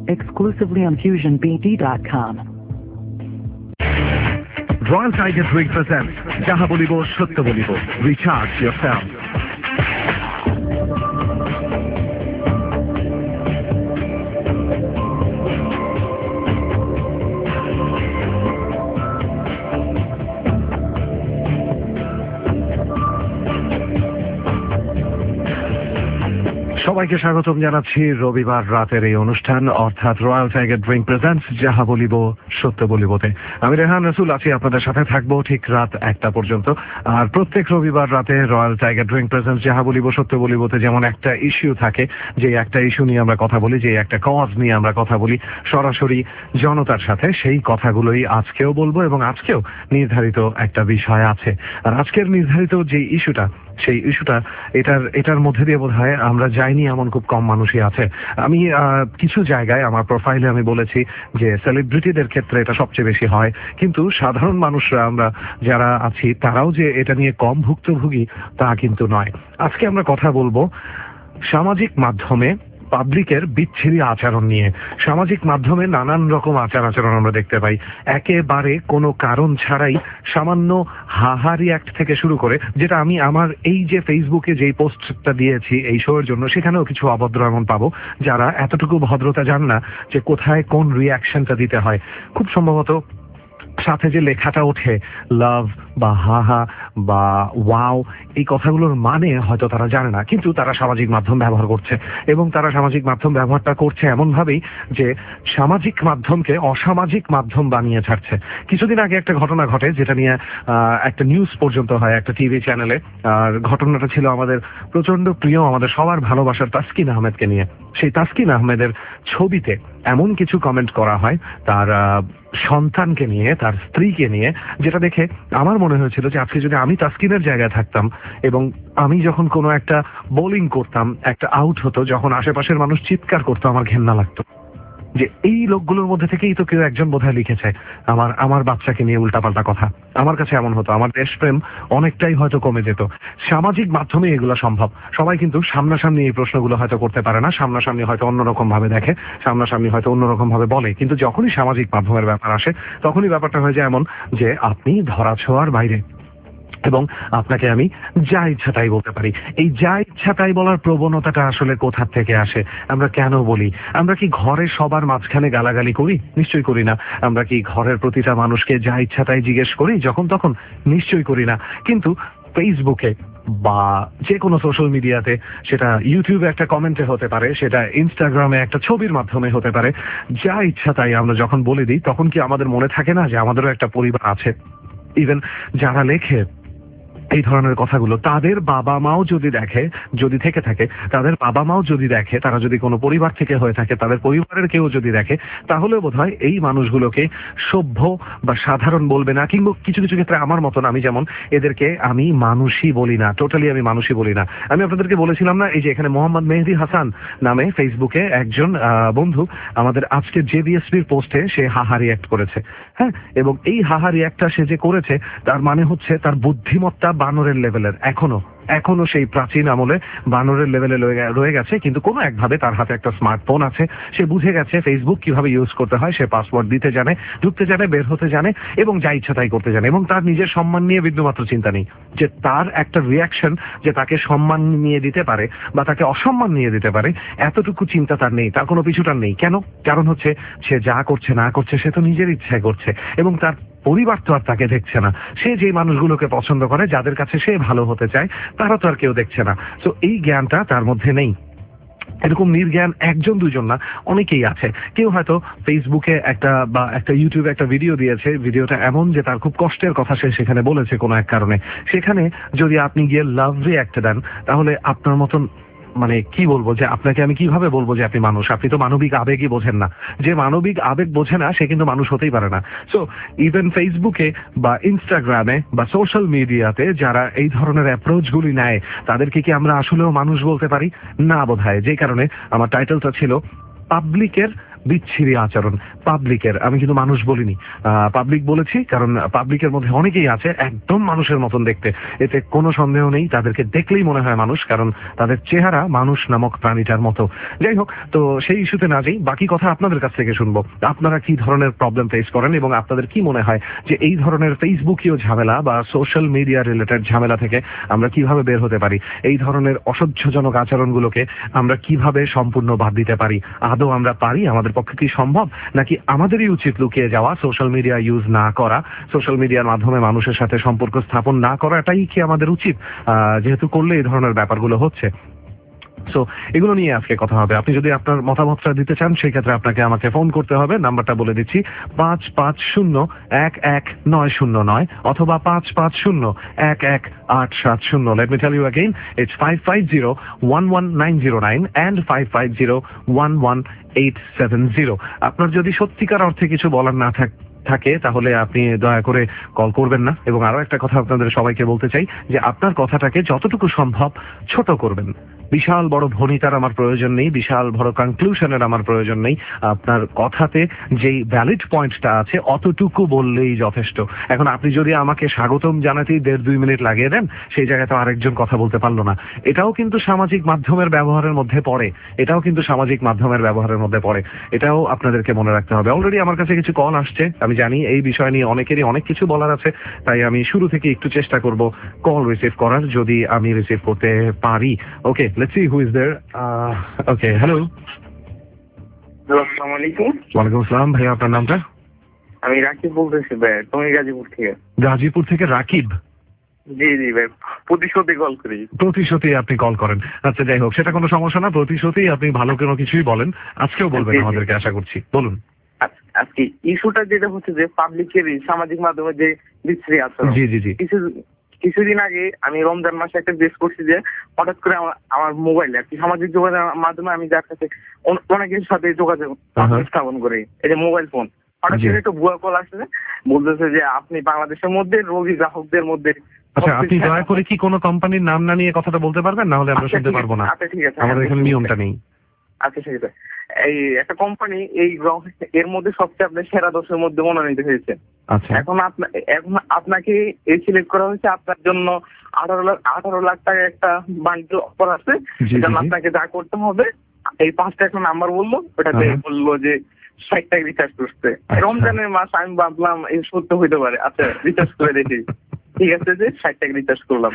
exclusively on FusionBD.com. Royal Tiger Drink presents Jaha Bolibo Sotto Bolibo. Recharge yourself. সবাইকে স্বাগতম জানাচ্ছি রবিবার রাতের এই অনুষ্ঠান অর্থাৎ রয়্যাল টাইগার ড্রিঙ্ক প্রেজেন্টস যাহা বলিব সত্য বলিবতে। আমি রেহান রসুল আছি, আপনাদের সাথে থাকবো ঠিক রাত 1টা পর্যন্ত। আর প্রত্যেক রবিবার রাতে রয়্যাল টাইগার ড্রিঙ্ক প্রেজেন্টস যাহা বলিব সত্য বলিবতে যেমন একটা ইস্যু থাকে, যে একটা ইস্যু নিয়ে আমরা কথা বলি, যে একটা কজ নিয়ে আমরা কথা বলি সরাসরি জনতার সাথে, সেই কথাগুলোই আজকেও বলবো এবং আজকেও নির্ধারিত একটা বিষয় আছে। আর আজকের নির্ধারিত যে ইস্যুটা, সেই ইস্যুটা এটার মধ্যে দিয়ে বোধ হয় আমরা যাইনি এমন খুব কম মানুষই আছে। আমি কিছু জায়গায় আমার প্রোফাইলে আমি বলেছি যে সেলিব্রিটিদের ক্ষেত্রে এটা সবচেয়ে বেশি হয়, কিন্তু সাধারণ মানুষরা আমরা যারা আছি তারাও যে এটা নিয়ে কম ভুক্তভোগী তা কিন্তু নয়। আজকে আমরা কথা বলবো সামাজিক মাধ্যমে পাবলিকের বিচ্ছিরি আচরণ নিয়ে। সামাজিক মাধ্যমে নানান রকম আচরণ আমরা দেখতে পাই, একেবারে কোনো কারণ ছাড়াই সামান্য হাহা রিঅ্যাক্ট থেকে শুরু করে, যেটা আমি আমার এই যে ফেসবুকে যেই পোস্টটা দিয়েছি এই শোয়ের জন্য, সেখানেও কিছু অভদ্র এমন পাবো যারা এতটুকু ভদ্রতা জান না যে কোথায় কোন রিঅ্যাকশনটা দিতে হয়। খুব সম্ভবত সাথে যে লেখাটা ওঠে লাভ বা হাহা বা ওয়াও, এই কথাগুলোর মানে হয়তো তারা জানে না, কিন্তু তারা সামাজিক মাধ্যম ব্যবহার করছে এবং তারা সামাজিক মাধ্যম ব্যবহারটা করছে এমন ভাবেই যে সামাজিক মাধ্যমকে অসামাজিক মাধ্যম বানিয়ে ছাড়ছে। কিছুদিন আগে একটা ঘটনা ঘটে যেটা নিয়ে একটা নিউজ পর্যন্ত হয় একটা টিভি চ্যানেলে। আর ঘটনাটা ছিল আমাদের প্রচন্ড প্রিয়, আমাদের সবার ভালোবাসার তাসকিন আহমেদকে নিয়ে। সেই তাসকিন আহমেদের ছবিতে এমন কিছু কমেন্ট করা হয় তার সন্তানকে নিয়ে, তার স্ত্রীকে নিয়ে, যেটা দেখে আমার মনে হয়েছিল যে আজকে যদি আমি তাসকিনের জায়গায় থাকতাম এবং আমি যখন কোনো একটা বোলিং করতাম, একটা আউট হতো, যখন আশেপাশের মানুষ চিৎকার করতো, আমার ঘেন্না লাগতো যে এই লোকগুলোর মধ্যে থেকেই তো কেউ একজন বোধহয় লিখেছে আমার বাচ্চাকে নিয়ে উল্টাপাল্টা কথা। আমার কাছে এমন হতো, আমার দেশপ্রেম অনেকটাই হয়তো কমে যেত। সামাজিক মাধ্যমে এগুলো সম্ভব। সবাই কিন্তু সামনাসামনি এই প্রশ্নগুলো হয়তো করতে পারে না, সামনাসামনি হয়তো অন্যরকম ভাবে দেখে, সামনাসামনি হয়তো অন্যরকম ভাবে বলে, কিন্তু যখনই সামাজিক মাধ্যমের ব্যাপার আসে তখনই ব্যাপারটা হয়ে যায় এমন যে আপনি ধরাছোঁয়ার বাইরে এবং আপনাকে আমি যা ইচ্ছা তাই বলতে পারি। এই যা ইচ্ছা তাই বলার প্রবণতাটা আসলে কোথা থেকে আসে, আমরা কেন বলি? আমরা কি ঘরে সবার মাঝখানে গালাগালি করি? নিশ্চয়ই করি না। আমরা কি ঘরের প্রতিটা মানুষকে যা ইচ্ছা তাই জিজ্ঞেস করি যখন তখন? নিশ্চয়ই করি না। কিন্তু ফেসবুকে বা যে কোনো সোশ্যাল মিডিয়াতে, সেটা ইউটিউবে একটা কমেন্টে হতে পারে, সেটা ইনস্টাগ্রামে একটা ছবির মাধ্যমে হতে পারে, যা ইচ্ছা তাই আমরা যখন বলে দিই, তখন কি আমাদের মনে থাকে না যে আমাদেরও একটা পরিবার আছে? ইভেন যারা লেখে এই ধরনের কথাগুলো, তাদের বাবা মাও যদি দেখে, যদি থেকে থাকে, তাদের বাবা মাও যদি দেখে, তারা যদি কোনো পরিবার থেকে হয়ে থাকে, তাদের পরিবারের কেউ যদি দেখে, তাহলে বোধহয় এই মানুষগুলোকে সভ্য বা সাধারণ বলবে না। কিংবা কিছু কিছু ক্ষেত্রে আমার মতন, আমি যেমন, এদেরকে আমি মানুষই বলি না, টোটালি আমি মানুষই বলি না। আমি আপনাদেরকে বলেছিলাম না, এই যে এখানে মোহাম্মদ মেহেদি হাসান নামে ফেসবুকে একজন বন্ধু আমাদের আজকের জেবিএসপির পোস্টে সে হাহা রিঅ্যাক্ট করেছে। হ্যাঁ, এবং এই হাহা রিঅ্যাক্টটা সে যে করেছে তার মানে হচ্ছে তার বুদ্ধিমত্তা বানরের লেভেলের, এখনো সেই প্রাচীন আমলে বানরের লেভেলে রয়ে গেছে। কিন্তু কোনো একভাবে তার হাতে একটা স্মার্টফোন আছে, সে বুঝে গেছে ফেসবুক কিভাবে ইউজ করতে হয়, সে পাসওয়ার্ড দিতে জানে, ঢুকতে জানে, বের হতে জানে এবং যা ইচ্ছা তাই করতে জানে। এবং তার নিজের সম্মান নিয়ে বিন্দুমাত্র চিন্তা নেই যে তার একটা রিয়াকশন যে তাকে সম্মান নিয়ে দিতে পারে বা তাকে অসম্মান নিয়ে দিতে পারে, এতটুকু চিন্তা তার নেই, তার কোনো পিছুটার নেই। কেন? কারণ হচ্ছে সে যা করছে না করছে সে তো নিজের ইচ্ছায় করছে এবং তার পরিবার তো আর তাকে দেখছে না। সে যে মানুষগুলোকে পছন্দ করে, যাদের কাছে সে ভালো হতে চায়, তারা তো আর কেউ দেখছে না। তো এই জ্ঞানটা তার মধ্যে নেই। এরকম নির্জ্ঞান একজন দুজন না, অনেকেই আছে। কেউ হয়তো ফেসবুকে একটা ইউটিউবে একটা ভিডিও দিয়েছে, ভিডিওটা এমন যে তার খুব কষ্টের কথা সে সেখানে বলেছে কোনো এক কারণে। সেখানে যদি আপনি গিয়ে লাভ রিঅ্যাক্ট দেন, তাহলে আপনার মতন মানে কি বলবো, যে আপনাকে আমি কিভাবে বলবো যে আপনি মানুষ? আপনি তো মানবিক আবেগই বোঝেন না। যে মানবিক আবেগ বোঝে না সে কিন্তু মানুষ হতেই পারে না। সো ইভেন ফেসবুকে বা ইনস্টাগ্রামে বা সোশ্যাল মিডিয়াতে যারা এই ধরনের অ্যাপ্রোচ গুলি নেয়, তাদেরকে কি আমরা আসলেও মানুষ বলতে পারি? না বোধহয়। যে কারণে আমার টাইটেলটা ছিল পাবলিকের বিচ্ছিরি আচরণ পাবলিকের, আমি কিন্তু মানুষ বলিনি, পাবলিক বলেছি কারণ পাবলিকের মধ্যে অনেকেই আছে একদম মানুষের মতন দেখতে, এতে কোনো সন্দেহ নেই, তাদেরকে দেখলেই মনে হয় মানুষ, কারণ তাদের চেহারা মানুষ নামক প্রাণীটার মতো। যাই হোক, তো সেই ইস্যুতে না যাই, বাকি কথা আপনাদের কাছ থেকে শুনবো। আপনারা কি ধরনের প্রবলেম ফেস করেন এবং আপনাদের কি মনে হয় যে এই ধরনের ফেসবুকীয় ঝামেলা বা সোশ্যাল মিডিয়া রিলেটেড ঝামেলা থেকে আমরা কিভাবে বের হতে পারি, এই ধরনের অসহ্যজনক আচরণগুলোকে আমরা কিভাবে সম্পূর্ণ বাদ দিতে পারি, আদৌ আমরা পারি, আমাদের পক্ষে কি সম্ভব, নাকি আমাদেরই উচিত লুকিয়ে যাওয়া, সোশ্যাল মিডিয়া ইউজ না করা, সোশ্যাল মিডিয়ার মাধ্যমে মানুষের সাথে সম্পর্ক স্থাপন না করাটাই কি আমাদের উচিত, যেহেতু করলে এই ধরনের ব্যাপারগুলো হচ্ছে। সো এগুলো নিয়ে আজকে কথা হবে। আপনি যদি আপনার মতামতটা দিতে চান সেই ক্ষেত্রে আপনাকে আমাকে ফোন করতে হবে, নাম্বারটা বলে দিচ্ছি 55011909 অথবা 55011870। Let me tell you again, it's 55011909 and 55011870। আপনার যদি সত্যিকার অর্থে কিছু বলার না থাকে তাহলে আপনি দয়া করে কল করবেন না। এবং আরো একটা কথা আপনাদের সবাইকে বলতে চাই যে আপনার কথাটাকে যতটুকু সম্ভব ছোট করবেন। বিশাল বড় ভনিতার আমার প্রয়োজন নেই, বিশাল বড় কনক্লুশনের আমার প্রয়োজন নেই, আপনার কথাতে যেই ভ্যালিড পয়েন্টটা আছে অতটুকু বললেই যথেষ্ট। এখন আপনি যদি আমাকে স্বাগতম জানাতেই 1.5-2 মিনিট লাগিয়ে দেন, সেই জায়গায় তো আরেকজন কথা বলতে পারলো না। এটাও কিন্তু সামাজিক মাধ্যমের ব্যবহারের মধ্যে পড়ে, এটাও কিন্তু সামাজিক মাধ্যমের ব্যবহারের মধ্যে পড়ে, এটাও আপনাদেরকে মনে রাখতে হবে। অলরেডি আমার কাছে কিছু কল আসছে, আমি জানি এই বিষয় নিয়ে অনেকেরই অনেক কিছু বলার আছে, তাই আমি শুরু থেকে একটু চেষ্টা করব কল রিসিভ করার, যদি আমি রিসিভ করতে পারি। Okay, let's see who is there. Okay, hello. আসসালামু আলাইকুম। ওয়ালাইকুম আসসালাম। ভাই আপনার নামটা? আমি রাকিব বলতেছি ভাই, তুমি গাজীপুর থেকে। গাজীপুর থেকে রাকিব? জি জি ভাই, প্রতিশোধে কল করি। প্রতিশোধে আপনি কল করেন? আচ্ছা, যাই হোক, সেটা কোনো সমস্যা না, প্রতিশোধেই আপনি ভালো কোনো কিছুই বলেন, আজকেও বলবেন আমাদেরকে আশা করছি, বলুন। আজকে ইস্যুটা যেটা হচ্ছে যে পাবলিকের সামাজিক মাধ্যমে যে বিচ্ছিরি আচরণ। জি জি জি। কিছুদিন আগে আমি রমজান মাসে একটা ড্রেস করছি যে হঠাৎ করে আমার মোবাইলে আর কি সামাজিক যোগাযোগের মাধ্যমে আমি যার কাছে অনেকের সাথে যোগাযোগ স্থাপন করি, এই যে মোবাইল ফোন, হঠাৎ করে একটা ভুয়া কল আসছে, বলতেছে যে আপনি বাংলাদেশের মধ্যে রোগী গ্রাহকদের মধ্যে। আচ্ছা, আপনি দয়া করে কি কোনো কোম্পানির নাম না নিয়ে কথাটা বলতে পারবেন, না হলে আমরা শুনতে পারবো না। আচ্ছা ঠিক আছে, আমাদের এখানে নিয়মটা নেই। আচ্ছা ঠিক আছে। এই একটা কোম্পানি এই এর মধ্যে সবচেয়ে আপনার সেরা 10-এর মধ্যে মনোনীত হয়েছে। আচ্ছা, এখন আপনাকে এই সিলেক্ট করা হয়েছে, আপনার জন্য 18 লাখ টাকা একটা বাণিজ্য অফার আছে। এজন্য আপনাকে যা করতে হবে, এই 5টা একটা নাম্বার বললো, ওটাতে বললো যে 60 টাকা রিচার্জ করতে। রমজানের মাস, আমি ভাবলাম এই সত্য হইতে পারে, আচ্ছা রিচার্জ করে দেখি। ঠিক আছে, যে 60 টাকা রিচার্জ করলাম।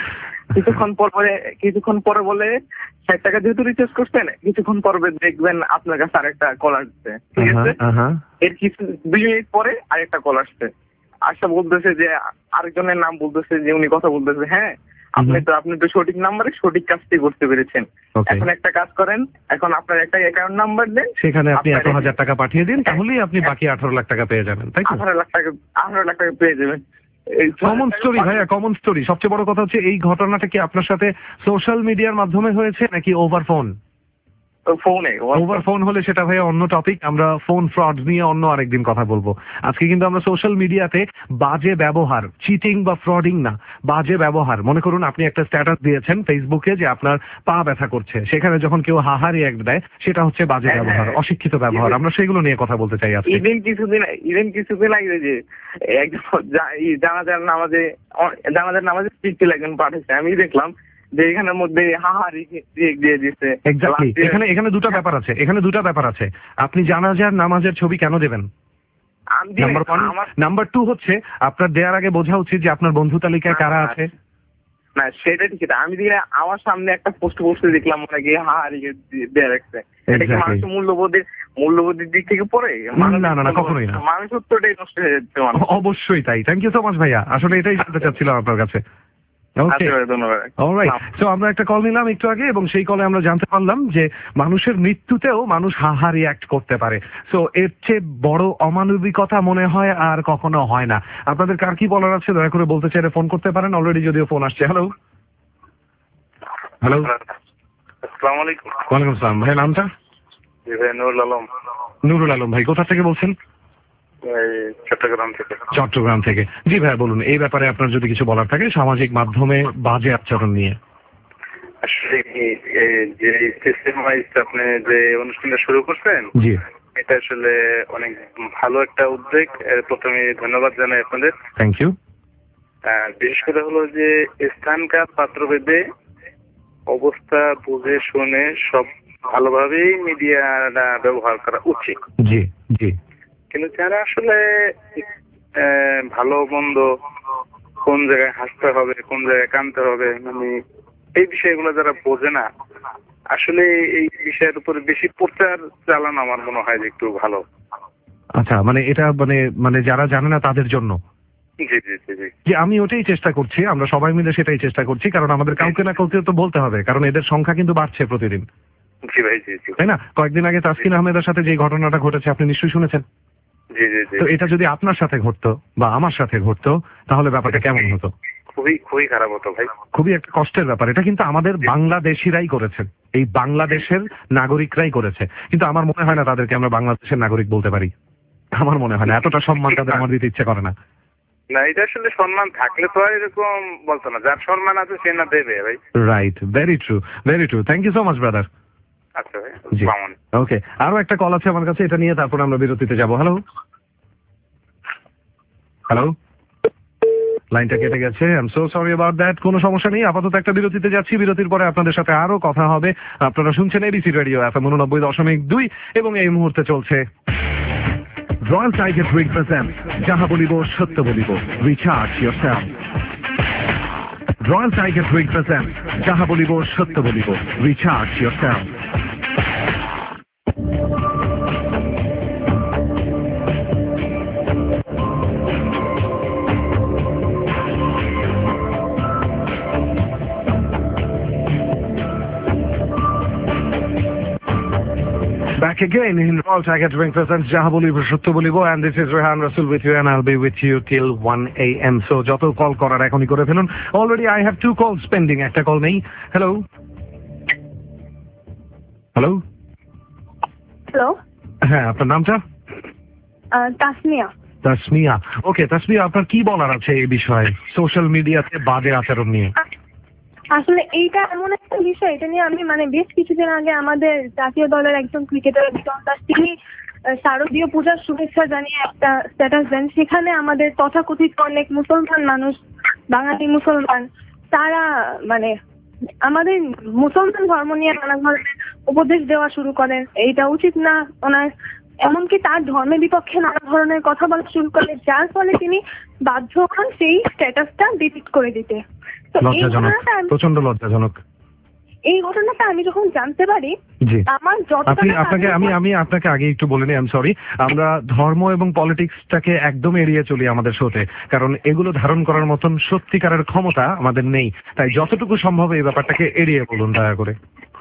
কিছুক্ষণ পরে বলে 60 টাকা যেহেতু রিচার্জ করছেন, কিছুক্ষণ পরে দেখবেন আপনার কাছে আরেকটা কল আসছে। ঠিক আছে, এর 2 মিনিট পরে আরেকটা কল আসছে, আশা বলতেছে যে আরেকজনের নাম বলতেছে, যে উনি কথা বলতেছে, হ্যাঁ আপনি তো সঠিক নাম্বারে সঠিক কাজটি করতে পেরেছেন। এখন একটা কাজ করেন, এখন আপনার একটা অ্যাকাউন্ট নাম্বার দেন, সেখানে আপনি 1,000 টাকা পাঠিয়ে দিন, তাহলেই আপনি বাকি 18 লাখ টাকা পেয়ে যাবেন, তাই তো? 18 লাখ টাকা পেয়ে যাবেন। কমন স্টোরি ভাইয়া, কমন স্টোরি। সবচেয়ে বড় কথা হচ্ছে এই ঘটনাটা কি আপনার সাথে সোশ্যাল মিডিয়ার মাধ্যমে হয়েছে নাকি ওভার ফোন? ফোনে। ওভার ফোন হলে সেটা ভাইয়া অন্য টপিক, আমরা ফোন ফ্রড নিয়ে অন্য আরেকদিন কথা বলবো। আজকে কিন্তু আমরা সোশ্যাল মিডিয়াতে বাজে ব্যবহার, চিটিং বা ফ্রডিং না, বাজে ব্যবহার। মনে করুন আপনি একটা স্ট্যাটাস দিয়েছেন ফেসবুকে যে আপনার পা ব্যথা করছে, সেখানে যখন কেউ হাহা রিঅ্যাক্ট দেয়, সেটা হচ্ছে বাজে ব্যবহার, অশিক্ষিত ব্যবহার। আমরা সেগুলো নিয়ে কথা বলতে চাই আজকে। ইভেন কিছুদিন আগে যে একজন জানাজার নামাজে চিঠি লাগেন পাঠাচ্ছে, আমি দেখলাম যে এখানের মধ্যে হাহারি দিয়ে দিচ্ছে। এক্স্যাক্টলি, এখানে দুটো ব্যাপার আছে। আপনি জানাজার নামাজের ছবি কেন দেবেন? নাম্বার 2 হচ্ছে আপনার দেওয়ার আগে বোঝা উচিত যে আপনার বন্ধু তালিকায় কারা আছে। না সেটা ঠিক আছে, আমি দিলে আমার সামনে একটা পোস্ট দেখলাম অনেকে হাহারি দিয়ে রাখছে। এটা কি মানুষের মূল্যবোধের দিক থেকে পড়ে? না, কখনোই না। মানুষত্বটাই নষ্ট হয়ে যাচ্ছে। অবশ্যই তাই। থ্যাংক ইউ সো মাচ ভাইয়া, আসলে এটাই জানতে চাচ্ছিলাম আপনার কাছে। আমরা একটা কল নিলাম একটু আগে, এবং সেই কলে আমরা জানতে পারলাম যে মানুষের মৃত্যুতেও মানুষ হাহা রিঅ্যাক্ট করতে পারে। সো এর চেয়ে বড় অমানবিকতা মনে হয় আর কখনো হয় না। আপনাদের কার কি বলার আছে দয়া করে বলতে চাইলে ফোন করতে পারেন, অলরেডি যদিও ফোন আসছে। হ্যালো। আসসালামু আলাইকুম। ওয়ালাইকুম আসসালাম। ভাই নামটা? নুরুল আলম। ভাই কোথা থেকে বলছেন? চট্টগ্রাম থেকে। জি ভাই বলুন, এই ব্যাপারে আপনার যদি কিছু বলার থাকে সামাজিক মাধ্যমে বাজে আচরণ নিয়ে। আসলে যে সিস্টেম ওয়াইজ আপনি যে অনুষ্ঠানটা শুরু করছেন, জি এটা আসলে অনেক ভালো একটা উদ্যোগ। প্রথমে ধন্যবাদ জানাই আপনাদের। Thank you. বিশেষ করে হলো যে স্থানকার পাত্রভেদে অবস্থা বুঝে শুনে সব ভালোভাবেই মিডিয়াটা ব্যবহার করা উচিত। জি জি। কিন্তু যারা আসলে ভালো মন্দ, কোন জায়গায় হাসতে হবে কোন জায়গায় কাঁদতে হবে, মানে এই বিষয়গুলো যারা বোঝে না, আসলে এই বিষয়ের উপরে বেশি প্রচার চালানো আমার মনে হয় যে একটু ভালো। আচ্ছা, মানে এটা মানে মানে যারা জানে না তাদের জন্য। জি জি জি জি। যে আমি ওটাই চেষ্টা করছি, আমরা সবাই মিলে সেটাই চেষ্টা করছি, কারণ আমাদের কাউকে না কাউকে তো বলতে হবে, কারণ এদের সংখ্যা কিন্তু বাড়ছে প্রতিদিন। জি ভাই জি জি। তাই না? কয়েকদিন আগে তাসকিন আহমেদের সাথে যে ঘটনাটা ঘটেছে আপনি নিশ্চয়ই শুনেছেন। জি জি জি। তো এটা যদি আপনার সাথে ঘটতো বা আমার সাথে ঘটতো তাহলে ব্যাপারটা কেমন হতো? খুবই খুবই খারাপ হতো ভাই। খুবই একটা কষ্টের ব্যাপার। এটা কিন্তু আমাদের বাংলাদেশিরাই করেছেন, এই বাংলাদেশের নাগরিকরাই করেছে, কিন্তু আমার মনে হয় না তাদেরকে আমরা বাংলাদেশের নাগরিক বলতে পারি। আমার মনে হয় না, এতটা সম্মান তাদের আমার দিতে ইচ্ছে করে না। না, এটা আসলে সম্মান থাকলে তো আর এরকম বলতো না, যার সম্মান আছে সে না দেবে ভাই। Right, very true, very true. Thank you so much brother. আচ্ছা ভাই, জি, ওকে। আরো একটা কল আছে আমার কাছে, এটা নিয়ে তারপর আমরা বিরতিতে যাব। হ্যালো হ্যালো, লাইনটা কেটে গেছে। I am so sorry about that. কোনো সমস্যা নেই, আপাতত একটা বিরতিতে যাচ্ছি, বিরতির পরে আপনাদের সাথে আরো কথা হবে। আপনারা শুনছেন এবিসি রেডিও FM 89.2 এবং এই মুহূর্তে চলছে রয়্যাল টাইগার ড্রিঙ্ক প্রেজেন্টস যাহা বলিব সত্য বলিব, recharge yourself. Royal tiger drink presents যাহা বলিব সত্য বলিব, recharge yourself. Back again in Royal Tiger Drink presents Jaha Bolibo Shotto Bolibo, and this is Rehan Rasul with you, and I'll be with you till 1 a.m. So joto call korar ekhoni kore felun. Already I have 2 calls pending. Ekta call nei. Hello. Hello. Hello, হ্যাঁ, আপনার নামটা? তাসমিয়া। তাসমিয়া। ওকে তাসমিয়া, আপনার কি বলার আছে এই বিষয়ে, social মিডিয়াতে বাজে আচরণ নিয়ে? আসলে এইটা এমন একটা বিষয়, এটা নিয়ে আমি বেশ কিছুদিন আগে আমাদের জাতীয় দলের একজন ক্রিকেটার লিটন দাস, তিনি শারদীয় পূজার শুভেচ্ছা জানিয়ে একটা স্ট্যাটাস দেন। সেখানে আমাদের তথাকথিত অনেক মুসলমান মানুষ, বাঙালি মুসলমান, তারা আমাদের মুসলমান ধর্ম নিয়ে নানা ধরনের উপদেশ দেওয়া শুরু করেন, এইটা উচিত না ওনার, এমনকি তার ধর্মের বিপক্ষে নানা ধরনের কথা বলা শুরু করে, যার ফলে তিনি বাধ্য হন সেই স্ট্যাটাসটা ডিলিট করে দিতে। লজ্জাজনক, প্রচন্ড লজ্জাজনক। এই ঘটনাটা আমি যখন জানতে পারি, আমার আমি আপনাকে আগে একটু বলে নিই, আই এম সরি, আমরা ধর্ম এবং পলিটিক্সটাকে একদম এড়িয়ে চলি আমাদের শোতে, কারণ এগুলো ধারণ করার মতন সত্যিকারের ক্ষমতা আমাদের নেই। তাই যতটুকু সম্ভব এই ব্যাপারটাকে এড়িয়ে বলুন দয়া করে।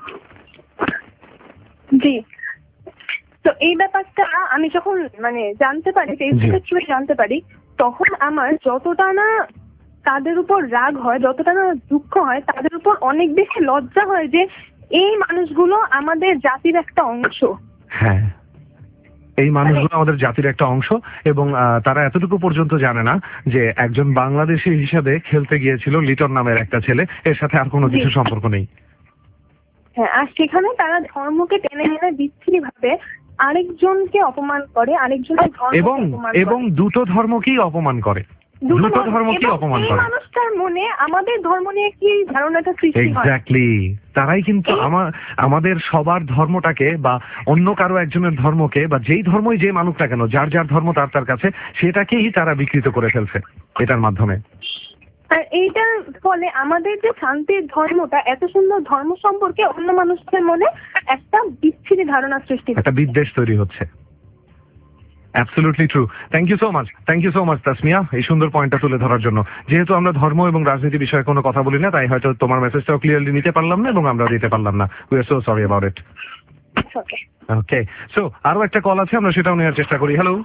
জি, তো এই ব্যাপারটা আমি যখন জানতে পারি, ফেসবুকের থ্রু জানতে পারি, তখন আমার যতটা না তাদের উপর রাগ হয়, যতটা না দুঃখ হয়, তাদের উপর অনেক বেশি লজ্জা হয় যে এই মানুষগুলো আমাদের জাতির একটা অংশ। হ্যাঁ, এই মানুষগুলো আমাদের জাতির একটা অংশ, এবং তারা এতটুকু পর্যন্ত জানে না যে একজন বাংলাদেশী হিসাবে খেলতে গিয়েছিল লিটন নামের একটা ছেলে, এর সাথে আর কোনো কিছু সম্পর্ক নেই। হ্যাঁ, আর সেখানে তারা ধর্মকে টেনে এনে বিচ্ছিরি ভাবে আরেকজনকে অপমান করে, আরেকজনের এবং দুটো ধর্মকেই অপমান করে, দুটো ধর্মকেই অপমান করে। মানুষটার মনে আমাদের ধর্ম নিয়ে কি ধারণাটা সৃষ্টি হয়? এক্স্যাক্টলি, তারাই কিন্তু আমাদের সবার ধর্মটাকে বা অন্য কারো একজনের ধর্মকে, বা যেই ধর্মই যে মানুষ না কেন, যার যার ধর্ম তার কাছে, সেটাকেই তারা বিকৃত করে ফেলছে এটার মাধ্যমে। আর এইটার ফলে আমাদের যে শান্তির ধর্মটা, এত সুন্দর ধর্ম সম্পর্কে অন্য মানুষদের মনে একটা বিচ্ছিরি ধারণা সৃষ্টি, একটা বিদ্বেষ তৈরি হচ্ছে। Absolutely true. Thank you so much, thank you so much Tasmia, এই সুন্দর পয়েন্টটা তুলে ধরার জন্য। যেহেতু আমরা ধর্ম এবং রাজনীতি বিষয়ে কোনো কথা বলি না, তাই হয়তো তোমার মেসেজটাও ক্লিয়ারলি নিতে পারলাম না, এবং আমরা দিতে পারলাম না। We are so sorry about it. Okay, so আরো একটা কল আছে, আমরা সেটাও নেওয়ার চেষ্টা করি। হ্যালো।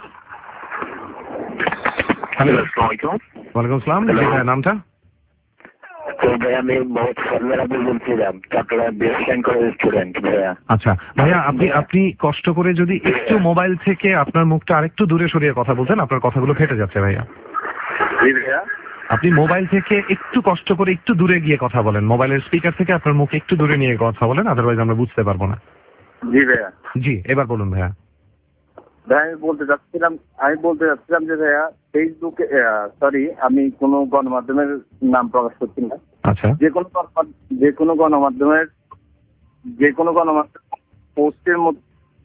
হ্যালো, ওয়ালাইকুম আসসালাম। নামটা? আমি বলছিলাম স্টুডেন্ট ভাইয়া। আচ্ছা ভাইয়া, আপনি কষ্ট করে যদি একটু মোবাইল থেকে আপনার মুখটা আরেকটু দূরে সরিয়ে কথা বলতেন, আপনার কথাগুলো ফেটে যাচ্ছে ভাইয়া। আপনি মোবাইল থেকে একটু কষ্ট করে একটু দূরে গিয়ে কথা বলেন, মোবাইলের স্পিকার থেকে আপনার মুখ একটু দূরে নিয়ে কথা বলেন, আদারওয়াইজ আমরা বুঝতে পারবো না। জি ভাইয়া। জি, এবার বলুন ভাইয়া। ভাই আমি বলতে চাচ্ছিলাম যে ভাইয়া ফেসবুকে সরি আমি কোনো গণমাধ্যমের নাম প্রকাশ করছি না। আচ্ছা, যে কোনো গণমাধ্যমের পোস্টের মধ্যে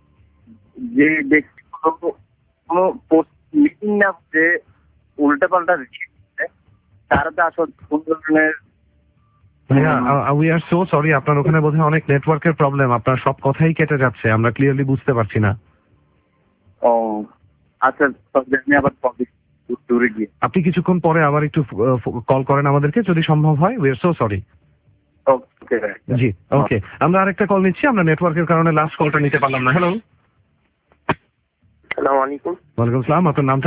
যে ব্যক্তিগত কোনো পোস্ট মিটিং না যে উল্টাপাল্টা তারা তো আসলে কোন ধরনের ভাইয়া উই আর সো সরি, আপনার ওখানে বোধহয় অনেক নেটওয়ার্কের প্রবলেম, আপনার সব কথাই কেটে যাচ্ছে, আমরা ক্লিয়ারলি বুঝতে পারছি না। ও আচ্ছা, আমি আবার দূরে গিয়ে আপনি কিছুক্ষণ পরে আবার একটু কল করেন আমাদেরকে যদি সম্ভব হয়। We are so sorry. Okay জি ওকে, আমরা আরেকটা কল নিচ্ছি, আমরা নেটওয়ার্কের কারণে লাস্ট কলটা নিতে পারলাম না। হ্যালো, আসসালামু আলাইকুম। ওয়ালাইকুম আসসালাম, আপনার নামটা?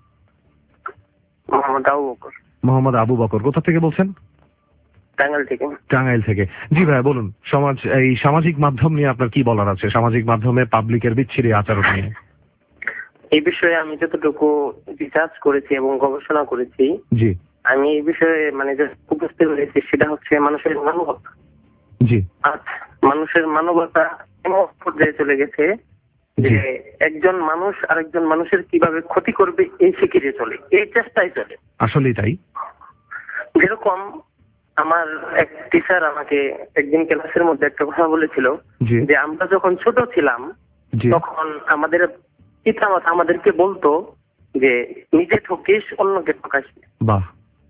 মোহাম্মদ আবু বকর। মোহাম্মদ আবু বকর, কোথা থেকে বলছেন? টাঙ্গাইল থেকে। টাঙ্গাইল থেকে। জি ভাই বলুন, এই সামাজিক মাধ্যম নিয়ে আপনার কি বলার আছে, সামাজিক মাধ্যমে পাবলিকের বিচ্ছিরি আচরণ নিয়ে? এই বিষয়ে আমি যতটুকু রিসার্চ করেছি এবং গবেষণা করেছি, জি, আমি এই বিষয়ে মানে যে বুঝতে পেরেছি সেটা হচ্ছে মানুষের মানবতা। জি, মানুষের মানবতা এমন পর্যায়ে চলে গেছে যে একজন মানুষ আরেকজন মানুষের কিভাবে ক্ষতি করবে এই ফিকিরে চলে, এই চেষ্টায় চলে। আসলেই তাই। যেরকম আমার এক টিচার আমাকে একদিন ক্লাসের মধ্যে একটা কথা বলেছিল যে আমরা যখন ছোট ছিলাম তখন আমাদের পিতামাতা আমাদেরকে বলতো যে নিজে ঠকিস অন্যকে ঠকাস। বাহ।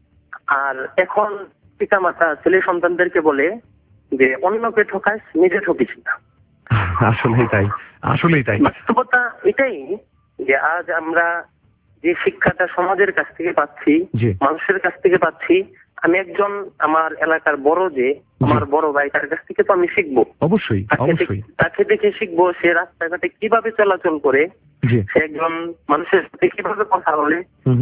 আর এখন পিতামাতা ছেলে সন্তানদেরকে বলে যে অন্যকে ঠকাস নিজে ঠকিস না। আসলেই তাই, আসলেই তাই। বাস্তবতা এটাই যে আজ আমরা যে শিক্ষাটা সমাজের কাছ থেকে পাচ্ছি, মানুষের কাছ থেকে পাচ্ছি, আমি একজন আমার এলাকার বড় যে আমার বড় ভাই তার কাছ থেকে তো আমি শিখবো। অবশ্যই অবশ্যই। তাকে দেখে শিখবো সে রাস্তাঘাটে কিভাবে চলাচল করে, সে একজন মানুষের সাথে কিভাবে কথা বলে,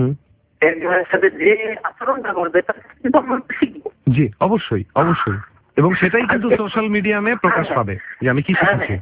একজনের সাথে যে আচরণটা করবে তার কাছ থেকে আমরা শিখবো। জি অবশ্যই অবশ্যই, এবং সেটাই কিন্তু সোশ্যাল মিডিয়ামে প্রকাশ পাবে যে আমি কি শিখেছি।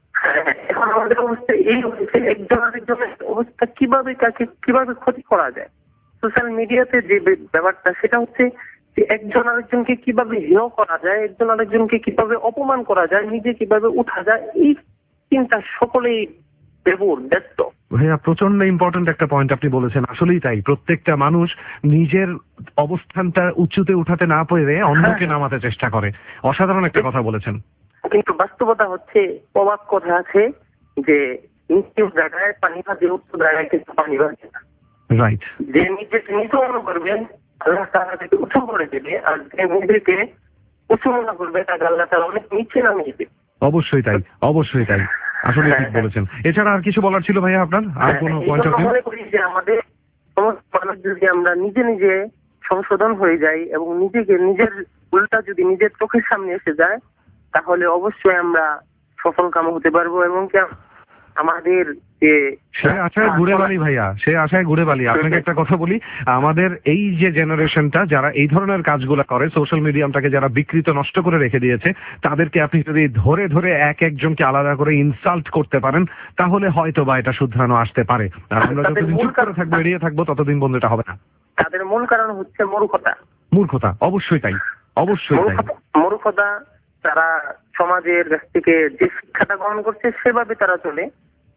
এখন আমাদের অবস্থা এই হচ্ছে একজন আরেকজনের অবস্থা কিভাবে তাকে কিভাবে ক্ষতি করা যায়। সোশ্যাল মিডিয়াতে যে ব্যাপারটা সেটা হচ্ছে যে একজন আরেকজনকে কিভাবে হেয় করা যায়, একজন আরেকজনকে কিভাবে অপমান করা যায়, নিজে কিভাবে উঠা যায়, এই চিন্তা সকলেই ব্যস্ত। ভাইয়া প্রচন্ড ইম্পর্টেন্ট একটা পয়েন্ট আপনি বলেছেন, আসলেই তাই। প্রত্যেকটা মানুষ নিজের অবস্থানটা উঁচুতে উঠাতে না পেরে অন্যকে নামাতে চেষ্টা করে। অসাধারণ একটা কথা বলেছেন। কিন্তু বাস্তবতা হচ্ছে অবাক কথা আছে যে নিচু জায়গায় পানি ভাজে, উঁচু জায়গায় কিন্তু পানি ভাজে না। রাইট। যে নিজেকে নিচু মনে করবেন আল্লাহ তাআলা তাকে উঁচু করে দেবে, আর যে নিজেকে উঁচু মনে করবে তাকে আল্লাহ তাআলা অনেক নিচে নামিয়ে দেবে। অবশ্যই তাই, অবশ্যই তাই, আসলে ঠিক বলেছেন। এছাড়া আর কিছু বলার ছিল ভাইয়া আপনার? আর কোনো পয়েন্ট অফ ভিউ? মনে করি যে আমাদের সমস্ত মানুষ যদি আমরা নিজে নিজে সংশোধন হয়ে যাই এবং নিজেকে নিজের ভুলটা যদি নিজের চোখের সামনে এসে যায় তাহলে অবশ্যই আমরা সফল কাম হতে পারবো। এবং কি আমাদের যে সে আশায় ঘুরে বালি ভাইয়া, সে আশায় ঘুরে বালি। আপনাকে একটা কথা বলি, আমাদের এই যে জেনারেশনটা যারা এই ধরনের কাজগুলো করে, সোশ্যাল মিডিয়ামটাকে যারা বিকৃত নষ্ট করে রেখে দিয়েছে, তাদেরকে আপনি যদি ধরে ধরে এক একজনকে আলাদা করে ইনসাল্ট করতে পারেন তাহলে হয়তো বা এটা শুধরানো আসতে পারে। আর আমরা যতদিন চুপ করে থাকবো, এড়িয়ে থাকবো, ততদিন বন্ধ এটা হবে না। তাদের মূল কারণ হচ্ছে মূর্খতা। মূর্খতা, অবশ্যই তাই, অবশ্যই তাই। মূর্খতা, তারা সমাজের কাছ থেকে যে শিক্ষাটা গ্রহণ করছে সেভাবে তারা চলে।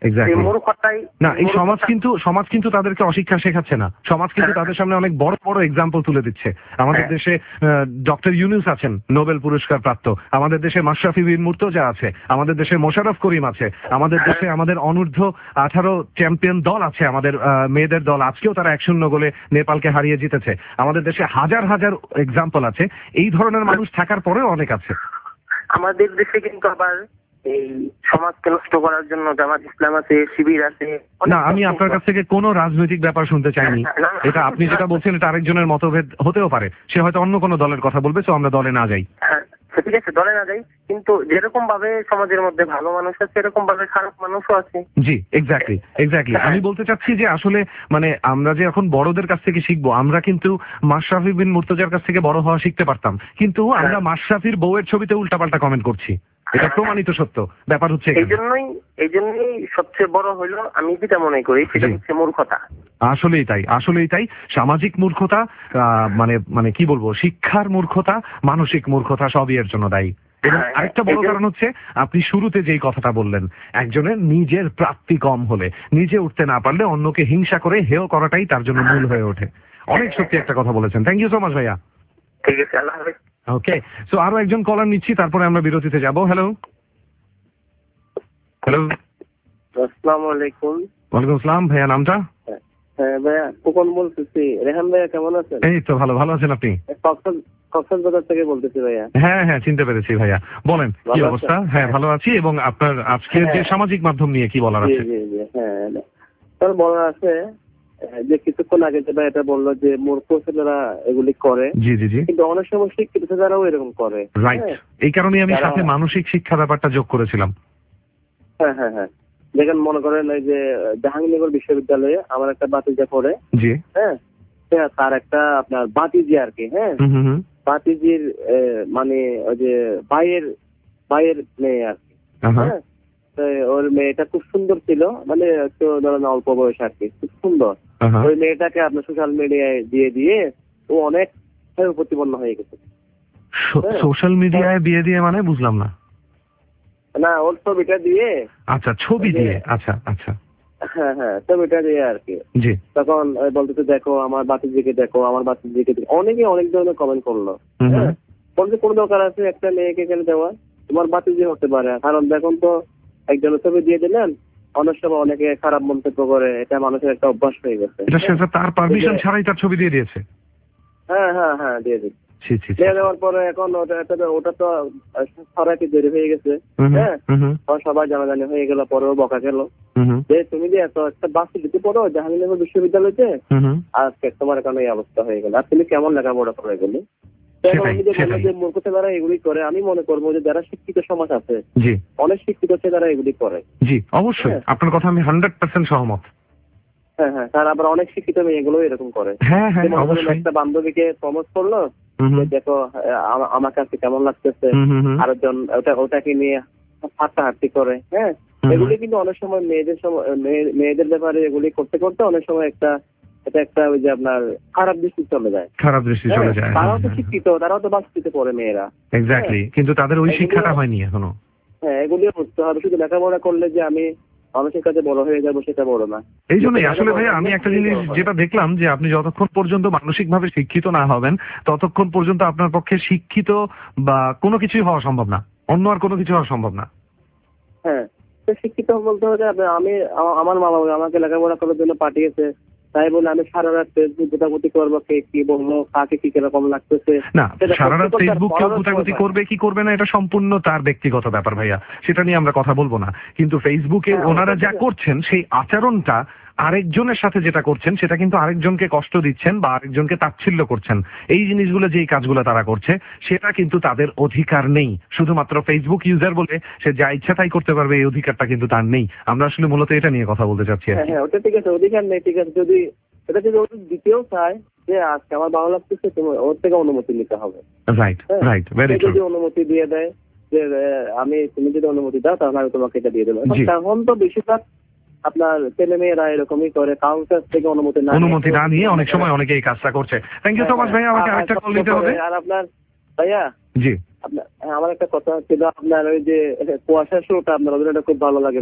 না, এই সমাজ কিন্তু তাদেরকে অশিক্ষা শেখাচ্ছে না। সমাজ কিন্তু তাদের সামনে অনেক বড় বড় এক্সাম্পল তুলে দিচ্ছে। আমাদের দেশে ডক্টর ইউনূস আছেন, নোবেল পুরস্কার প্রাপ্ত। আমাদের দেশে মাশরাফি বিন মুর্তজা আছে। আমাদের দেশে মোশাররফ করিম আছে। আমাদের দেশে আমাদের অনূর্ধ্ব 18 চ্যাম্পিয়ন দল আছে, আমাদের মেয়েদের দল। আজকেও তারা 1-0 গোলে নেপালকে হারিয়ে জিতেছে। আমাদের দেশে হাজার হাজার এক্সাম্পল আছে। এই ধরনের মানুষ থাকার পরেও অনেক আছে। আমাদের দেশে কিন্তু আবার এই সমাজকে নষ্ট করার জন্য জামাত ইসলাম আছে, শিবির আছে। না, আমি আপনার কাছ থেকে কোনো রাজনৈতিক ব্যাপার শুনতে চাইনি। এটা আপনি যেটা বলছেন এটা আরেকজনের মতভেদ হতেও পারে, সে হয়তো অন্য কোনো দলের কথা বলবে, তো আমরা দলে না যাই। ঠিক আছে, দলে না যাই, কিন্তু যেরকম ভাবে সমাজের মধ্যে ভালো মানুষ আছে এরকম ভাবে খারাপ মানুষও আছে। জি এক্স্যাক্টলি এক্স্যাক্টলি। আমি বলতে চাচ্ছি যে আসলে মানে আমরা যে এখন বড়দের কাছ থেকে শিখবো, আমরা কিন্তু মাশরাফি বিন মুর্তজার কাছ থেকে বড় হওয়া শিখতে পারতাম, কিন্তু আমরা মাশরাফির বউয়ের ছবিতে উল্টাপাল্টা কমেন্ট করছি। এটা প্রমাণিত সত্য। ব্যাপার হচ্ছে এই জন্যই সবচেয়ে বড় হইলো আমি যেটা মনে করি সেটা হচ্ছে মূর্খতা। আসলেই তাই, আসলেই তাই। সামাজিক মূর্খতা, মানে কি বলবো, শিক্ষার মূর্খতা, মানসিক মূর্খতা, সবই এর জন্য দায়ী। এবং আরেকটা বড় কারণ হচ্ছে আপনি শুরুতে যেই কথাটা বললেন, একজনের নিজের প্রাপ্তি কম হলে, নিজে উঠতে না পারলে অন্যকে হিংসা করে হেয় করাটাই তার জন্য মূল হয়ে ওঠে। অনেক সত্যি একটা কথা বলেছেন। থ্যাংক ইউ সো মাচ ভাইয়া। ঠিক আছে, আল্লাহ হাফেজ। ওকে, সো আরো একজন কলার নিচ্ছি, তারপরে আমরা বিরতিতে যাব। হ্যালো হ্যালো, আসসালামু আলাইকুম। ওয়ালাইকুম আসসালাম। ভাইয়া নামটা? হ্যাঁ ভাইয়া, খোকন বলতেছি। রেহান ভাইয়া কেমন আছেন? এই তো ভালো। ভালো আছেন আপনি? কক্সবাজার থেকে বলতেছি ভাইয়া। হ্যাঁ হ্যাঁ, চিনতে পেরেছি ভাইয়া। বলেন কি অবস্থা? হ্যাঁ ভালো আছি। এবং আপনার আজকের যে সামাজিক মাধ্যম নিয়ে কি বলার আছে? হ্যাঁ, তার বলার আছে যে কিছুক্ষণ আগে যেটা এটা বললো যে মূর্খ ছেলেরা এগুলি করে। জি জি জি, কিন্তু অনেক সময় শিক্ষিত ছেলেরাও এরকম করে। রাইট। এই কারণে আমি সাথে মানসিক শিক্ষা ব্যাপারটা যোগ করেছিলাম। হ্যাঁ হ্যাঁ হ্যাঁ, দেখেন মনে করেন এই যে জাহাঙ্গীরনগর বিশ্ববিদ্যালয়ে আমার একটা বাতিজা পড়ে। জি। হ্যাঁ, তার একটা আপনার বাতিজি আর কি। হ্যাঁ, বাতিজির মানে ওই যে ভাইয়ের মেয়ে আর কি। হ্যাঁ, ওর মেয়েটা খুব সুন্দর ছিল, মানে একটু ধরেন অল্প বয়স আর কি, খুব সুন্দর। ওই মেয়েটাকে আপনার সোশ্যাল মিডিয়ায় দিয়ে ও অনেক প্রতিপন্ন হয়ে গেছে। সোশ্যাল মিডিয়ায় বিয়ে দিয়ে মানে বুঝলাম না। না, ওর ছবিটা দিয়ে। আচ্ছা, ছবি দিয়ে। আচ্ছা আচ্ছা, হ্যাঁ হ্যাঁ, ছবিটা দিয়ে আর কি। জি। তখন বলতেছে দেখো আমার বাতিজিকে, দেখো আমার বাতিজিকে। অনেকে অনেক ধরনের কমেন্ট করলো। হ্যাঁ, বলতে কোনো দরকার আছে একটা মেয়েকে কেন দেওয়া? তোমার বাতিজি হতে পারে। কারণ দেখুন তো, একজনের ছবি দিয়ে দিলেন, অনেক সময় অনেকে খারাপ মন্তব্য করে, এটা মানুষের একটা অভ্যাস হয়ে গেছে। এটা সে তার পারমিশন ছাড়াই তার ছবি দিয়ে দিয়েছে। হ্যাঁ হ্যাঁ হ্যাঁ, দিয়ে দিই। দিয়ে দেওয়ার পরে এখন ওটা তো ছড়াইতে দেরি হয়ে গেছে। হ্যাঁ, সবাই জানাজানি হয়ে গেল, পরেও বকা গেল যে তুমি যে এত একটা বাস দিতে পারো জাহাঙ্গীরনগর বিশ্ববিদ্যালয়তে, আজকে তোমার কারণে এই অবস্থা হয়ে গেল। আর তুমি কেমন লেখাপড়া করে গেলি? যে মূর্খ ছেলেরা এগুলি করে, আমি মনে করবো যে যারা শিক্ষিত সমাজ আছে, অনেক শিক্ষিত ছেলেরা এগুলি করে। জি অবশ্যই, আপনার কথা আমি 100% সহমত। হ্যাঁ হ্যাঁ, তার আবার অনেক শিক্ষিত মেয়েগুলো এরকম করে। হ্যাঁ হ্যাঁ, অবশ্যই। একটা বান্ধবীকে প্রমোট করলো, দেখো আমার কাছে কেমন লাগতেছে, আরেকজন ওটাকে নিয়ে হাঁটাহাঁটি করে। হ্যাঁ, এগুলি কিন্তু অনেক সময় মেয়েদের ব্যাপারে এগুলি করতে করতে অনেক সময় এটা একটা ওই যে আপনার খারাপ দৃষ্টি চলে যায়। তারাও তো শিক্ষিত, তারাও তো বাস্তবিতে পড়ে মেয়েরা। এক্স্যাক্টলি, কিন্তু তাদের ওই শিক্ষাটা হয়নি এখনো। হ্যাঁ, এগুলিও বুঝতে হবে। শুধু লেখাপড়া করলে যে আমি মানুষের কাছে বড় হয়ে যাবো সেটা বড় না। এই জন্যই আসলে ভাই আমি একটা জিনিস যেটা দেখলাম, যে আপনি যতক্ষণ পর্যন্ত মানসিকভাবে শিক্ষিত না হবেন ততক্ষণ পর্যন্ত আপনার পক্ষে শিক্ষিত বা কোনো কিছুই হওয়া সম্ভব না, অন্য আর কোনো কিছু হওয়া সম্ভব না। হ্যাঁ, শিক্ষিত বলতে হবে আমি আমার মা বাবা আমাকে লেখাপড়া করার জন্য পাঠিয়েছে, তাই বলে আমি সারা রাত ফেসবুক গোটাগুটি করবো, কে কি বলবো, কাকে কি কিরকম লাগতেছে না। সারা রাত ফেসবুক কেউ গোটাগুটি করবে কি করবে না, এটা সম্পূর্ণ তার ব্যক্তিগত ব্যাপার ভাইয়া, সেটা নিয়ে আমরা কথা বলবো না। কিন্তু ফেসবুকে ওনারা যা করছেন সেই আচরণটা আরেকজনের সাথে যেটা করছেন সেটা কিন্তু আরেকজনকে কষ্ট দিচ্ছেন বা আরেকজনকে তাচ্ছিল্য করছেন। এই জিনিসগুলো, যেই কাজগুলো তারা করছে সেটা কিন্তু তাদের অধিকার নেই। শুধুমাত্র ফেসবুক ইউজার বলে সে যা ইচ্ছা তাই করতে পারবে, এই অধিকারটা কিন্তু তার নেই। আমরা আসলে মূলত এটা নিয়ে কথা বলতে চাচ্ছি। হ্যাঁ, ওটা ঠিক আছে, অধিকার নেই, ঠিক আছে। যদি এটা যদি ওর দ্বিতীয় চায় যে আজকে আমার ভালো লাগতেছে, ওর থেকে অনুমতি নিতে হবে। Right right, very true. যদি অনুমতি দিয়ে দেয় যে তুমি যদি অনুমতি দাও তাহলে আমি তোমাকে এটা দিয়ে দেবো। তখন তো বেশিরভাগ আপনার ছেলে মেয়েরা এরকমই করে, কারোর কাছ থেকে অনুমতি না নিয়ে অনেক সময় অনেকে এই কাজটা করছে। থ্যাংক ইউ সো মাচ ভাইয়া, আমাকে আরেকটা কল দিতে হবে। আর আপনার ভাইয়া, জি আমার একটা কথা ছিল, আপনার ওই যে কুয়াশা শোটা আপনার ওটা খুব ভালো লাগে।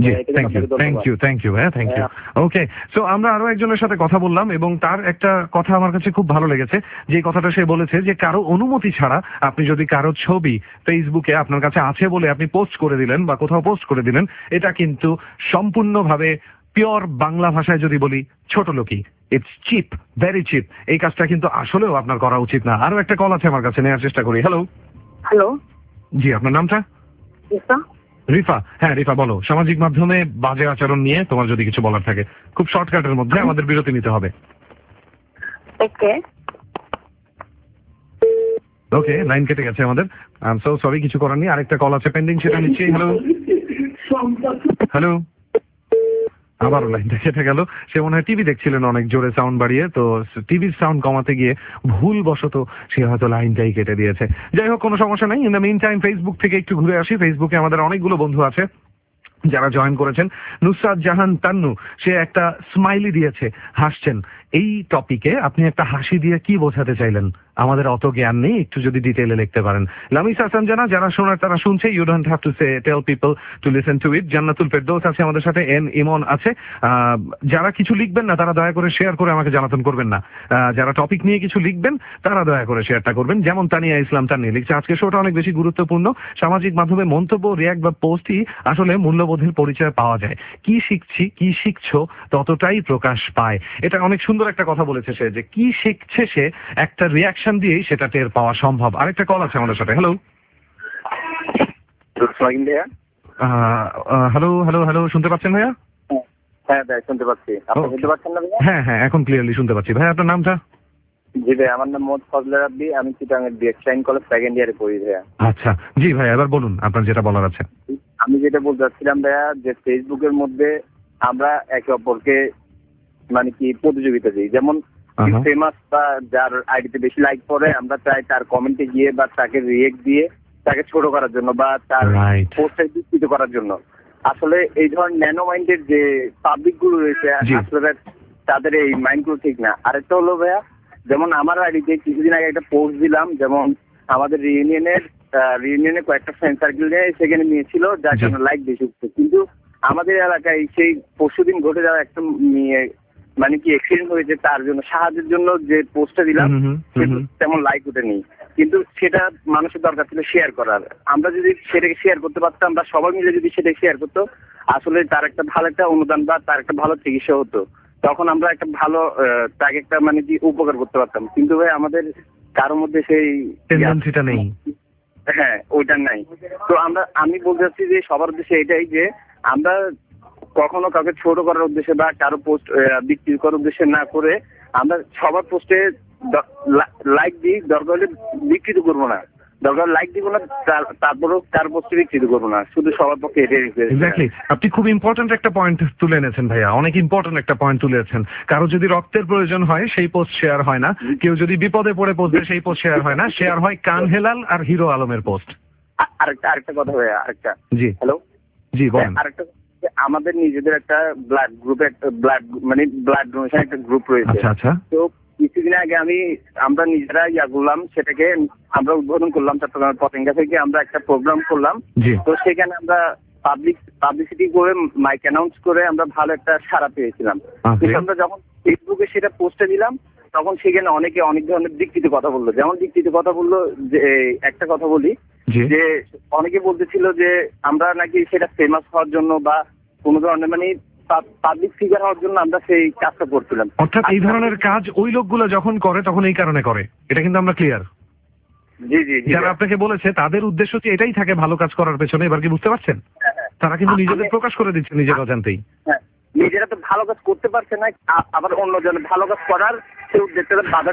থ্যাংক ইউ ভাইয়া, থ্যাংক ইউ। ওকে, সো আমরা আরো একজনের সাথে কথা বললাম এবং তার একটা কথা আমার কাছে খুব ভালো লেগেছে। যে কথাটা সে বলেছে যে কারো অনুমতি ছাড়া আপনি যদি কারো ছবি ফেসবুকে আপনার কাছে আছে বলে আপনি পোস্ট করে দিলেন বা কোথাও পোস্ট করে দিলেন, এটা কিন্তু সম্পূর্ণভাবে পিওর বাংলা ভাষায় যদি বলি ছোটলোকি। It's cheap, very cheap. এই কাজটা কিন্তু আসলেও আপনার করা উচিত না। আরো একটা কল আছে আমার কাছে, নেওয়ার চেষ্টা করি। হ্যালো হ্যালো, জি আপনার নামটা? রিফা। হ্যাঁ রিফা, বলো। সামাজিক মাধ্যমে বাজে আচরণ নিয়ে তোমার যদি কিছু বলার থাকে, খুব শর্টকাটের মধ্যে, আমাদের বিরতি নিতে হবে। ওকে, লাইন কেটে গেছে আমাদের। আই এম সো সরি, কিছু করার নেই। আরেকটা কল আছে পেন্ডিং, সেটা নিচ্ছি। হ্যালো হ্যালো, আবারও লাইনটা কেটে গেল। সে মনে হয় টিভি দেখছিলেন অনেক জোরে সাউন্ড বাড়িয়ে, তো টিভির সাউন্ড কমাতে গিয়ে ভুলবশত সে হয়তো লাইনটাই কেটে দিয়েছে। যাই হোক, কোনো সমস্যা নাই। In the meantime Facebook থেকে একটু ঘুরে আসি। ফেসবুকে আমাদের অনেকগুলো বন্ধু আছে, যারা জয়েন করেছেন। নুসরাত জাহান তান্নু, সে একটা স্মাইলি দিয়েছে, হাসছেন। এই টপিকে আপনি একটা হাসি দিয়ে কি বোঝাতে চাইলেন? আমাদের অত জ্ঞান নেই, একটু যদি ডিটেইলে লিখতে পারেন। লামিস হাসান জানা, যারা শোনার তারা শুনছে, you don't have to say tell people to listen to it. Jannatul Ferdous আছে আমাদের সাথে, এন ইমন আছে। যারা কিছু লিখবেন না তারা দয়া করে শেয়ার করে আমাকে জানাতন করবেন না। যারা টপিক নিয়ে কিছু লিখবেন তারা দয়া করে শেয়ারটা করবেন। যেমন তানিয়া ইসলাম তানি লিখছে, আজকে শোটা অনেক বেশি গুরুত্বপূর্ণ। সামাজিক মাধ্যমে মন্তব্য, রিয়াক্ট বা পোস্টই আসলে মূল্যবোধের পরিচয় পাওয়া যায়। কি শিখছি, কি শিখছো ততটাই প্রকাশ পায়। এটা অনেক সুন্দর একটা কথা বলেছে সে, যে কি শিখছে সে একটা রিয়াকশন দিয়েই সেটা টের পাওয়া সম্ভব। আরেকটা কল আছে আমাদের সাথে। হ্যালো হ্যালো হ্যালো হ্যালো, শুনতে পাচ্ছেন ভাইয়া? হ্যাঁ ভাই শুনতে পাচ্ছি, আপনি শুনতে পাচ্ছেন না ভাইয়া? হ্যাঁ হ্যাঁ, এখন ক্লিয়ারলি শুনতে পাচ্ছি। ভাই আপনার নামটা? জি ভাই, আমার নাম মোহাম্মদ ফজলে রাব্বি, আমি চিটাগাং বিএসটাইন কলেজ সেকেন্ড ইয়ারে পড়ি ভাইয়া। আচ্ছা জি ভাই, এবার বলুন আপনার যেটা বলার আছে। আমি যেটা বলতে চাচ্ছিলাম ভাইয়া, যে ফেসবুকের মধ্যে আমরা একে অপরকে মানে কি প্রতিযোগিতা দিই। যেমন ফেমাস বা যার আইডিতে বেশি লাইক পড়ে, আমরা চাই তার কমেন্টে গিয়ে বা তাকে রিয়েক্ট দিয়ে তাকে ছোট করার জন্য বা তার পোস্টে বিস্তৃত করার জন্য। আসলে এই ধরনের ন্যানো মাইন্ডের যে পাবলিক গুলো রয়েছে, আসলে তাদের এই মাইন্ড গুলো ঠিক না। আরেকটা হলো ভাইয়া, যেমন আমার আইডিতে কিছুদিন আগে একটা পোস্ট দিলাম, যেমন আমাদের রিউনিয়নে কয়েকটা ফ্রেন্ড সার্কেল নিয়ে সেখানে নিয়েছিল, যার জন্য লাইক বেশি উঠছে। কিন্তু আমাদের এলাকায় সেই পরশুদিন ঘটে যাওয়া একটা মানে কি অ্যাক্সিডেন্ট হয়েছে, তার জন্য সাহায্যের জন্য যে পোস্টটা দিলাম তেমন লাইক উঠেনি। কিন্তু সেটা মানুষের দরকার ছিল শেয়ার করার। আমরা যদি সেটাকে শেয়ার করতে পারতাম বা সবাই মিলে যদি সেটাকে শেয়ার করতো, আসলে তার একটা ভালো একটা অনুদান বা তার একটা ভালো চিকিৎসা হতো। তখন আমরা একটা ভালো তাকে একটা মানে কি উপকার করতে পারতাম। কিন্তু ভাই আমাদের কারোর মধ্যে সেই টেন্ডেন্সিটা নেই। হ্যাঁ, ওইটা নাই। তো আমি বলতে চাচ্ছি যে সবার উদ্দেশ্যে এটাই, যে আমরা কখনো কাউকে ছোট করার উদ্দেশ্যে বা কারো পোস্ট বিক্রি করার উদ্দেশ্যে না করে আমরা সবার পোস্টে লাইক দিই, দরকার হলে বিকৃত করবো না, দরকার লাইক দিব না, তারপরেও কার পোস্টে বিকৃত করবো না, শুধু সবার পক্ষে এটাই। এক্স্যাক্টলি, আপনি খুব ইম্পর্টেন্ট একটা পয়েন্ট তুলে এনেছেন ভাইয়া, অনেক ইম্পর্টেন্ট একটা পয়েন্ট তুলে এনেছেন। কারো যদি রক্তের প্রয়োজন হয় সেই পোস্ট শেয়ার হয় না, কেউ যদি বিপদে পড়ে পোস্ট দেয় সেই পোস্ট শেয়ার হয় না, শেয়ার হয় কান হেলাল আর হিরো আলমের পোস্ট। আরেকটা কথা ভাইয়া, আরেকটা। জি হ্যালো, জি বলেন। আরেকটা, আমাদের নিজেদের একটা ব্লাড গ্রুপে একটা ব্লাড ডোনেশন একটা গ্রুপ রয়েছে। আচ্ছা আচ্ছা। তো কিছুদিন আগে আমরা নিজেরা করলাম, সেটাকে আমরা উদ্বোধন করলাম চট্টগ্রামের পতেঙ্গা থেকে। আমরা একটা প্রোগ্রাম করলাম, তো সেখানে আমরা পাবলিসিটি করে মাইক অ্যানাউন্স করে আমরা ভালো একটা সাড়া পেয়েছিলাম। কিন্তু আমরা যখন ফেসবুকে সেটা পোস্টে দিলাম, তখন সেখানে অনেকে অনেক ধরনের বিকৃত কথা বললো। যেমন বিকৃত কথা বললো, যে একটা কথা বলি, যে অনেকে বলতেছিল যে আমরা নাকি সেটা ফেমাস হওয়ার জন্য বা কোনো ধরনের মানে পাবলিক ফিগার হওয়ার জন্য আমরা সেই কাজটা করছিলাম। অর্থাৎ এই ধরনের কাজ ওই লোকগুলো যখন করে তখন এই কারণে করে, এটা কিন্তু আমরা ক্লিয়ার। জি জি, যারা আপনাকে বলেছে তাদের উদ্দেশ্য কি এটাই থাকে ভালো কাজ করার পেছনে, এবার কি বুঝতে পারছেন? তারা কিন্তু নিজেদের প্রকাশ করে দিচ্ছে নিজের অজান্তেই। নিজেরা তো ভালো কাজ করতে পারছে না, আবার অন্যজনের ভালো কাজ করার সে উদ্দেশ্যে বাধা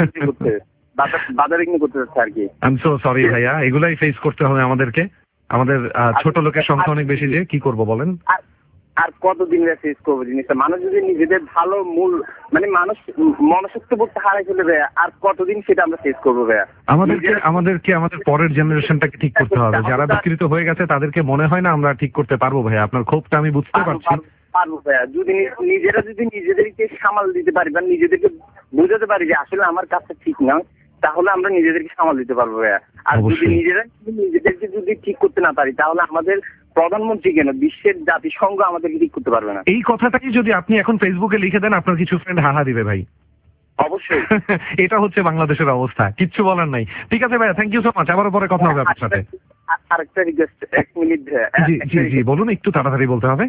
বিঘ্ন করতে যাচ্ছে আর কি। আই এম সো সরি ভাইয়া, এগুলাই ফেস করতে হবে আমাদেরকে। আমাদের ছোট লোকের সংখ্যা অনেক বেশি, যে কি করব বলেন। আর কতদিন ফেস করবো জিনিসটা? মানুষ যদি নিজেদের ভালো মূল মানে মানুষ মনসত্ব বোধ হারাই ফেলে ভাইয়া, আর কতদিন সেটা আমরা ফেস করবো ভাইয়া? আমাদের পরের জেনারেশনটাকে ঠিক করতে হবে। যারা বিকৃত হয়ে গেছে তাদেরকে মনে হয় না আমরা ঠিক করতে পারবো ভাইয়া। আপনার ক্ষোভটা আমি বুঝতে পারছি। পারবো ভাইয়া, যদি নিজেদেরকে সামাল দিতে পারি বা নিজেদেরকে বুঝাতে পারি যে আসলে আমার কাজটা ঠিক না, তাহলে আমরা নিজেদেরকে সামাল দিতে পারবো ভাইয়া। আর যদি নিজেদেরকে যদি ঠিক করতে না পারি, তাহলে আমাদের প্রধানমন্ত্রী কেন বিশ্বের জাতিসংঘ আমাদেরকে ঠিক করতে পারবে না। এই কথাটাই যদি আপনি এখন ফেসবুকে লিখে দেন, আপনার কিছু ফ্রেন্ড হাহা দিবে ভাই। অবশ্যই। এটা হচ্ছে বাংলাদেশের অবস্থা, কিচ্ছু বলার নাই। ঠিক আছে ভাইয়া, থ্যাংক ইউ সো মাচ। আবার পরে কথা হবে আপনার সাথে। আরেকটা রিকোয়েস্ট, 1 মিনিট। জি জি জি বলুন, একটু তাড়াতাড়ি বলতে হবে।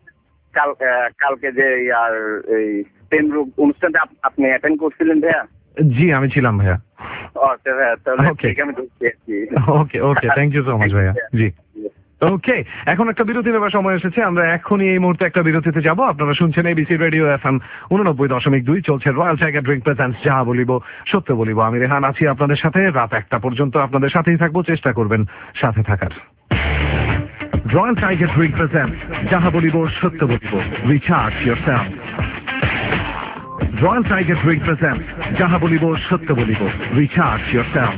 কালকে যে এই পেনরূপ অনুষ্ঠানটা আপনি অ্যাটেন্ড করছিলেন ভাইয়া? জি আমি ছিলাম ভাইয়া। ওকে ভাইয়া, তাহলে আমি okay okay, thank you so much ভাইয়া। জি ওকে, এখন একটা বিরতি নেবার সময় এসেছে। আমরা এখনই এই মুহূর্তে একটা বিরতিতে যাব। আপনারা শুনছেন এবিসি রেডিও FM 89.2, চলছে রয়্যাল টাইগার ড্রিঙ্ক প্রেজেন্টস যাহা বলিব সত্য বলিব। আমি রেহান আছি আপনাদের সাথে রাত 1টা পর্যন্ত। আপনাদের সাথেই থাকবো, চেষ্টা করবেন সাথে থাকার। রয়্যাল টাইগার ড্রিঙ্ক প্রেজেন্টস যাহা বলিব সত্য বলিব, recharge yourself. Royal tiger drink presents যাহা বলিব সত্য বলিব, recharge yourself.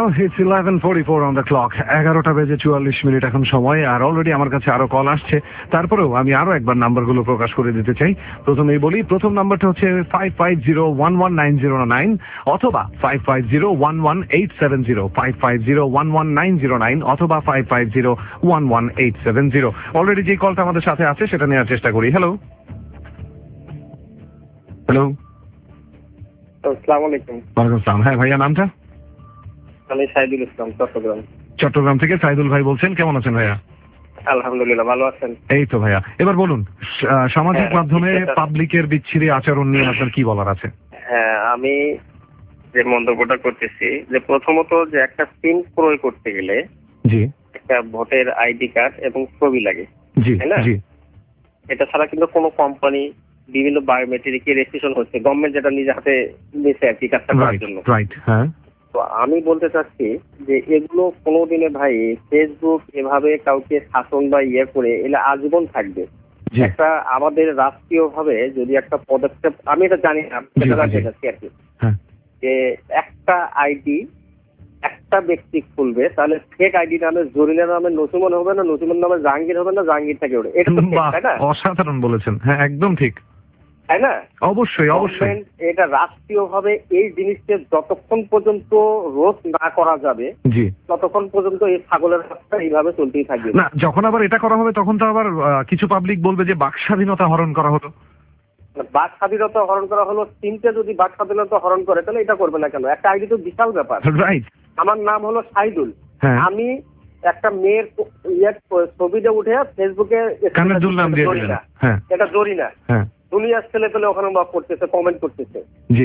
it's 11:44 on the clock. 11টা বেজে 44 মিনিট এখন সময়, আর অলরেডি আমার কাছে আরো কল আসছে। তারপরেও আমি আরো একবার নাম্বারগুলো প্রকাশ করে দিতে চাই। প্রথমেই বলি, প্রথম নাম্বারটা হচ্ছে 55011909 অথবা 55011870, 55011909 অথবা 55011870। অলরেডি যে কলটা আমাদের সাথে আছে সেটা নেওয়ার চেষ্টা করি। হ্যালো হ্যালো, আসসালামু আলাইকুম। ওয়ালাইকুম আসসালাম। হ্যাঁ ভাইয়া, নামটা? আমি সাইদুল ইসলাম, চট্টগ্রাম। চট্টগ্রাম থেকে সাইদুল ভাই বলছেন। কেমন আছেন ভাইয়া? আলহামদুলিল্লাহ, ভালো আছেন? এই তো ভাইয়া। এবার বলুন, সামাজিক মাধ্যমে পাবলিকের বিচ্ছিরি আচরণ নিয়ে আপনার কি বলার আছে? হ্যাঁ, আমি যে মন্তব্যটা করতেছি, যে প্রথমত যে একটা সিম ক্রয় করতে গেলে জি, একটা ভোটের আইডি কার্ড এবং ছবি লাগে, জি তাই না? জি। এটা ছাড়া কিন্তু কোনো কোম্পানি বিভিন্ন বায়োমেট্রিক রেজিস্ট্রেশন হচ্ছে, গভর্নমেন্ট যেটা নিজে হাতে নিয়েছে আর কি কাজটা করার জন্য। রাইট, হ্যাঁ। তো আমি বলতে চাচ্ছি যে এগুলো কোনোদিনে ভাই ফেসবুক এভাবে কাউকে শাসন বা ইয়ে করে এলে আজীবন থাকবে। একটা আমাদের রাষ্ট্রীয় ভাবে যদি একটা পদক্ষেপ, আমি এটা জানি না, সেটা জানতে চাচ্ছি আর কি, যে একটা আইডি একটা ব্যক্তি খুলবে, তাহলে ফেক আইডি নামে জরিনার নামে নসিমন হবে না, নসিমন নামে জাহাঙ্গীর হবে না, জাহাঙ্গীর থেকে ওঠে। এটা তো ঠিক, তাই না? অসাধারণ বলেছেন। হ্যাঁ, একদম ঠিক, তাই না? অবশ্যই অবশ্যই। এটা রাষ্ট্রীয় ভাবে এই জিনিসটা যতক্ষণ পর্যন্ত রোধ না করা যাবে, জি, ততক্ষণ পর্যন্ত এই ছাগলের রাস্তা এইভাবে চলতেই থাকবে। না, যখন আবার এটা করা হবে তখন তো আবার কিছু পাবলিক বলবে যে বাক স্বাধীনতা হরণ করা হলো। বাক স্বাধীনতা হরণ করা হলো, তিনটে যদি বাক স্বাধীনতা হরণ করে তাহলে এটা করবে না কেন? একটা আইডি তো বিশাল ব্যাপার। রাইট। আমার নাম হলো সাইদুল, আমি একটা মেয়ের ছবিটা উঠে ফেসবুকে এটা জরিনা, দুনিয়ার ছেলে পেলে ওখানে করতেছে, কমেন্ট করতেছে। জি,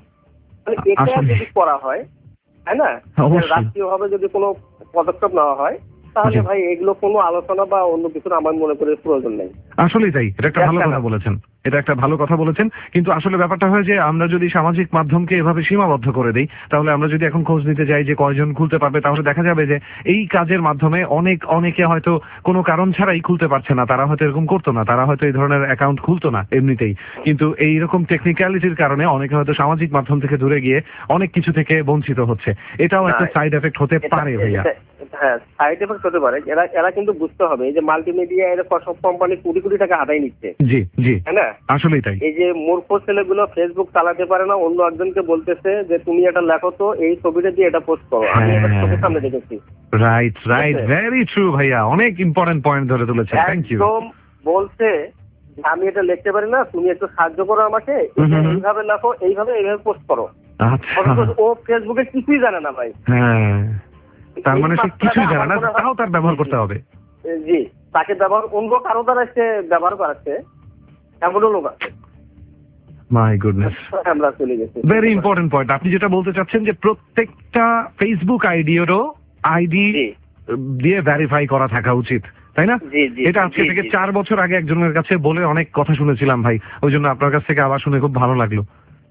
এটা যদি করা হয়, তাই না, রাষ্ট্রীয় ভাবে যদি কোনো পদক্ষেপ নেওয়া হয়, তাহলে ভাই এগুলো কোনো আলোচনা বা অন্য কিছুর আমার মনে করে প্রয়োজন নেই। আসলেই তাই, এটা একটা ভালো কথা বলেছেন, এটা একটা ভালো কথা বলেছেন। কিন্তু আসলে ব্যাপারটা হয় যে আমরা যদি সামাজিক মাধ্যমকে এভাবে সীমাবদ্ধ করে দিই, তাহলে আমরা যদি এখন খোঁজ নিতে যাই যে কয়জন খুলতে পারবে, তাহলে দেখা যাবে যে এই কাজের মাধ্যমে অনেকে হয়তো কোনো কারণ ছাড়াই খুলতে পারছে না, তারা হয়তো এরকম করতো না, তারা হয়তো এই ধরনের অ্যাকাউন্ট খুলতো না এমনিতেই। কিন্তু এইরকম টেকনিক্যালিটির কারণে অনেকে হয়তো সামাজিক মাধ্যম থেকে দূরে গিয়ে অনেক কিছু থেকে বঞ্চিত হচ্ছে। এটাও একটা সাইড এফেক্ট হতে পারে ভাইয়া। হ্যাঁ, সাইড এফেক্ট হতে পারে। এরা কিন্তু বুঝতে হবে এই যে মাল্টিমিডিয়া এর সব কোম্পানি কোটি কোটি টাকা হাতায় নিচ্ছে। জি জি, তাই না? আসলেই তাই। এই যে মূর্খ ছেলেগুলো ফেসবুক চালাতে পারে না, অন্য একজনকে বলতেছে যে তুমি এটা লেখো তো, এই ছবিটা দিয়ে এটা পোস্ট করো। আমি এটা চোখের সামনে দেখেছি। রাইট রাইট, ভেরি ট্রু ভাইয়া, অনেক ইম্পর্টেন্ট পয়েন্ট ধরে তুলেছেন। Thank you. একদম বলছে আমি এটা লিখতে পারি না, তুমি একটু সাহায্য করো আমাকে, এইভাবে লেখো, এইভাবে পোস্ট করো। আচ্ছা, ও ফেসবুকে কিছুই জানে না ভাই। হ্যাঁ, তার মানে সে কিছুই জানে না, তাও তার ব্যবহার করতে হবে। জি, তাকে ব্যবহার অন্য কারো দ্বারা সে ব্যবহার করাচ্ছে, এমনও লোক আছে। মাই গুডনেস, আমরা চলে গেছি। Very important point. আপনি যেটা বলতে চাচ্ছেন যে প্রত্যেকটা ফেসবুক আইডিরও আইডি দিয়ে ভেরিফাই করা থাকা উচিত, তাই না? এটা আজকে থেকে 4 বছর আগে একজনের কাছে বলে অনেক কথা শুনেছিলাম ভাই, ওই জন্য আপনার কাছ থেকে আবার শুনে খুব ভালো লাগলো।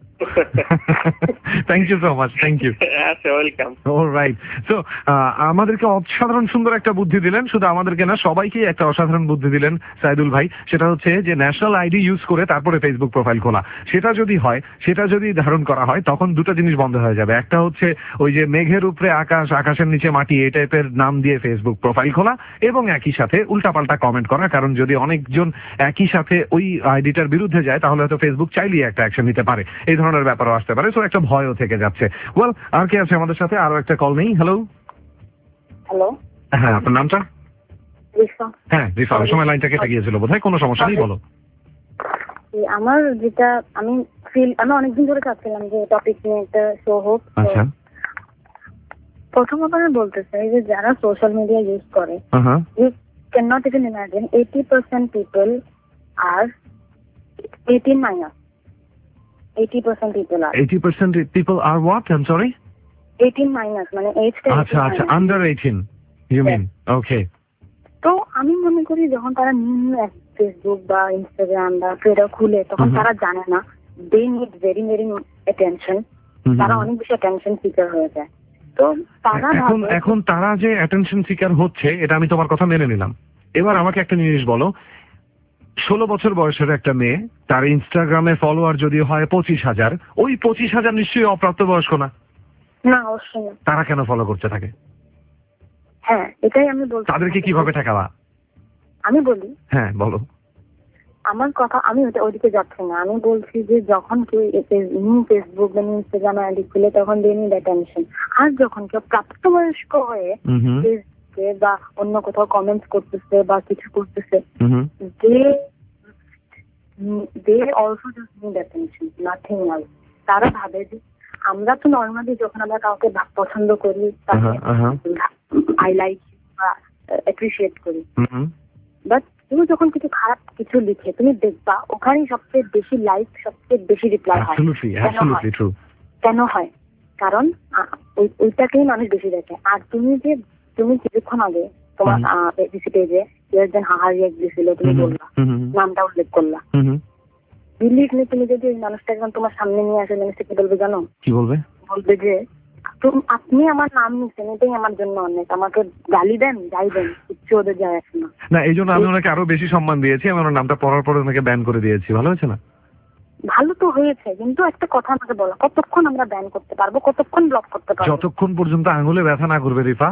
Thank you so much, thank you. Welcome. Alright. So আমাদেরকে অসাধারণ সুন্দর একটা বুদ্ধি দিলেন, শুধু আমাদেরকে না সবাইকে একটা অসাধারণ বুদ্ধি দিলেন সাইদুল ভাই। সেটা হচ্ছে যে ন্যাশনাল আইডি ইউজ করে তারপরে ফেসবুক প্রোফাইল খোলা। সেটা যদি হয়, সেটা যদি ধারণ করা হয়, তখন দুটো জিনিস বন্ধ হয়ে যাবে। একটা হচ্ছে ওই যে মেঘের উপরে আকাশ, আকাশের নিচে মাটি, এই টাইপের নাম দিয়ে ফেসবুক প্রোফাইল খোলা, এবং একই সাথে উল্টাপাল্টা কমেন্ট করা। কারণ যদি অনেকজন একই সাথে ওই আইডিটার বিরুদ্ধে যায়, তাহলে হয়তো ফেসবুক চাইলেই একটা অ্যাকশন নিতে পারে, এই ধরনের ব্যাপারও আসতে পারে। সো একটা ভয়ও থেকে যাচ্ছে। ওয়েল, আর কে আছে আমাদের সাথে? আরো একটা কল নেই। হ্যালো হ্যালো, হ্যাঁ, আপনার নামটা? রিফা। হ্যাঁ রিফা, ওই সময় লাইনটা কেটে গিয়েছিল বোধহয়, কোনো সমস্যা নেই, বলো। আমার যেটা আমি অনেকদিন ধরে চাচ্ছিলাম যে টপিক নিয়ে একটা শো হোক। আচ্ছা, প্রথমত আমি বলতে চাই যে যারা সোশ্যাল মিডিয়া ইউজ করে, you cannot even imagine 80% people are 18 minus. 80% people are. 80% people are what? I'm sorry? 18 minus, মানে age-টা। আচ্ছা আচ্ছা, under 18 you mean? Okay. তো আমি মনে করি যখন তারা নিউ ফেসবুক বা ইনস্টাগ্রাম বা টুইটার খুলে, তখন তারা জানে না they need very very attention. তারা অনেক বেশি attention seeker হয়ে যায়। তো তারা এখন তারা যে attention seeker হচ্ছে, এটা আমি তোমার কথা মেনে নিলাম। এবার আমাকে একটা জিনিস বলো, 16 বছর বয়সের একটা মেয়ে, তার ইনস্টাগ্রামে ফলোয়ার যদি হয় 25,000, ওই 25,000 নিশ্চয়ই অপ্রাপ্তবয়স্ক না? না, অবশ্যই না। তারা কেন ফলো করছে তাকে? হ্যাঁ, এটাই আমি বলছি। তাদেরকে কিভাবে ঠেকাবা? আমি বলি, হ্যাঁ বলো। আমার কথা, আমি ওদিকে যাচ্ছি না। আমি বলছি যে যখন কেউ ফেসবুক বা ইনস্টাগ্রাম আইডি খুলে তখন দিয়ে নিড অ্যাটেনশন। আর যখন কেউ প্রাপ্তবয়স্ক হয়ে ফেসবুকে বা অন্য কোথাও কমেন্টস করতেছে বা কিছু করতেছে, they also just need attention, nothing else. তারা ভাবে যে আমরা তো নর্মালি যখন আমরা কাউকে পছন্দ করি, আই লাইক বা অ্যাপ্রিসিয়েট করি, বাট তুমি যখন কিছু খারাপ কিছু লিখে তুমি দেখবা ওখানেই সবচেয়ে বেশি লাইক, সবচেয়ে বেশি রিপ্লাই হয়। কেন হয়? কারণ ওইটাকেই মানুষ বেশি দেখে। আর তুমি কিছুক্ষণ আগে তোমার পেজে একজন হাহা রিয়েক্ট দিছিল, তুমি বললা, নামটা উল্লেখ করলা, বিলিভ মি, তুমি যদি ওই মানুষটা একদম তোমার সামনে নিয়ে আসে, মানুষটা কি বলবে জানো? কি বলবে? বলবে যে আপনি আমার নাম নিচ্ছেন, এটাই আমার জন্য অনেক, আমাকে গালি দেন, যাই দেন, কিচ্ছু ওদের যায় আসে না। না, এই জন্য আমি ওনাকে আরো বেশি সম্মান দিয়েছি, আমি ওনার নামটা পড়ার পরে ওনাকে ব্যান করে দিয়েছি। ভালো হয়েছে না? ভালো তো হয়েছে, কিন্তু একটা কথা আমাকে বলো, কতক্ষণ আমরা ব্যান করতে পারবো, কতক্ষণ ব্লক করতে পারবো? যতক্ষণ পর্যন্ত আঙুলে ব্যথা না করবে রিফা।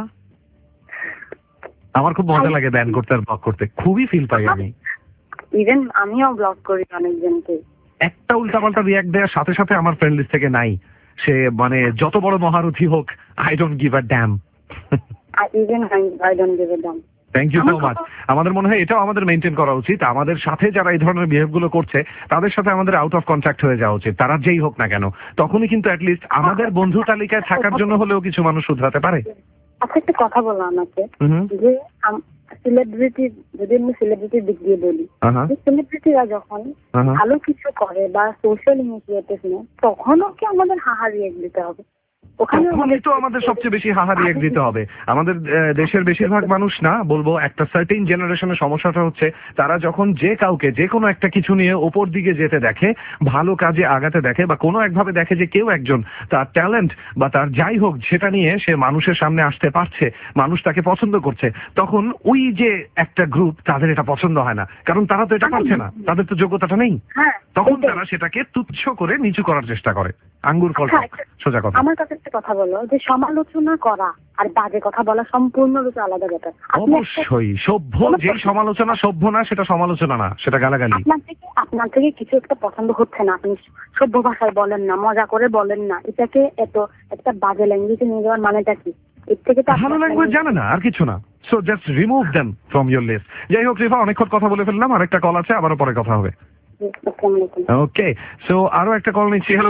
আমার খুব মজা লাগে ব্যান করতে আর ব্লক করতে, খুবই ফিল পাই আমি। ইভেন আমিও ব্লক করি অনেকজনকে। একটা উল্টাপাল্টা রিয়াক্ট দেওয়ার সাথে সাথে আমার ফ্রেন্ড লিস্ট থেকে নাই, সে মানে যত বড় মহারথী হোক, I don't give a damn. Even I don't give a damn. Thank you so much. আমাদের মনে হয় এটাও আমাদের মেনটেন করা উচিত। আমাদের সাথে যারা এই ধরনের বিহেভ গুলো করছে তাদের সাথে আমাদের আউট অফ কন্ট্যাক্ট হয়ে যাওয়া উচিত, তারা যেই হোক না কেন। তখনই কিন্তু অ্যাটলিস্ট আমাদের বন্ধু তালিকায় থাকার জন্য হলেও কিছু মানুষ শুধরাতে পারে। আচ্ছা, একটা কথা বলো আমাকে, যে সেলিব্রিটি, যদি আমি সেলিব্রিটির দিক দিয়ে বলি, সেলিব্রিটিরা যখন ভালো কিছু করে বা সোশ্যাল ইনিশিয়েটিভ নেয়, তখনও কি আমাদের হাহা রিয়েক্ট দিতে হবে? ওখানে তো আমাদের সবচেয়ে বেশি হাহা রিয়েক্ট দিতে হবে। আমাদের দেশের বেশিরভাগ মানুষ না, বলবো একটা সার্টেন জেনারেশনের সমস্যাটা হচ্ছে তারা যখন যে কাউকে যে কোনো একটা কিছু নিয়ে ওপর দিকে যেতে দেখে, ভালো কাজে আগাতে দেখে, বা কোনো একভাবে দেখে যে কেউ একজন তার ট্যালেন্ট বা তার যাই হোক সেটা নিয়ে সে মানুষের সামনে আসতে পারছে, মানুষ তাকে পছন্দ করছে, তখন ওই যে একটা গ্রুপ তাদের এটা পছন্দ হয় না, কারণ তারা তো এটা পারছে না, তাদের তো যোগ্যতাটা নেই। তখন তারা সেটাকে তুচ্ছ করে নিচু করার চেষ্টা করে। আঙ্গুর ফল সোজা কথা। আমার কাছে একটা কথা বলো, যে সমালোচনা করা আর বাজে কথা বলা সম্পূর্ণরূপে আলাদা ব্যাপার। অবশ্যই সভ্য যে সমালোচনা সভ্য না, সেটা সমালোচনা না, সেটা গালাগালি। আপনার থেকে কিছু একটা পছন্দ হচ্ছে না, আপনি সভ্য ভাষায় বলেন না, মজা করে বলেন না, এটাকে এত একটা বাজে ল্যাঙ্গুয়েজে নিয়ে যাওয়ার মানেটা কি? এর থেকে তো ভালো ল্যাঙ্গুয়েজ জানে না, আর কিছু না। So just remove them from your list. যাই হোক রিফা, অনেকক্ষণ কথা বলে ফেললাম, আরেকটা কল আছে, আবারও পরে কথা হবে। ওকে, সো আরো একটা কল নিচ্ছি। হ্যালো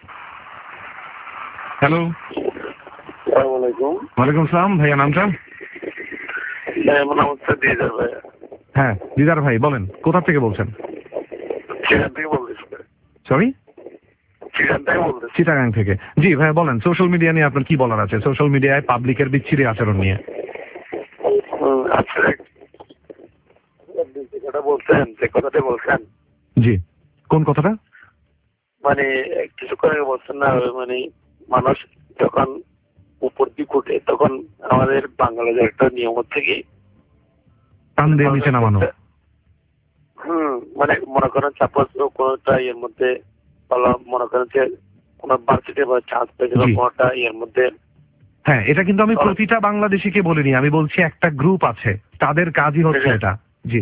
হ্যালো, ওয়ালাইকুম আসসালাম। ভাইয়া নামটা? হ্যাঁ দিদার ভাই, বলেন কোথা থেকে বলছেন? সরি, চিটাগাং থেকে। জি ভাই বলেন, সোশ্যাল মিডিয়া নিয়ে আপনার কি বলার আছে? সোশ্যাল মিডিয়ায় পাবলিকের বিচ্ছিরি আচরণ নিয়ে। বলছেন জি, কোন কথাটা? মানে কিছুক্ষণ আগে বলছেন না, মানে মানুষ যখন উপর দিক উঠে তখন আমাদের বাংলাদেশের একটা নিয়ম থেকে টান দিয়ে নিচে নামানো। মানে মনে করেন সাপোজ কোনটা এর মধ্যে মনে করেন যে কোন ভার্সিটি বা চান্স পেয়েছিল কোনটা এর মধ্যে। হ্যাঁ, এটা কিন্তু আমি প্রতিটা বাংলাদেশিকে বলিনি, আমি বলছি একটা গ্রুপ আছে, তাদের কাজই হচ্ছে এটা। জি,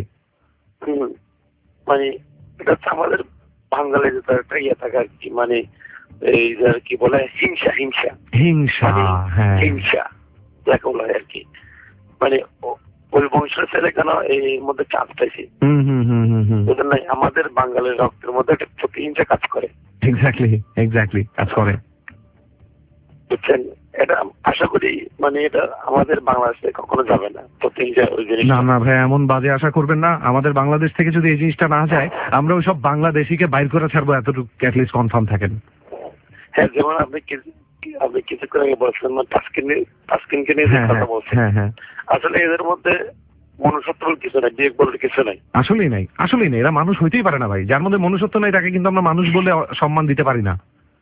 মানে এটা হচ্ছে আমাদের বাঙালির একটা ইয়ে থাকে আর কি, মানে এই কি বলে হিংসা হিংসা হিংসা হিংসা যাকে বলা হয় আর কি। মানে ওই বংশের ছেলে কেন এর মধ্যে চান্স পাইছে, আমাদের বাঙালির রক্তের মধ্যে একটা প্রতিহিংসা কাজ করে। এক্স্যাক্টলি কাজ করে, বুঝছেন? এটা আশা করি মানে এটা আমাদের বাংলাদেশে কখনো যাবে না, প্রতিহিংসা ওই জিনিস। না ভাই, এমন বাজে আশা করবেন না। আমাদের বাংলাদেশ থেকে যদি এই জিনিসটা না যায়, আমরা ওই সব বাংলাদেশিকে বাইর করে ছাড়বো, এতটুকু অ্যাটলিস্ট কনফার্ম থাকেন। হ্যাঁ, যেমন আপনি কিছুক্ষণ আগে বলছেন তাসকিনকে নিয়ে কথা বলছেন, আসলে এদের মধ্যে মনুষ্যত্ব বলে কিছু নাই, বিবেক বলে কিছু নাই। আসলেই নাই। এরা মানুষ হইতেই পারে না ভাই। যার মধ্যে মনুষ্যত্ব নাই তাকে কিন্তু আমরা মানুষ বলে সম্মান দিতে পারি না।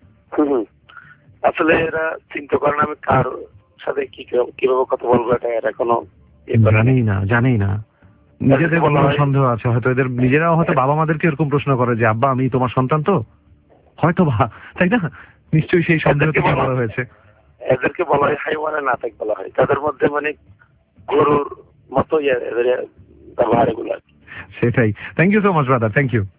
আসলে এরা চিন্তা করেন আমি কার সাথে কিভাবে কথা বলবো, এটা এরা কোনো জানেই না। নিজেদের কোনো সন্দেহ আছে হয়তো এদের, নিজেরাও হয়তো বাবা মাদেরকে এরকম প্রশ্ন করে যে আব্বা আমি তোমার সন্তান তো, হয়তো বা, তাই না? নিশ্চয়ই সেই সন্দেহ থেকে বড় হয়েছে। এদেরকে বলা হয় হাইওয়ানে নাতিক বলা হয়, তাদের মধ্যে মানে গরুর মতো এদের ব্যবহার এগুলো। সেটাই। Thank you so much brother, thank you.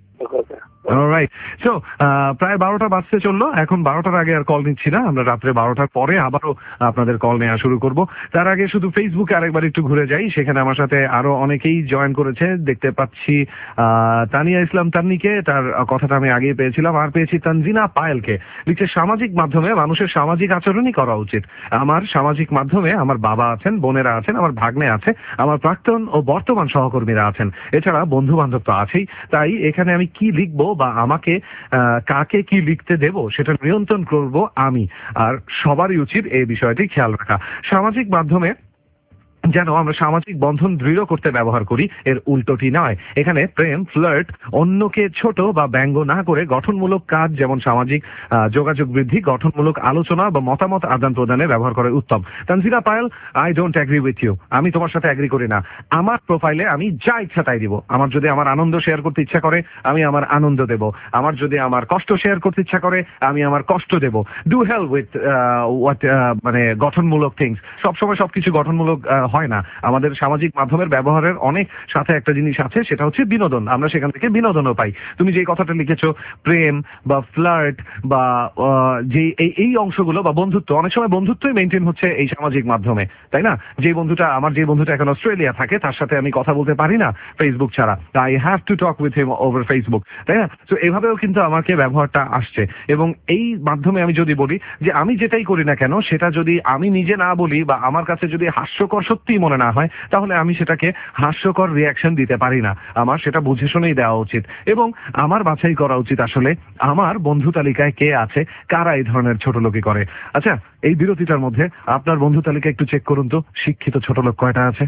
Alright, so প্রায় 12টা বাজতে চললো, এখন 12টার আগে আর কল নিচ্ছি না, আমরা রাত্রে 12টার পরে আবারও আপনাদের কল নেওয়া শুরু করব। তার আগে শুধু ফেসবুকে আরেকবার একটু ঘুরে যাই, সেখানে আমার সাথে আরো অনেকেই জয়েন করেছে। দেখতে পাচ্ছি তানিয়া ইসলাম তান্নিকে, তার কথাটা আমি আগেই পেয়েছিলাম। আর পেয়েছি তানজিনা পায়েলকে, লিখছে সামাজিক মাধ্যমে মানুষের সামাজিক আচরণই করা উচিত। আমার সামাজিক মাধ্যমে আমার বাবা আছেন, বোনেরা আছেন, আমার ভাগ্নে আছে, আমার প্রাক্তন ও বর্তমান সহকর্মীরা আছেন, এছাড়া বন্ধু বান্ধব তো আছেই। তাই এখানে আমি কি লিখবো বা আমাকে কাকে কি লিখতে দেব সেটা নিয়ন্ত্রণ করব আমি। আর সবারই উচিত এই বিষয়টি খেয়াল রাখা। সামাজিক মাধ্যমে যেন আমরা সামাজিক বন্ধন দৃঢ় করতে ব্যবহার করি, এর উল্টোটি নয়। এখানে প্রেম, ফ্লার্ট, অন্যকে ছোট বা ব্যঙ্গ না করে গঠনমূলক কাজ যেমন সামাজিক যোগাযোগ বৃদ্ধি, গঠনমূলক আলোচনা বা মতামত আদান প্রদানে ব্যবহার করে উত্তম। Tanzina Payel, I don't agree with you. আমি তোমার সাথে অ্যাগ্রি করি না। আমার প্রোফাইলে আমি যা ইচ্ছা তাই দিব। আমার যদি আমার আনন্দ শেয়ার করতে ইচ্ছা করে আমি আমার আনন্দ দেব, আমার যদি আমার কষ্ট শেয়ার করতে ইচ্ছা করে আমি আমার কষ্ট দেব। ডু হেল্প উইথ হোয়াট মানে গঠনমূলক থিংস। সবসময় সবকিছু গঠনমূলক হয় না। আমাদের সামাজিক মাধ্যমের ব্যবহারের অনেক সাথে একটা জিনিস আছে, সেটা হচ্ছে বিনোদন। আমরা সেখান থেকে বিনোদনও পাই। তুমি যে কথাটা লিখেছো প্রেম বা ফ্লার্ট বা যে এই অংশগুলো বা বন্ধুত্ব, অনেক সময় বন্ধুত্বই মেনটেন হচ্ছে এই সামাজিক মাধ্যমে, তাই না? আমার যে বন্ধুটা এখন অস্ট্রেলিয়া থাকে তার সাথে আমি কথা বলতে পারি না ফেসবুক ছাড়া, I have to talk with him over Facebook, তাই না? তো এভাবেও কিন্তু আমাকে ব্যবহারটা আসছে। এবং এই মাধ্যমে আমি যদি বলি যে আমি যেটাই করি না কেন সেটা যদি আমি নিজে না বলি বা আমার কাছে যদি হাস্যকর সত্যি মনে না হয়, তাহলে আমি সেটাকে হাস্যকর রিয়াকশন দিতে পারি না। আমার সেটা বুঝে শুনেই দেওয়া উচিত এবং আমার বাছাই করা উচিত আসলে আমার বন্ধু তালিকায় কে আছে, কারা এই ধরনের ছোটলোকি করে। আচ্ছা, এই বিরতিটার মধ্যে আপনার বন্ধু তালিকা একটু চেক করুন তো, শিক্ষিত ছোটলোক কয়টা আছে।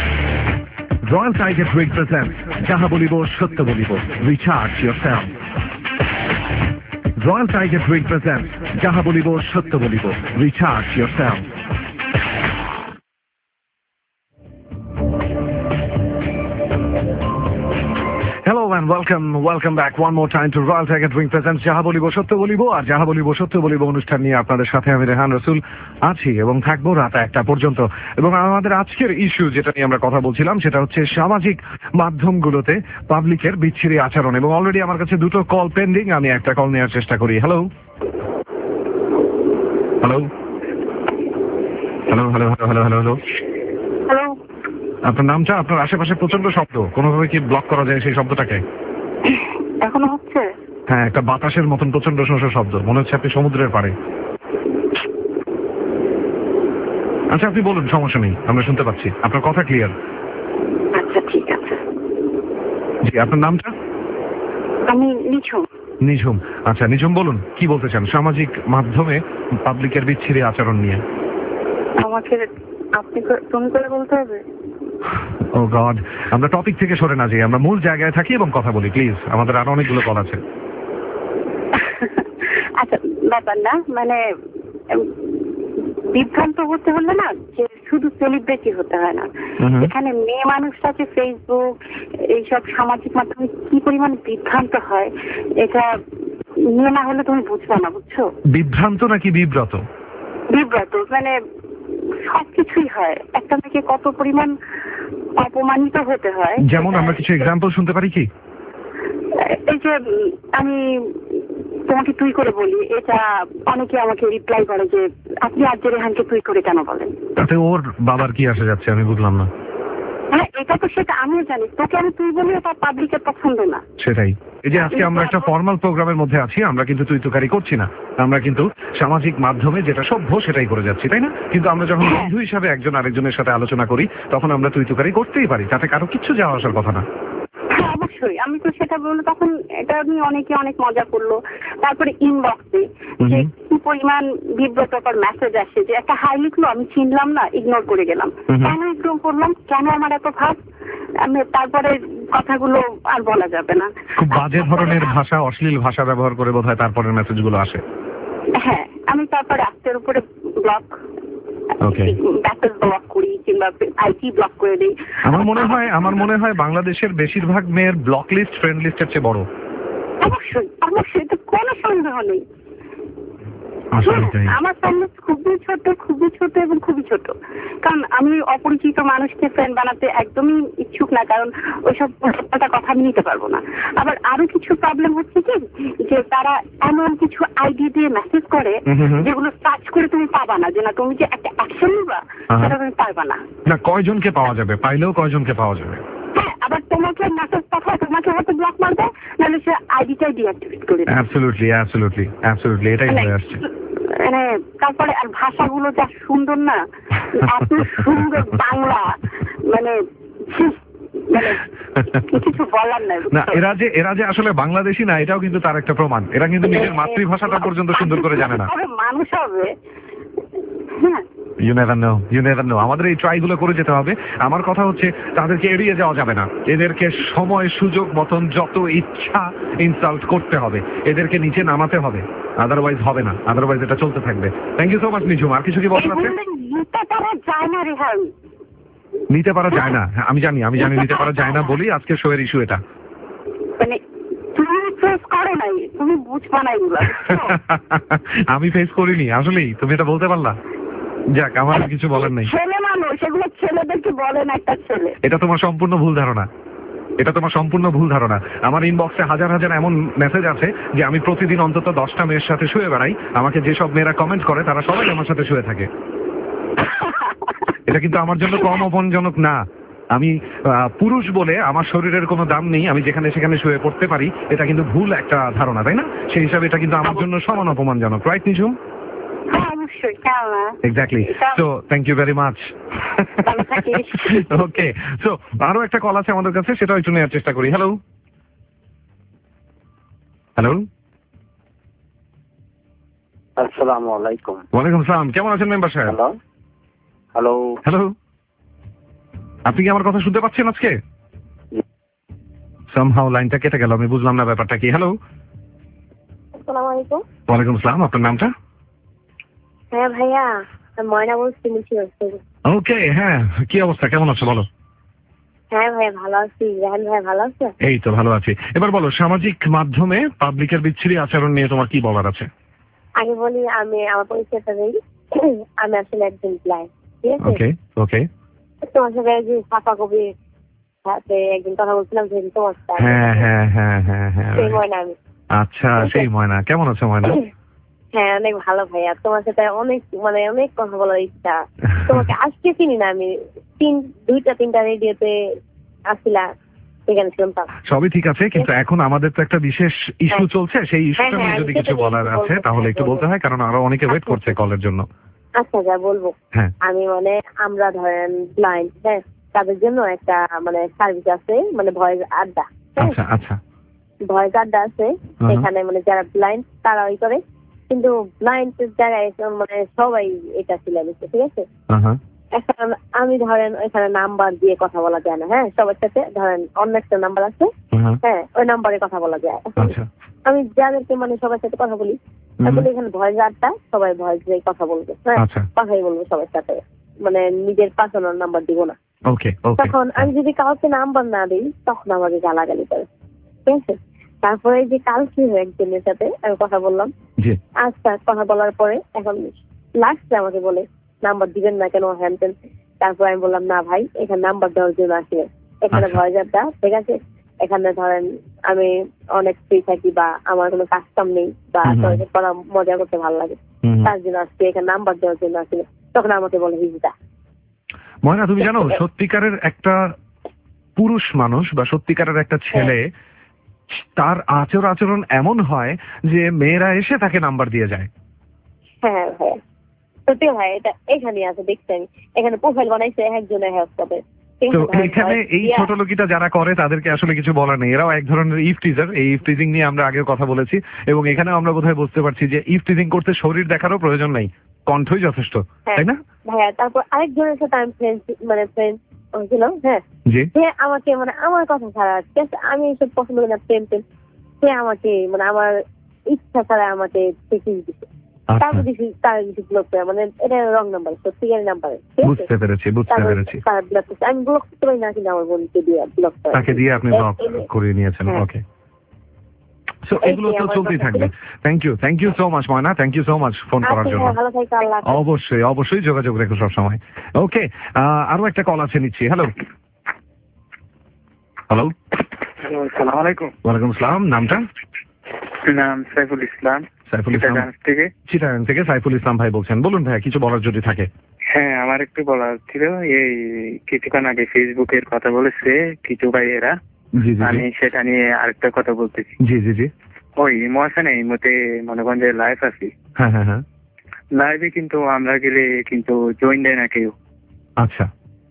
রয়্যাল টাইগার ড্রিঙ্ক প্রেজেন্টস যাহা বলিব সত্য বলিব, recharge yourself. Royal tiger drink presents যাহা বলিব সত্য বলিব, recharge yourself. Hello and welcome back one more time to Royal Tiger Drink Presents যাহা বলিব সত্য বলিব। আর যাহা বলিব সত্য বলিব অনুষ্ঠান নিয়ে আপনাদের সাথে আমি রেহান রসুল আছি এবং থাকবো রাত 1টা পর্যন্ত। এবং আমাদের আজকের ইস্যু যেটা নিয়ে আমরা কথা বলছিলাম সেটা হচ্ছে সামাজিক মাধ্যমগুলোতে পাবলিকের বিচ্ছিরি আচরণ। এবং অলরেডি আমার কাছে 2টো কল পেন্ডিং, আমি একটা কল নেওয়ার চেষ্টা করি। Hello hello hello hello hello hello hello hello, আপনার নামটা? আপনার আশেপাশে প্রচন্ড শব্দ, কোনোভাবে কি ব্লক করা যায় সেই শব্দটাকে? এখনো হচ্ছে? হ্যাঁ, একটা বাতাসের মতন প্রচন্ড শব্দ, মনে হচ্ছে আপনি সমুদ্রের পাড়ে। আচ্ছা আপনি বলুন, সমস্যা নেই, আমরা শুনতে পাচ্ছি, আপনার কথা ক্লিয়ার। আচ্ছা ঠিক আছে। জি, আপনার নামটা? আমি নিঝুম। নিঝুম, আচ্ছা নিঝুম বলুন কি বলতে চান সামাজিক মাধ্যমে পাবলিকের বিচ্ছিরি আচরণ নিয়ে? আমাকে আপনি তুমি করে বলতে হবে। ও গড, আমরা টপিক থেকে সরে না যাই, আমরা মূল জায়গায় থাকি এবং কথা বলি প্লিজ, আমাদের আরো অনেকগুলো কল আছে। আচ্ছা, ব্যাপার না, মানে বিভ্রান্ত হতে হলে না যে শুধু সেলিব্রিটি হতে হয় না, এখানে মেয়ে মানুষরা যে ফেসবুক এইসব সামাজিক মাধ্যমে কি পরিমাণ বিভ্রান্ত হয় এটা নিয়ে না হলে তুমি বুঝবে না, বুঝছো? বিভ্রান্ত নাকি বিব্রত? বিব্রত, মানে সবকিছুই হয়। একটা মেয়েকে কত পরিমাণ অপমানিত হতে হয়। যেমন আমরা কিছু এক্সাম্পল শুনতে পারি কি? এই যে আমি তোমাকে তুই করে বলি, এটা অনেকে আমাকে রিপ্লাই করে যে আপনি আজ রেহানকে তুই করে কেন বলেন? তাতে ওর বাবার কি আসে যাচ্ছে আমি বুঝলাম না। হ্যাঁ, এটা তো সেটা আমিও জানি, তোকে আমি তুই বলি এটা পাবলিকের পছন্দ না। সেটাই, এই যে আজকে আমরা একটা ফর্মাল প্রোগ্রামের মধ্যে আছি, আমরা কিন্তু তুই তুকারি করছি না, আমরা কিন্তু সামাজিক মাধ্যমে যেটা সভ্য সেটাই করে যাচ্ছি, তাই না? কিন্তু আমরা যখন বন্ধু হিসাবে একজন আরেকজনের সাথে আলোচনা করি তখন আমরা তুই তুকারি করতেই পারি, তাতে কারো কিচ্ছু যাওয়া আসার কথা না। হ্যাঁ অবশ্যই, আমি তো সেটা বলবো, তখন এটা নিয়ে অনেকে অনেক মজা করলো। তারপরে ইনবক্সে যে কি পরিমাণ বিব্রতকর মেসেজ আসে, যে একটা হাই লিখলো আমি চিনলাম না, ইগনোর করে গেলাম। কেন ইগনোর করলাম, কেন আমার এত ভাব? তারপরে কথাগুলো আর বলা যাবে না, খুব বাজে ধরনের ভাষা, অশ্লীল ভাষা ব্যবহার করে বোধহয় তারপরের মেসেজগুলো আসে। হ্যাঁ, আমি তারপরে আস্তের উপরে ব্লক ব্লক করি কিংবা আইটি ব্লক করে দিই। আমার মনে হয় বাংলাদেশের বেশিরভাগ মেয়ের ব্লক লিস্ট ফ্রেন্ড লিস্টের চেয়ে বড়। অবশ্যই অবশ্যই, তো কোনো সন্দেহ নেই। আমার ফ্রেন্ড খুবই ছোট এবং খুবই ছোট। কারণ আমি অপরিচিত মানুষকে ফ্রেন্ড বানাতে একদমই ইচ্ছুক না, কারণ ওইসব কথা আমি নিতে পারবো না। আবার আরো কিছু প্রবলেম হচ্ছে কি, যে তারা এমন কিছু আইডি দিয়ে মেসেজ করে যেগুলো সার্চ করে তুমি পাবা না, যে না তুমি যে একটা অ্যাকশন নিবা সেটা তুমি পারবা না। না, কয়জনকে পাওয়া যাবে, পাইলেও কয়জনকে পাওয়া যাবে? হ্যাঁ, আবার তোমাকে মেসেজ পাঠায়, তোমাকে হয়তো ব্লক মারবে, নাহলে সে আইডিটাই ডিঅ্যাক্টিভেট করে দেবে। অ্যাবসলিউটলি এটাই হয়ে আসছে। মানে তারপরে আর ভাষাগুলো যা সুন্দর না, এত সুন্দর বাংলা, মানে কিছু বলার নাই। না, এরা যে আসলে বাংলাদেশী না, এটাও কিন্তু তার একটা প্রমাণ। এরা কিন্তু নিজের মাতৃভাষাটা পর্যন্ত সুন্দর করে জানে না। মানুষ হবে। You never know. আমাদের এই ট্রাই গুলো করে যেতে হবে। আমার কথা হচ্ছে তাদেরকে এড়িয়ে যাওয়া যাবে না, এদেরকে সময় সুযোগ মতন যত ইচ্ছা ইনসাল্ট করতে হবে, এদেরকে নিচে নামাতে হবে, আদারওয়াইজ হবে না, আদারওয়াইজ এটা চলতে থাকবে। Thank you so much Nijhum. আর কিছু কি বলার আছে? নিতে পারা যায় না রেহান, নিতে পারা যায় না। আমি জানি নিতে পারা যায় না বলি আজকে শো এর ইস্যু এটা। মানে তুমি ফেস করো নাই, তুমি বুঝবা না এগুলো। আমি ফেস করিনি আসলেই, তুমি এটা বলতে পারলা। যাক, আমার কিছু বলার নেই। ছেলে মানুষ, এগুলো ছেলেদেরকে বলেন একটা ছেলে। এটা তোমার সম্পূর্ণ ভুল ধারণা। আমার ইনবক্সে হাজার এমন মেসেজ আছে যে আমি প্রতিদিন অন্তত 10টা মেয়ের সাথে শুয়ে বেড়াই। আমাকে যেসব মেয়েরা কমেন্ট করে তারা সবাই আমার সাথে শুয়ে থাকে। এটা কিন্তু আমার জন্য কম অপমানজনক না। আমি পুরুষ বলে আমার শরীরের কোনো দাম নেই, আমি যেখানে সেখানে শুয়ে পড়তে পারি, এটা কিন্তু ভুল একটা ধারণা, তাই না? সেই হিসাবে এটা কিন্তু আমার জন্য সমান অপমানজনক, right Nijhum? Exactly. So thank you very much. Okay. So আরো একটা কল আছে আমাদের কাছে, সেটা একটু নেওয়ার চেষ্টা করি। হ্যালো। আসসালামু আলাইকুম। ওয়ালাইকুম আসসালাম। কেমন আছেন মেম্বার সাহেব? হ্যালো। আপনি কি আমার কথা শুনতে পাচ্ছেন আজকে? সামহাউ লাইনটা কেটে গেল, আমি বুঝলাম না ব্যাপারটা কি। হ্যালো। আসসালামু আলাইকুম। ওয়ালাইকুম আসসালাম। আপনার নামটা? হ্যাঁ ভাইয়া, ময়না বলছি। ওকে, হ্যাঁ, কি অবস্থা, কেমন আছো বলো? হ্যাঁ ভাইয়া ভালো আছি। রেহান ভাই ভালো আছে? এই তো ভালো আছি। এবার বলো, সামাজিক মাধ্যমে পাবলিকের বিচ্ছিরি আচরণ নিয়ে তোমার কি বলার আছে? আগে বলি, আমি আমার পরিচয়টা দিই। আমি আসলে একজন ব্লাইন্ড, ঠিক আছে? ওকে। তোমার সাথে যে সাফা কবি সাথে একদিন কথা বলছিলাম, যে তোমার হ্যাঁ, সেই ময়না আমি। আচ্ছা, সেই ময়না। কেমন আছো ময়না? হ্যাঁ, অনেক ভালো ভাইয়া। তোমার সাথে অনেক কথা বলার ইচ্ছা। তোমাকে আজকে চিনি না, আমি 2-3টা রেডিওতে আসছিলাম, সেখানে শুনতাম। সবই ঠিক আছে, কিন্তু এখন আমাদের তো একটা বিশেষ ইস্যু চলছে, সেই ইস্যুটা নিয়ে যদি কিছু বলার আছে তাহলে একটু বলতে হয়, কারণ আরো অনেকে ওয়েট করছে কলের জন্য। আচ্ছা, যা বলবো। আমি আমরা ধরেন ব্লাইন্ড, হ্যাঁ, তাদের জন্য একটা সার্ভিস আছে, ভয়েস আড্ডা। আচ্ছা। ভয়েস আড্ডা আছে, এখানে যারা ব্লাইন্ড তারা ওই করে, কিন্তু ব্লাইন্ড জায়গায় সবাই এটা ছিল, ঠিক আছে? এখন আমি ধরেন ওইখানে নাম্বার দিয়ে কথা বলা যায় না, হ্যাঁ, সবার সাথে ধরেন অন্য একটা নাম্বার আছে, হ্যাঁ, ওই নাম্বারে কথা বলা যায়। আমি যাদেরকে সবার সাথে কথা বলি, আসলে এখানে ভয়েস আড্ডা, সবাই ভয়েস দিয়ে কথা বলবে, হ্যাঁ, কথাই বলবো সবার সাথে, নিজের পার্সোনাল নাম্বার দিব না। তখন আমি যদি কাউকে নাম্বার না দিই, তখন আমাকে গালাগালি করে, ঠিক আছে? তারপরে যে কালকে একজনের সাথে আমি কথা বললাম, আচ্ছা, কথা বলার পরে এখন লাস্টে আমাকে বলে নাম্বার দিবেন না কেন, হ্যান তেন। তারপর আমি বললাম, না ভাই, এখানে নাম্বার দেওয়ার জন্য আসলে এখানে ভয়েস আড্ডা, ঠিক আছে? এখানে ধরেন আমি অনেক ফ্রি থাকি, বা আমার কোনো কাজ কাম নেই, বা পড়া মজা করতে ভালো লাগে, তার জন্য আসছে, এখানে নাম্বার দেওয়ার জন্য আসলে। তখন আমাকে বলে হিজদা। ময়না, তুমি জানো সত্যিকারের একটা পুরুষ মানুষ বা সত্যিকারের একটা ছেলে, তার আচরণ এমন হয় যে মেয়েরা এসে তাকে নাম্বার দিয়ে যায়। হ্যাঁ ভাই, সত্যি ভাই, এটা এখানে আছে, দেখছেন এখানে প্রোফাইল বানাইছে একজনের হেল্প করে। তো এখানে এই ছোট লোকিটা যারা করে তাদেরকে আসলে কিছু বলার নেই, এরাও এক ধরনের ইফ টিজার। এই ইফ টিজিং নিয়ে আমরা আগেও কথা বলেছি, এবং এখানেও আমরা বোধহয় বুঝতে পারছি যে ইফ টিজিং করতে শরীর দেখারও প্রয়োজন নেই, কণ্ঠই যথেষ্ট, তাই না? ভাইয়া, তারপর আরেকজনের সাথে আমি ফ্রেন্ড হয়েছিল, হ্যাঁ, সে আমাকে আমার কথা ছাড়া, ঠিক আছে, আমি এসব পছন্দ করি না, প্রেম, সে আমাকে আমার ইচ্ছা ছাড়া আমাকে টেক্সট দিচ্ছে। তারপর দেখি তার কিছু ব্লক করে, এটা রং নাম্বার, সত্যিকারের নাম্বার। বুঝতে পেরেছি। আমি ব্লক করতে পারি না, কিন্তু আমার বোনকে দিয়ে ব্লক করে, তাকে দিয়ে আপনি ব্লক করে নিয়েছেন। ওকে, সো এগুলো তো চলতেই থাকবে। Thank you so much Moyna, thank you so much phone করার জন্য। অবশ্যই অবশ্যই যোগাযোগ রেখো সবসময়। ওকে, আরো একটা কল আছে, নিচ্ছি। হ্যালো হ্যালো আসসালামু আলাইকুম। ওয়ালাইকুম আসসালাম। নামটা? নাম সাইফুল ইসলাম। সাইফুল ইসলাম থেকে, চিটাগাং থেকে সাইফুল ইসলাম ভাই বলছেন, বলুন ভাইয়া, কিছু বলার যদি থাকে। হ্যাঁ, আমার একটু বলার ছিল। এই কিছুক্ষণ আগে ফেসবুকের কথা বলেছে কিছু ভাইয়েরা, আমি সেটা নিয়ে আরেকটা কথা বলতেছি। জি জি জি। ওই ইমো আছে না, ইমোতে মনে করেন যে লাইভ আছি, হ্যাঁ হ্যাঁ হ্যাঁ, লাইভে কিন্তু আমরা গেলে কিন্তু জয়েন দেয় না কেউ। আচ্ছা,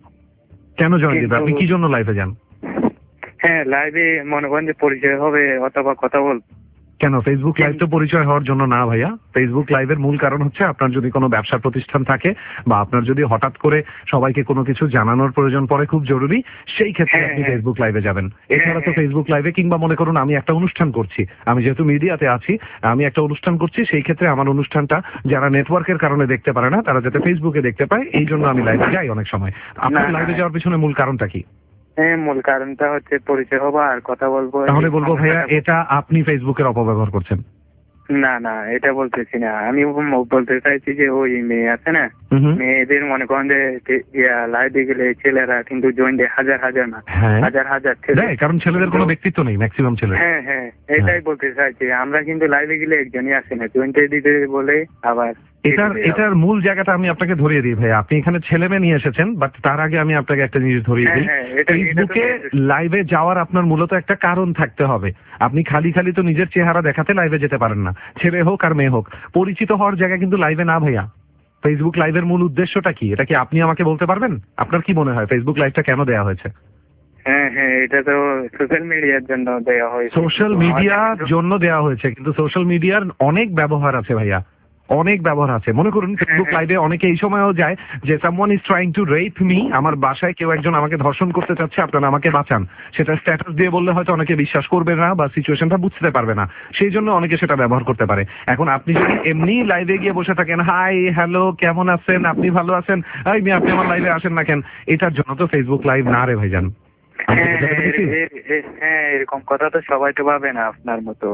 কেন জয়েন দিবে? আপনি কি জন্য লাইভে যান? হ্যাঁ, লাইভে মনে করেন যে পরিচয় হবে অথবা কথা বল। কেন ফেসবুক লাইভ তো পরিচয় হওয়ার জন্য না ভাইয়া। ফেসবুক লাইভের মূল কারণ হচ্ছে আপনার যদি কোনো ব্যবসা প্রতিষ্ঠান থাকে বা আপনার যদি হঠাৎ করে সবাইকে কোনো কিছু জানানোর প্রয়োজন পড়ে খুব জরুরি, সেই ক্ষেত্রে আপনি ফেসবুক লাইভে যাবেন। এছাড়া তো ফেসবুক লাইভে, কিংবা মনে করুন আমি একটা অনুষ্ঠান করছি, আমি যেহেতু মিডিয়াতে আছি, আমি একটা অনুষ্ঠান করছি, সেই ক্ষেত্রে আমার অনুষ্ঠানটা যারা নেটওয়ার্কের কারণে দেখতে পারে না, তারা যাতে ফেসবুকে দেখতে পায়, এই জন্য আমি লাইভে যাই অনেক সময়। আপনার লাইভে যাওয়ার পিছনে মূল কারণটা কি? হ্যাঁ, মূল কারণটা হচ্ছে পরিচয় হবো আর কথা বলবো। তাহলে বলবো ভাইয়া, এটা আপনি ফেসবুকের অপব্যবহার করছেন। না না, এটা বলতেছি না, আমি বলতে চাইছি যে ওই মেয়ে আছে না, মেয়েদের মনে করেন যে লাইভে গেলে ছেলেরা কিন্তু জয়েন দেয় হাজার হাজার না, হাজার হাজার ছেলে, কারণ ছেলেদের কোনো ব্যক্তিত্ব নেই ম্যাক্সিমাম ছেলে। হ্যাঁ হ্যাঁ, এটাই বলতে চাইছি। আমরা কিন্তু লাইভে গেলে একজনই আসে না, জয়েন দিতে বলে আবার। এটার মূল জায়গাটা আমি আপনাকে ধরিয়ে দিই ভাই। আপনি এখানে ছেলে মেয়ে নিয়ে এসেছেন, বাট তার আগে আমি আপনাকে একটা জিনিস ধরিয়ে দিই। ফেসবুকে লাইভে যাওয়ার আপনার মূলত একটা কারণ থাকতে হবে। আপনি খালি খালি তো নিজের চেহারা দেখাতে লাইভে যেতে পারেন না, ছেলে হোক আর মেয়ে হোক। পরিচিত হওয়ার জায়গা কিন্তু লাইভে না ভাইয়া। ফেসবুক লাইভের মূল উদ্দেশ্যটা কি, এটা কি আপনি আমাকে বলতে পারবেন? আপনার কি মনে হয় ফেসবুক লাইভটা কেন দেওয়া হয়েছে? হ্যাঁ হ্যাঁ, এটা তো সোশ্যাল মিডিয়ার জন্য দেওয়া হয়েছে। সোশ্যাল মিডিয়ার জন্য দেওয়া হয়েছে, কিন্তু সোশ্যাল মিডিয়ার অনেক ব্যবহার আছে ভাইয়া, অনেক ব্যবহার আছে। মনে করুন ফেসবুক লাইভে অনেকে এই সময়ও যায় যে someone is trying to rape me, আমার বাসায় কেউ একজন আমাকে ধর্ষণ করতে চাচ্ছে, আপনারা আমাকে বাঁচান। সেটা স্ট্যাটাস দিয়ে বললে হয়তো অনেকে বিশ্বাস করবে না বা সিচুয়েশনটা বুঝতে পারবে না, সেই জন্য অনেকে সেটা ব্যবহার করতে পারে। এখন আপনি যদি এমনি লাইভে গিয়ে বসে থাকেন, হাই হ্যালো কেমন আছেন, আপনি ভালো আছেন, আপনি আমার লাইভে আসেন না কেন, এটার জন্য তো ফেসবুক লাইভ না রে ভাইজান। হ্যাঁ, এরকম কথা তো সবাই তো ভাবে না আপনার মতো।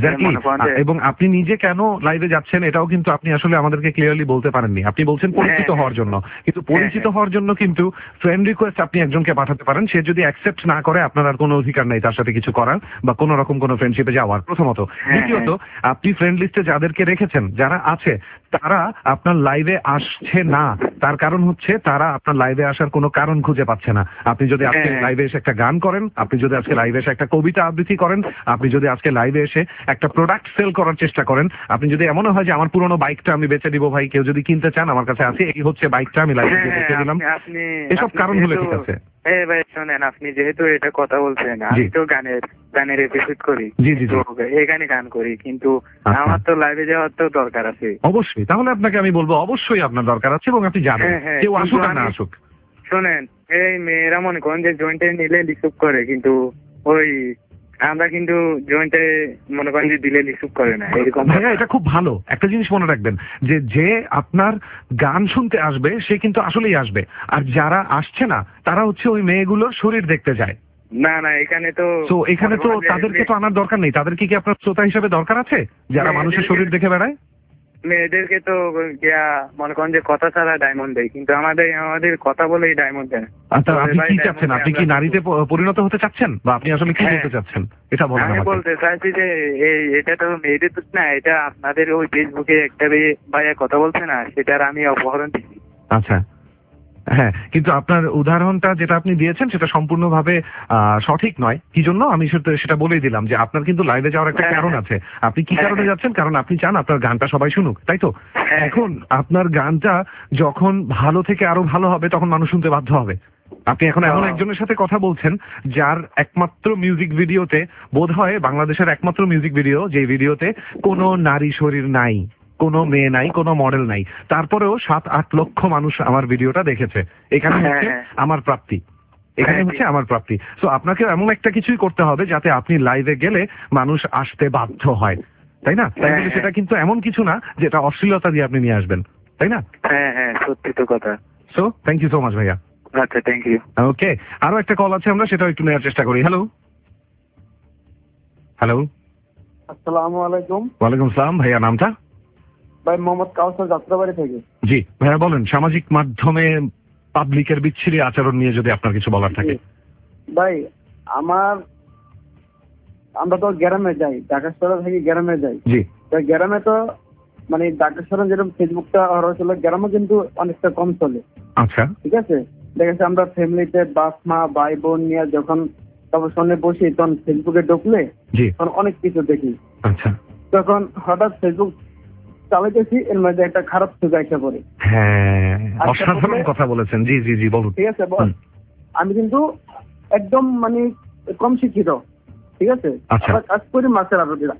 এবং আপনি নিজে কেন লাইভে যাচ্ছেন এটাও কিন্তু আপনি আসলে আমাদেরকে ক্লিয়ারলি বলতে পারেননি। আপনি বলছেন পরিচিত হওয়ার জন্য, কিন্তু পরিচিত হওয়ার জন্য কিন্তু ফ্রেন্ড রিকোয়েস্ট আপনি একজনকে পাঠাতে পারেন। সে যদি অ্যাকসেপ্ট না করে, আপনার আর কোনো অধিকার নেই তার সাথে কিছু করার বা কোনো রকম কোনো ফ্রেন্ডশিপে যাওয়ার, প্রথমত। দ্বিতীয়ত, আপনি ফ্রেন্ড লিস্টে যাদেরকে রেখেছেন, যারা আছে, তারা আপনার লাইভে আসছে না, তার কারণ হচ্ছে তারা আপনার লাইভে আসার কোনো কারণ খুঁজে পাচ্ছে না। আপনি যদি আজকে লাইভে এসে একটা গান করেন, আপনি যদি আজকে লাইভে এসে একটা কবিতা আবৃত্তি করেন, আপনি যদি আজকে লাইভে এসে একটা প্রোডাক্ট সেল করার চেষ্টা করেন, আপনি যদি এমনও হয় যে আমার পুরোনো বাইকটা আমি বেচে দিব ভাই, কেউ যদি কিনতে চান আমার কাছে আছে, এই হচ্ছে বাইকটা, আমি লাইভে বেচে দিলাম, এসব কারণ হলে ঠিক আছে। ভাই শোনেন, আপনি যেহেতু এটা কথা বলছেন, আমি তো গানের এপিসোড করি, এখানে গান করি, কিন্তু আমার তো লাইভে যাওয়ার তো দরকার আছে। অবশ্যই, তাহলে আপনাকে আমি বলবো অবশ্যই আপনার দরকার আছে এবং আপনি যাবেন, কেউ আসুক আর না আসুক। শোনেন, এই মেয়েরা মনে করেন যে জয়েন্টে নিলে লিসুপ করে, কিন্তু ওই আমরা কিন্তু জয়েন্টে মনে করেন যে দিলে লিসুপ করে না, এরকম। ভাইয়া এটা খুব ভালো একটা জিনিস মনে রাখবেন, যে আপনার গান শুনতে আসবে সে কিন্তু আসলেই আসবে, আর যারা আসছে না তারা হচ্ছে ওই মেয়েগুলোর শরীর দেখতে যায়। না না, এখানে তো তাদেরকে তো আনার দরকার নেই। তাদেরকে কি আপনার শ্রোতা হিসেবে দরকার আছে যারা মানুষের শরীর দেখে বেড়ায়? মেয়েদেরকে তো মনে করেন যে কথা ছাড়া ডায়মন্ড দেয়, কিন্তু আমাদের কথা বলেই ডায়মন্ড দেয়। আপনি কি চাচ্ছেন? আপনি কি নারীতে পরিণত হতে চাচ্ছেন, বা আপনি আসলে কি বলতে চাচ্ছেন এটা বলেন। আমি বলতে চাইছি যে এটা তো মেয়েদের তো না, এটা আপনাদের ওই ফেসবুকে একটা ভাইয়া কথা বলছে না, সেটার আমি অপহরণ দিচ্ছি। আচ্ছা, হ্যাঁ, কিন্তু আপনার উদাহরণটা যেটা আপনি দিয়েছেন সেটা সম্পূর্ণভাবে সঠিক নয়। কি জন্য আমি সেটা বলেই দিলাম যে আপনার কিন্তু লাইভে যাওয়ার একটা কারণ আছে। আপনি কি কারণে যাচ্ছেন? কারণ আপনি চান আপনার গানটা সবাই শুনুক, তাই তো? এখন আপনার গানটা যখন ভালো থেকে আরো ভালো হবে, তখন মানুষ শুনতে বাধ্য হবে। আপনি এখন এমন একজনের সাথে কথা বলছেন যার একমাত্র মিউজিক ভিডিওতে, বোধ হয় বাংলাদেশের একমাত্র মিউজিক ভিডিও, যে ভিডিওতে কোনো নারী শরীর নাই, কোনো মেয়ে নাই, কোনো মডেল নাই, তারপরেও 7-8 লক্ষ মানুষ আমার ভিডিওটা দেখেছে। এখানে হচ্ছে আমার প্রাপ্তি, এখানে হচ্ছে আমার প্রাপ্তি। সো আপনাকে এমন একটা কিছুই করতে হবে যাতে আপনি লাইভে গেলে মানুষ আসতে বাধ্য হয়, তাই না? তাই বলে সেটা কিন্তু এমন কিছু না যেটা অশ্লীলতা দিয়ে আপনি নিয়ে আসবেন, তাই না? হ্যাঁ হ্যাঁ, সত্যি তো কথা। So thank you so much ভাইয়া। আচ্ছা, থ্যাংক ইউ। ওকে, আরো একটা কল আছে, আমরা সেটাও একটু নেওয়ার চেষ্টা করি। হ্যালো হ্যালো আসসালামু আলাইকুম। ওয়ালাইকুম সালাম। ভাইয়া নামটা? ভাই মোহাম্মদ কাউসার, যাত্রাবাড়ি থেকে। জি ভাইয়া বলেন, সামাজিক মাধ্যমে পাবলিকের বিচ্ছিরি আচরণ নিয়ে যদি আপনার কিছু বলার থাকে। ভাই আমরা তো গ্রামে যাই, ঢাকা শহরে থেকে গ্রামে যাই। জি। গ্রামে তো মানে ঢাকা শহরে যেরকম ফেসবুকটা চলে, গ্রামে কিন্তু অনেকটা কম চলে। আচ্ছা, ঠিক আছে। দেখেছি আমরা ফ্যামিলিতে বাপ মা ভাই বোন নিয়ে যখন সঙ্গে বসি, তখন ফেসবুকে ঢুকলে তখন অনেক কিছু দেখি। আচ্ছা। তখন হঠাৎ ফেসবুক চালাইতেছি, এর মধ্যে একটা খারাপ ছবি এসে পড়ে। হ্যাঁ, অসাধারণ কথা বলেছেন। জি জি জি বলুন। ঠিক আছে বল। আমি কিন্তু একদম মানে কম শিক্ষিত, ঠিক আছে। কাজ করি মাছের আড়তে।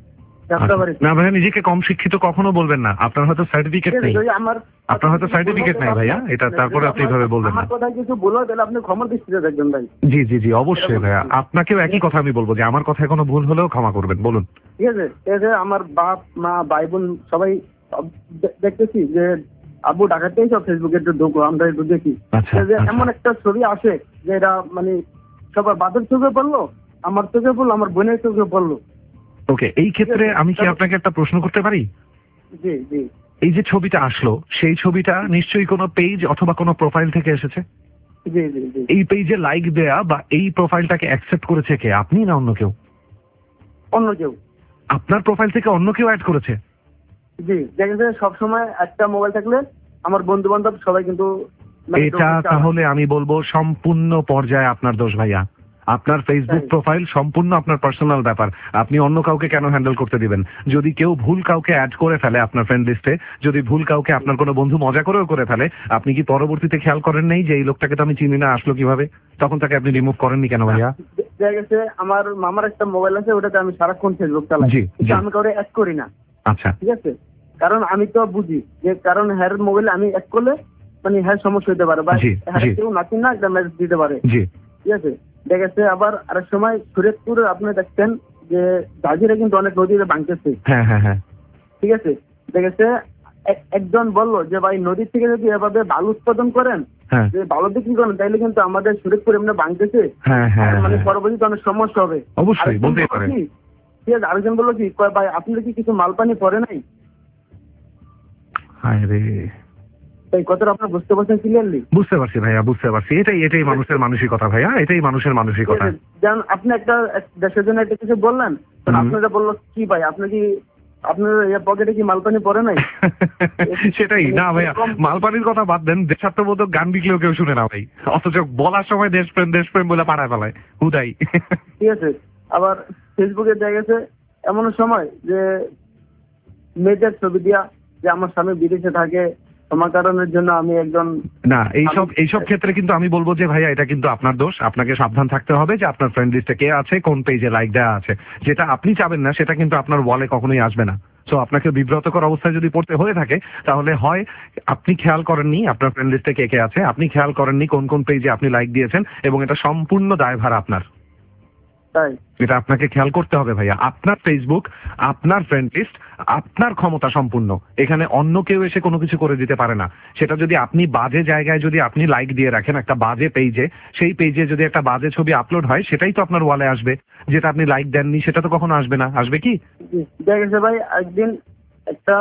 না ভাইয়া, নিজেকে কম শিক্ষিত কখনো বলবেন না। আপনার হয়তো সার্টিফিকেট নেই, আপনার হয়তো সার্টিফিকেট নেই ভাইয়া, এটা তারপরে আপনি এইভাবে বলবেন না। আমার কথা কিছু বলো তাহলে আপনি ক্ষমা দৃষ্টিতে দেখবেন ভাই। জি জি জি অবশ্যই ভাইয়া, আপনাকেও একই কথা আমি বলবো যে আমার কথায় কোনো ভুল হলেও ক্ষমা করবেন। বলুন। ঠিক আছে। এই যে আমার বাপ মা ভাই বোন সবাই দেখতেছি যে আব্বু ঢাকাতেই সব ফেসবুকে একটু ঢুকো, আমরা একটু দেখি। এমন একটা ছবি আসে যে এটা মানে সবার বাদের চোখে পড়লো, আমার চোখে পড়লো, আমার বোনের চোখে পড়লো। ওকে, এই ক্ষেত্রে আমি কি আপনাকে একটা প্রশ্ন করতে পারি? জি জি। এই যে ছবিটা আসলো, সেই ছবিটা নিশ্চয়ই কোনো পেজ অথবা কোনো প্রোফাইল থেকে এসেছে। জি জি জি। এই পেজে লাইক দেয়া বা এই প্রোফাইলটাকে অ্যাকসেপ্ট করেছে কে, আপনি না অন্য কেউ? অন্য কেউ। আপনার প্রোফাইল থেকে অন্য কেউ অ্যাড করেছে? জি। দেখেছে সবসময় একটা মোবাইল থাকলে আমার বন্ধু বান্ধব সবাই কিন্তু এটা তাহলে আমি বলবো সম্পূর্ণ পর্যায়ে আপনার দোষ ভাইয়া। আপনার ফেসবুক প্রোফাইল সম্পূর্ণ আপনার পার্সোনাল ব্যাপার, আপনি অন্য কাউকে কেন হ্যান্ডেল করতে দিবেন? যদি কেউ ভুল কাউকে অ্যাড করে ফেলে আপনার ফ্রেন্ড লিস্টে, যদি ভুল কাউকে আপনার কোনো বন্ধু মজা করেও করে ফেলে, আপনি কি পরবর্তীতে খেয়াল করেন নাই যে এই লোকটাকে তো আমি চিনি না, আসলো কিভাবে? তখন তাকে আপনি রিমুভ করেননি কেন ভাইয়া? দেখা গেছে আমার মামার একটা মোবাইল আছে, ওটাতে আমি সারাক্ষণ ফেসবুক চালাই, আমি কাউকে অ্যাড করি না। আচ্ছা, ঠিক আছে। কারণ আমি তো বুঝি যে কারণ হ্যার মোবাইলে আমি অ্যাড করলে মানে হ্যার সমস্যা হতে পারে বা হ্যার কেউ নাচিন না একটা মেসেজ দিতে পারে। ঠিক আছে। দেখেছে আবার আরেক সময় শরীয়তপুরে আপনি দেখছেন যে জাজিরা কিন্তু অনেক নদীতে ভাঙতেছে। হ্যাঁ হ্যাঁ হ্যাঁ। ঠিক আছে। দেখেছে একজন বললো যে ভাই নদীর থেকে যদি এভাবে বালু উৎপাদন করেন, যে বালু বিক্রি করেন, তাইলে কিন্তু আমাদের শরীয়তপুর এমনি ভাঙতেছে, মানে পরবর্তীতে অনেক সমস্যা হবে। অবশ্যই বলতেই পারেন। ঠিক আছে। আরেকজন বললো কি ভাই আপনি কি কিছু মাল পানি পরে নাই? এই কথাটা আপনার বুঝতে পারছেন ক্লিয়ারলি? বুঝতে পারছি ভাইয়া, বুঝতে পারছি। এটাই মানুষের মানসিকতা ভাইয়া, এটাই মানুষের মানসিকতা। যেমন আপনি একটা দেশের জন্য একটা কিছু বললেন, আপনারা বললো কি ভাই আপনি কি আপনার পকেটে কি মালপানি পড়ে নাই? সেটাই না ভাইয়া, মালপানির কথা বাদ দেন, দেশাত্মবোধক গান বিকলেও কেউ শুনে না ভাই, অথচ বলার সময় দেশপ্রেম দেশপ্রেম বলে পাড়ায় পালায় হুদাই। ঠিক আছে। আবার ফেসবুকে দেখা গেছে এমন সময় যে মেয়েদের ছবি দিয়া যে আমার স্বামী বিদেশে থাকে, সমাকরণের জন্য আমি একজন না, এইসব ক্ষেত্রে কিন্তু আমি বলবো যে ভাইয়া এটা কিন্তু আপনার দোষ। আপনাকে সাবধান থাকতে হবে যে আপনার ফ্রেন্ড লিস্টে কে আছে, কোন পেজে লাইক দেওয়া আছে। যেটা আপনি চাবেন না সেটা কিন্তু আপনার ওয়ালে কখনোই আসবে না। সো আপনাকে বিব্রতকর অবস্থায় যদি পড়তে হয়ে থাকে, তাহলে হয় আপনি খেয়াল করেননি আপনার ফ্রেন্ড লিস্টে কে কে আছে, আপনি খেয়াল করেননি কোন কোন পেজে আপনি লাইক দিয়েছেন, এবং এটা সম্পূর্ণ দায়ভার আপনার। তাই এটা আপনাকে খেয়াল করতে হবে ভাইয়া। আপনার ফেসবুক, আপনার ফ্রেন্ড লিস্ট, আপনার ক্ষমতা সম্পূর্ণ। এখানে অন্য কেউ এসে কোনো কিছু করে দিতে পারে না। সেটা যদি আপনি বাজে জায়গায় যদি আপনি লাইক দিয়ে রাখেন একটা বাজে পেজে, সেই পেজে যদি একটা বাজে ছবি আপলোড হয়, সেটাই তো আপনার ওয়ালে আসবে। যেটা আপনি লাইক দেননি সেটা তো কখনো আসবে না। আসবে কি? দেখেছে ভাই একদিন একটা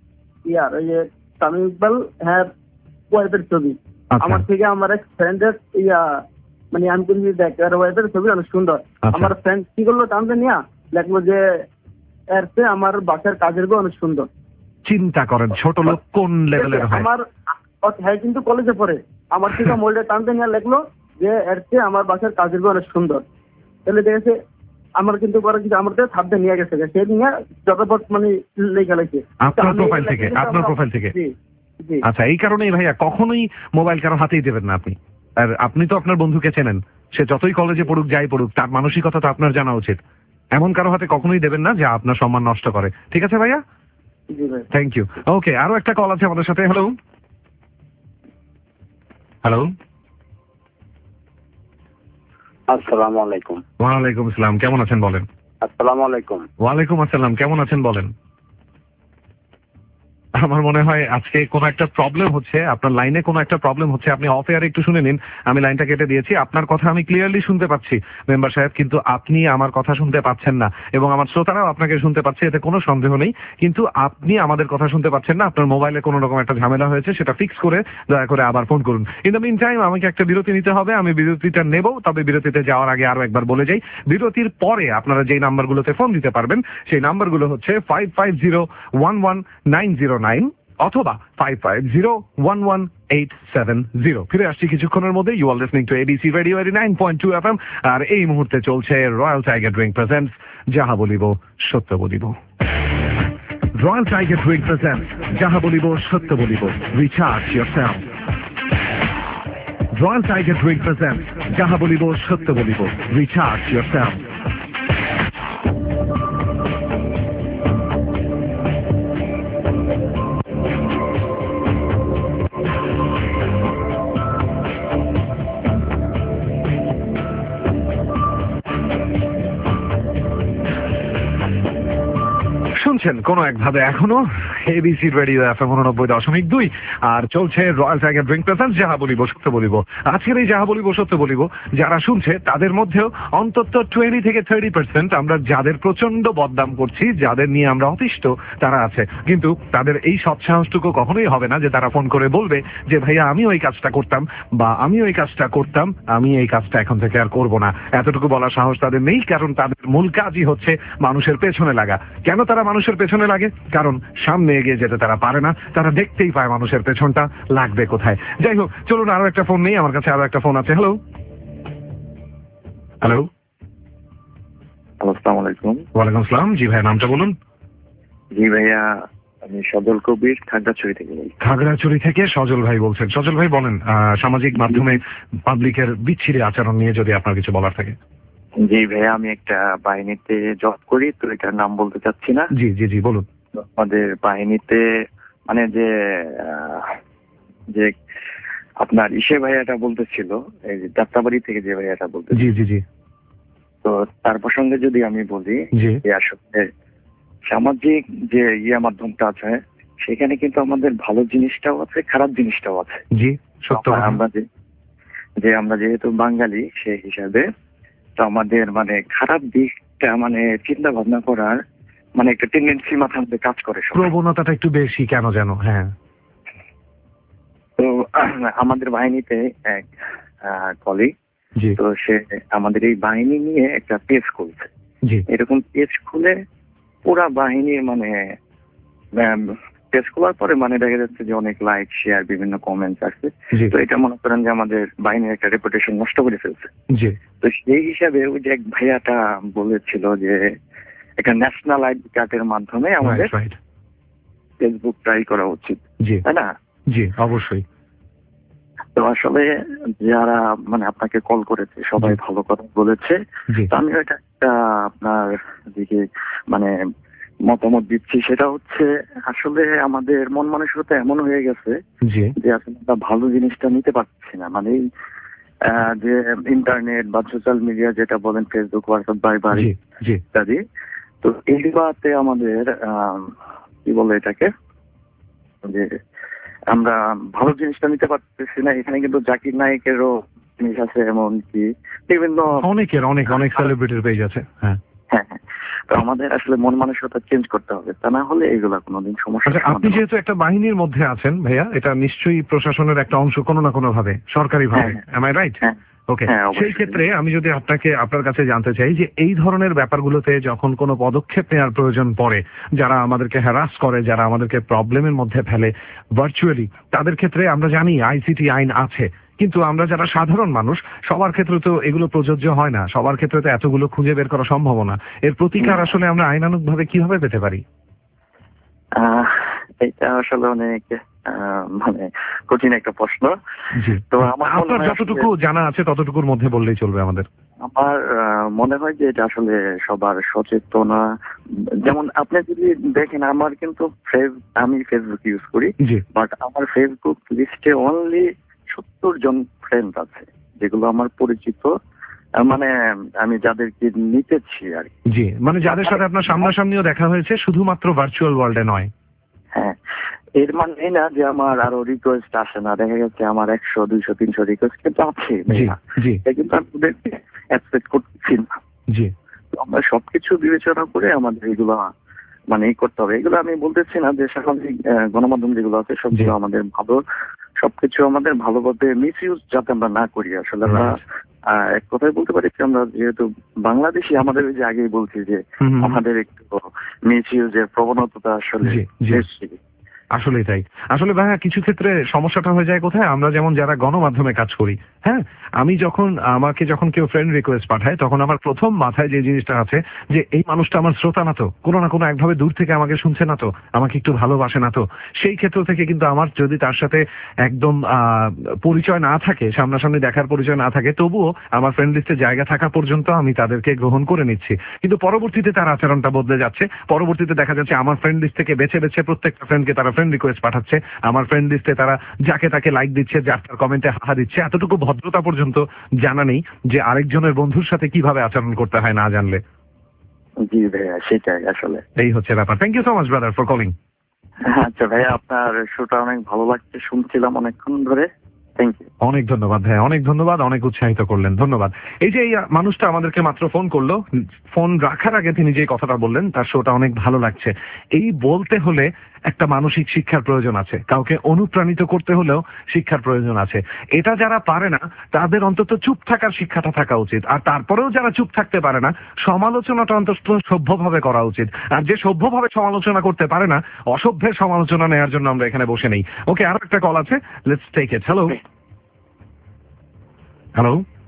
ওই যে সামি ইকবাল হ্যাঁ ওয়াইফের ছবি আমার থেকে আমার এক ফ্রেন্ডের মানে আমি কিন্তু দেখ ওয়াইফের ছবি অনেক সুন্দর। আমার ফ্রেন্ড কি করলো, টানতে নিয়ে লেখলো যে এর চেয়ে আমার বাসার কাজের গো অনেক সুন্দর। চিন্তা করেন ছোট লোক কোন লেভেলের হয়। আমার হ্যাঁ কিন্তু কলেজে পড়ে, আমার থেকে মোল্ডে টানতে নিয়ে লেখলো যে এর চেয়ে আমার বাসার কাজের গো অনেক সুন্দর। তাহলে দেখেছে আমার কিন্তু পরে কিন্তু আমার ছাপতে নিয়ে গেছে, সে নিয়ে যতপট মানে লেখা লেখে আপনার প্রোফাইল থেকে, আপনার প্রোফাইল থেকে। আচ্ছা, এই কারণেই ভাইয়া কখনোই মোবাইল কারো হাতেই দেবেন না আপনি। আর আপনি তো আপনার বন্ধুকে চেনেন, সে যতই কলেজে পড়ুক যাই পড়ুক, তার মানসিকতা তো আপনার জানা উচিত। এমন কারো হাতে কখনোই দেবেন না যে আপনার সম্মান নষ্ট করে। ঠিক আছে ভাইয়া? Thank you. ওকে, আরো একটা কল আছে আমাদের সাথে। Hello hello. আসসালামু আলাইকুম। ওয়ালাইকুম আসসালাম, কেমন আছেন বলেন? আসসালামু আলাইকুম। ওয়ালাইকুম আসসালাম, কেমন আছেন বলেন? আমার মনে হয় আজকে কোনো একটা প্রবলেম হচ্ছে, আপনার লাইনে কোনো একটা প্রবলেম হচ্ছে। আপনি অফ এয়ারে একটু শুনে নিন, আমি লাইনটা কেটে দিয়েছি। আপনার কথা আমি ক্লিয়ারলি শুনতে পাচ্ছি মেম্বার সাহেব, কিন্তু আপনি আমার কথা শুনতে পাচ্ছেন না, এবং আমার শ্রোতারাও আপনাকে শুনতে পাচ্ছে, এতে কোনো সন্দেহ নেই। কিন্তু আপনি আমাদের কথা শুনতে পাচ্ছেন না, আপনার মোবাইলে কোনো রকম একটা ঝামেলা হয়েছে, সেটা ফিক্স করে দয়া করে আবার ফোন করুন। ইন দ্য মিন টাইম আমাকে একটা বিরতি নিতে হবে, আমি বিরতিটা নেব। তবে বিরতিতে যাওয়ার আগে আরো একবার বলে যাই, বিরতির পরে আপনারা যেই নাম্বারগুলোতে ফোন দিতে পারবেন সেই নাম্বারগুলো হচ্ছে 55011909 অথবা 55011870। ফিরে আসছি কিছুক্ষণের মধ্যে। You are listening to ABC radio 89.2 FM, আর এই মুহূর্তে চলছে রয়্যাল টাইগার ড্রিঙ্ক প্রেজেন্টস যাহা বলিব সত্য বলিব। রয়্যাল টাইগার ড্রিঙ্ক প্রেজেন্টস যাহা বলিব সত্য বলিব। Recharge yourself. Royal tiger drink presents যাহা বলিব সত্য বলিব। Recharge yourself. শুনছেন কোন একভাবে এখনো এবিসি রেডিও FM 89.2, আর চলছে রয়্যাল টাইগার ড্রিঙ্ক প্রেজেন্টস যাহা বলিব সত্য বলিব। আজকের এই যাহা বলিব সত্য বলিব যারা শুনছে তাদের মধ্যেও অন্তত 20 থেকে 30% আমরা যাদের প্রচন্ড বদনাম করছি, যাদের নিয়ে আমরা অতিষ্ঠ, তারা আছে। কিন্তু তাদের এই সৎসাহসটুকু কখনোই হবে না যে তারা ফোন করে বলবে যে ভাইয়া আমি ওই কাজটা করতাম, বা আমি ওই কাজটা করতাম, আমি এই কাজটা এখন থেকে আর করব না। এতটুকু বলার সাহস তাদের নেই, কারণ তাদের মূল কাজই হচ্ছে মানুষের পেছনে লাগা। কেন তারা মানুষের পেছনে লাগে? কারণ সামনে এগিয়ে যেতে তারা পারে না, তারা দেখতেই পায় মানুষের পেছনটা লাগবে কোথায়। যাই হোক, চলুন আরো একটা ফোন নেই, আমার কাছে আরো একটা ফোন আছে। হ্যালো হ্যালো, আসসালামু আলাইকুম। ওয়ালাইকুম আসসালাম। জি ভাইয়া, নামটা বলুন। জি ভাইয়া, আমি সজল কবির, খাগড়াছড়ি থেকে বলছি। খাগড়াছড়ি থেকে সজল ভাই বলছেন। সজল ভাই বলেন, সামাজিক মাধ্যমে পাবলিকের বিচ্ছিরি আচরণ নিয়ে যদি আপনার কিছু বলার থাকে। জি ভাইয়া, আমি একটা বাহিনীতে জব করি, তো এটার নাম বলতে চাচ্ছি না। জি জি জি বলুন। আমাদের বাহিনীতে মানে যে আপনার ইসে ভাইয়াটা বলতেছিল, এই যে যাত্রাবাড়ি থেকে যে ভাইয়াটা বলতে, জি জি জি, তো তার প্রসঙ্গে যদি আমি বলি যে আসলে সামাজিক যে মাধ্যমটা আছে সেখানে কিন্তু আমাদের ভালো জিনিসটাও আছে, খারাপ জিনিসটাও আছে। জি সত্য। আমরা যেহেতু বাঙালি সেই হিসাবে তো আমাদের মানে খারাপ দিকটা মানে চিন্তা ভাবনা করার মানে একটা টেন্ডেন্সি মাথার মধ্যে কাজ করে, প্রবণতাটা একটু বেশি কেন যেন। হ্যাঁ, তো আমাদের বাহিনীতে এক কলিগ, তো সে আমাদের এই বাহিনী নিয়ে একটা পেজ খুলছে। এরকম পেজ খুলে পুরা বাহিনীর মানে পেজ খোলার পরে মানে দেখা যাচ্ছে যে অনেক লাইক শেয়ার বিভিন্ন কমেন্টস আসছে। তো এটা মনে করেন যে আমাদের বাহিনীর একটা রেপুটেশন নষ্ট করে ফেলছে। তো সেই হিসাবে ওই যে এক ভাইয়াটা বলেছিল যে একটা ন্যাশনাল আইডি কার্ডের মাধ্যমে আমাদের ফেসবুক ট্রাই করা উচিত, তাই না? জি অবশ্যই। তো আসলে যারা মানে আপনাকে কল করেছে সবাই ভালো কথা বলেছে। তো আমি এটা একটা আপনার দিকে মানে মতামত দিচ্ছি, সেটা হচ্ছে আসলে আমাদের মন মানসিকতা এমন হয়ে গেছে যে আসলে আমরা ভালো জিনিসটা নিতে পারছি না। মানে যে ইন্টারনেট বা সোশ্যাল মিডিয়া যেটা বলেন, ফেসবুক, হোয়াটসঅ্যাপ, ভাইবার ইত্যাদি, তো এইগুলাতে আমাদের কি বলে এটাকে, যে আমরা ভালো জিনিসটা নিতে পারতেছি না। এখানে কিন্তু জাকির নায়কেরও জিনিস আছে, এমনকি বিভিন্ন অনেক সেলিব্রিটির পেজ আছে। হ্যাঁ হ্যাঁ, তো আমাদের আসলে মন মানসিকতা চেঞ্জ করতে হবে, তা না হলে এগুলা কোনোদিন সমস্যা। আপনি যেহেতু একটা বাহিনীর মধ্যে আছেন ভাইয়া, এটা নিশ্চয়ই প্রশাসনের একটা অংশ কোনো না কোনো ভাবে, সরকারি ভাবে। am I right? ওকে, সেই ক্ষেত্রে আমি যদি আপনার কাছে জানতে চাই যে এই ধরনের ব্যাপারগুলোতে যখন কোনো পদক্ষেপ নেওয়ার প্রয়োজন পড়ে, যারা আমাদেরকে হ্যারাস করে, যারা আমাদেরকে প্রবলেমের মধ্যে ফেলে ভার্চুয়ালি, তাদের ক্ষেত্রে আমরা জানি আইসিটি আইন আছে, কিন্তু আমরা যারা সাধারণ মানুষ সবার ক্ষেত্রে তো এগুলো প্রযোজ্য হয় না, সবার ক্ষেত্রে তো এতগুলো খুঁজে বের করা সম্ভব না। এর প্রতিকার আসলে আমরা আইনানুগ ভাবে কিভাবে পেতে পারি? এটা আসলে অনেক মানে কঠিন একটা প্রশ্ন। তো আপনার যতটুকু জানা আছে ততটুকুর মধ্যে বললেই চলবে আমাদের। আমার মনে হয় যে এটা আসলে সবার সচেতনা, যেমন আপনি যদি দেখেন আমার কিন্তু আমি ফেসবুক ইউজ করি, বাট আমার ফেসবুক লিস্টে অনলি 70 জন ফ্রেন্ড আছে, যেগুলো আমার পরিচিত, মানে আমি যাদেরকে নিতেছি আর কি। জি, মানে যাদের সাথে আপনার সামনাসামনিও দেখা হয়েছে, শুধুমাত্র ভার্চুয়াল ওয়ার্ল্ডে নয়। হ্যাঁ, এর মানে না যে আমার আরো রিকোয়েস্ট আসে না, দেখা গেছে আমার 100, 200, 300 রিকোয়েস্ট কিন্তু আছে, কিন্তু আমি ওদেরকে অ্যাকসেপ্ট করছি না। আমরা সবকিছু বিবেচনা করে আমাদের এগুলো মানে করতে হবে। এগুলো আমি বলতেছি না যে সামাজিক গণমাধ্যম যেগুলো আছে সবগুলো আমাদের ভালো, সবকিছু আমাদের ভালোভাবে মিস ইউজ যাতে আমরা না করি। আসলে আমরা এক কথায় বলতে পারি যে আমরা যেহেতু বাংলাদেশি, আমাদের ওই যে আগেই বলছি যে আমাদের একটু মিস ইউজের প্রবণতা আসলে বেশি। আসলেই তাই। আসলে ভাইয়া কিছু ক্ষেত্রে সমস্যাটা হয়ে যায় কোথায়, আমরা যেমন যারা গণমাধ্যমে কাজ করি, হ্যাঁ, আমি আমাকে যখন কেউ ফ্রেন্ড রিকোয়েস্ট পাঠায় তখন আমার প্রথম মাথায় যে জিনিসটা আছে যে এই মানুষটা আমার শ্রোতা না তো, কোনো না কোনো একভাবে দূর থেকে আমাকে শুনছে না তো, আমাকে একটু ভালোবাসে না তো। সেই ক্ষেত্র থেকে কিন্তু আমার যদি তার সাথে একদম পরিচয় না থাকে, সামনাসামনি দেখার পরিচয় না থাকে, তবুও আমার ফ্রেন্ড লিস্টে জায়গা থাকা পর্যন্ত আমি তাদেরকে গ্রহণ করে নিচ্ছি। কিন্তু পরবর্তীতে তার আচরণটা বদলে যাচ্ছে। পরবর্তীতে দেখা যাচ্ছে আমার ফ্রেন্ড লিস্ট থেকে বেছে বেছে প্রত্যেকটা ফ্রেন্ডকে তারা ফ্রেন্ড রিকোয়েস্ট পাঠাচ্ছে, আমার ফ্রেন্ড লিস্টে তারা যাকে তাকে লাইক দিচ্ছে, যার তার কমেন্টে হাহা দিচ্ছে। এতটুকু ভদ্রতা পর্যন্ত জানা নেই যে আরেকজনের বন্ধুর সাথে কিভাবে আচরণ করতে হয় না জানলে। জি ভাইয়া, সেটাই আসলে এই হচ্ছে ব্যাপার। Thank you so much brother for calling. আচ্ছা ভাইয়া, আপনার শোটা অনেক ভালো লাগছে, শুনছিলাম অনেকক্ষণ ধরে। Thank you. অনেক ধন্যবাদ ভাই, অনেক ধন্যবাদ, অনেক উৎসাহিত করলেন, ধন্যবাদ। এই যে এই মানুষটা আমাদেরকে মাত্র ফোন করলো, ফোন রাখার আগে তিনি যে কথাটা বললেন তার শোটা অনেক ভালো লাগছে। এই বলতে হলে একটা মানসিক শিক্ষার প্রয়োজন আছে, কাউকে অনুপ্রাণিত করতে হলেও শিক্ষার প্রয়োজন আছে। এটা যারা পারে না তাদের অন্তত চুপ থাকার শিক্ষাটা থাকা উচিত। আর তারপরেও যারা চুপ থাকতে পারে না, সমালোচনাটা অন্তত সভ্যভাবে করা উচিত। আর যে সভ্যভাবে সমালোচনা করতে পারে না, অসভ্যের সমালোচনা নেওয়ার জন্য আমরা এখানে বসে নেই। ওকে, আরো একটা কল আছে, let's take it. Hello hello,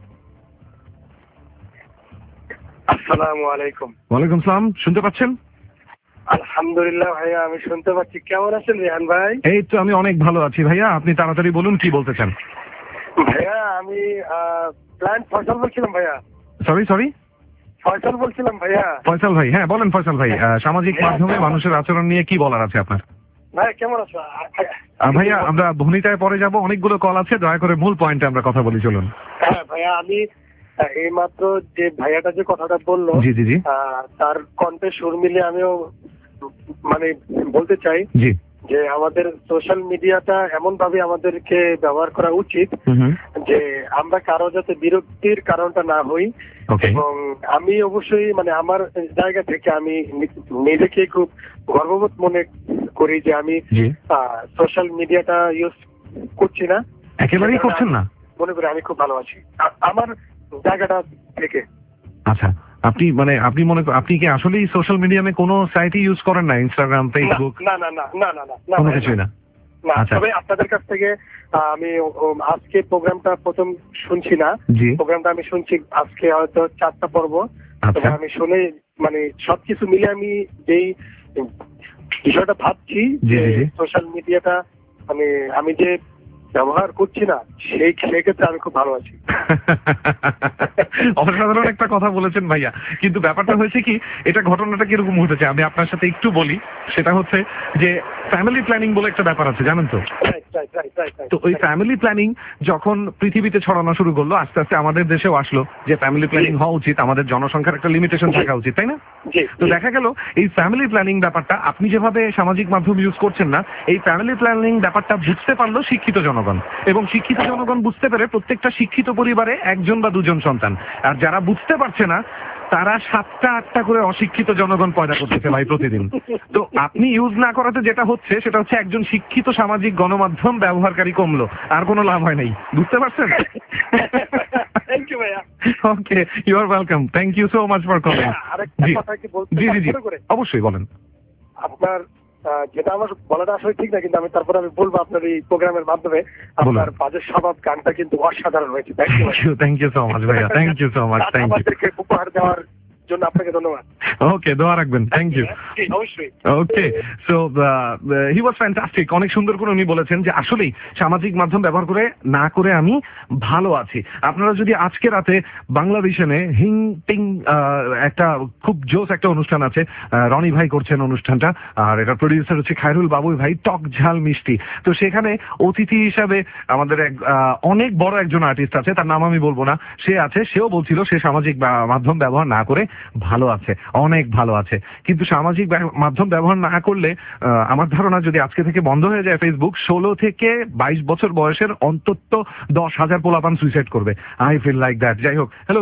আসসালামু আলাইকুম। ওয়ালাইকুম সালাম। শুনতে পাচ্ছেন? আলহামদুলিল্লাহ ভাইয়া, আমি শুনতে পাচ্ছি। কেমন আছেন রেহান ভাই? এই তো আমি অনেক ভালো আছি ভাইয়া, আপনি তাড়াতাড়ি বলুন কি বলতে চান। ভাইয়া আমি ক্লায়েন্ট ফয়সাল বলছিলাম ভাইয়া। সরি ফয়সাল বলছিলাম ভাইয়া। ফয়সাল ভাই, হ্যাঁ বলেন ফয়সাল ভাই, সামাজিক মাধ্যমে মানুষের আচরণ নিয়ে কি বলার আছে আপনার? ভাই কেমন আছো? ভাইয়া আমরা ভূমিতায় পরে যাব, অনেকগুলো কল আছে, দয়া করে মূল পয়েন্টে আমরা কথা বলি, চলুন। হ্যাঁ ভাইয়া, আমি এই মাত্র যে ভাইয়াটা যে কথাটা বললো, জি জি জি, তার কণ্ঠে সুর মিলে আমিও মানে বলতে চাই যে আমাদের সোশ্যাল মিডিয়াটা এমন ভাবে আমাদেরকে ব্যবহার করা উচিত যে আমরা কারো যাতে বিরক্তির কারণটা না হই। এবং আমি অবশ্যই মানে আমার জায়গা থেকে আমি নিজেকে খুব গর্ববোধ মনে করি যে আমি সোশ্যাল মিডিয়াটা ইউজ করছি না, একেবারেই করছেন না, মনে করি আমি খুব ভালো আছি আমার জায়গাটা থেকে। আচ্ছা, আপনি আপনি কি আসলেই সোশ্যাল মিডিয়ামে কোনো সাইটই ইউজ করেন না? Instagram, Facebook? না না না না না না, কোনো কিছুই না। তবে আপনাদের কাছ থেকে আমি আজকে প্রোগ্রামটা প্রথম শুনছি না, প্রোগ্রামটা আমি শুনছি আজকে হয়তো 4টা পর্ব। তবে আমি শুনে মানে সবকিছু মিলে আমি যেই বিষয়টা ভাবছি যে সোশ্যাল মিডিয়াটা মানে আমি যে ব্যবহার করছি না, সেই ক্ষেত্রে আমি খুব ভালো আছি। অসাধারণ একটা কথা বলেছেন ভাইয়া, কিন্তু ব্যাপারটা হয়েছে কি, এটা ঘটনাটা কিরকম ঘটেছে আমি আপনার সাথে একটু বলি। সেটা হচ্ছে যে ফ্যামিলি প্ল্যানিং বলে একটা ব্যাপার আছে, জানেন তো? তো ওই ফ্যামিলি প্ল্যানিং যখন পৃথিবীতে ছড়ানো শুরু করলো, আস্তে আস্তে আমাদের দেশেও আসলো যে ফ্যামিলি প্ল্যানিং হওয়া উচিত, আমাদের জনসংখ্যার একটা লিমিটেশন থাকা উচিত, তাই না? তো দেখা গেল এই ফ্যামিলি প্ল্যানিং ব্যাপারটা আপনি যেভাবে সামাজিক মাধ্যম ইউজ করছেন না, এই ফ্যামিলি প্ল্যানিং ব্যাপারটা বুঝতে পারলো শিক্ষিত জনগণ, এবং শিক্ষিত জনগণ বুঝতে পেরে প্রত্যেকটা শিক্ষিত পরিবারে 1জন বা 2জন সন্তান। আর যারা বুঝতে পারছে না তারা 7টা 8টা করে অশিক্ষিত জনগণ পয়দা করতেছে ভাই প্রতিদিন। তো আপনি ইউজ না করাতে যেটা হচ্ছে সেটা হচ্ছে একজন শিক্ষিত সামাজিক গণমাধ্যম ব্যবহারকারী কমলো, আর কোনো লাভ হয় নাই। বুঝতে পারছেন? থ্যাংক ইউ ভাইয়া। Okay, you are welcome, thank you so much for calling. জি জি জি, অবশ্যই বলেন। আপনার যেটা আমার বলাটা আসলে ঠিক না, কিন্তু আমি তারপরে আমি বলবো আপনার এই প্রোগ্রামের মাধ্যমে আপনার বাজে স্বভাব গানটা কিন্তু অসাধারণ হয়েছে। থ্যাংক ইউ সো মাচ ভাইয়া, thank you so much, thank you. আমাদেরকে উপহার দেওয়ার জন্য আপনাকে ধন্যবাদ। ওকে, দোয়া রাখবেন, থ্যাংক ইউ। অবশ্যই। Okay, so he was fantastic. অনেক সুন্দর করে উনি বলেছেন যে আসলেই সামাজিক মাধ্যম ব্যবহার করে না করে আমি ভালো আছি। আপনারা যদি আজকে রাতে বাংলাদেশে হিং টিং একটা খুব জোস একটা অনুষ্ঠান আছে, রনি ভাই করছেন অনুষ্ঠানটা, আর এটা প্রডিউসার হচ্ছে খায়রুল বাবুই ভাই, টক ঝাল মিষ্টি। তো সেখানে অতিথি হিসাবে আমাদের অনেক বড় একজন আর্টিস্ট আছে, তার নাম আমি বলবো না, সে আছে। সেও বলছিল সে সামাজিক মাধ্যম ব্যবহার না করে ভালো আছে, অনেক ভালো আছে। কিন্তু সামাজিক মাধ্যম ব্যবহার না করলে আমার ধারণা যদি আজকে থেকে বন্ধ হয়ে যায় ফেসবুক, 16 থেকে 22 বছর বয়সের অন্তত 10,000 পোলাপান সুইসাইড করবে। I feel like that. যাই হোক, হ্যালো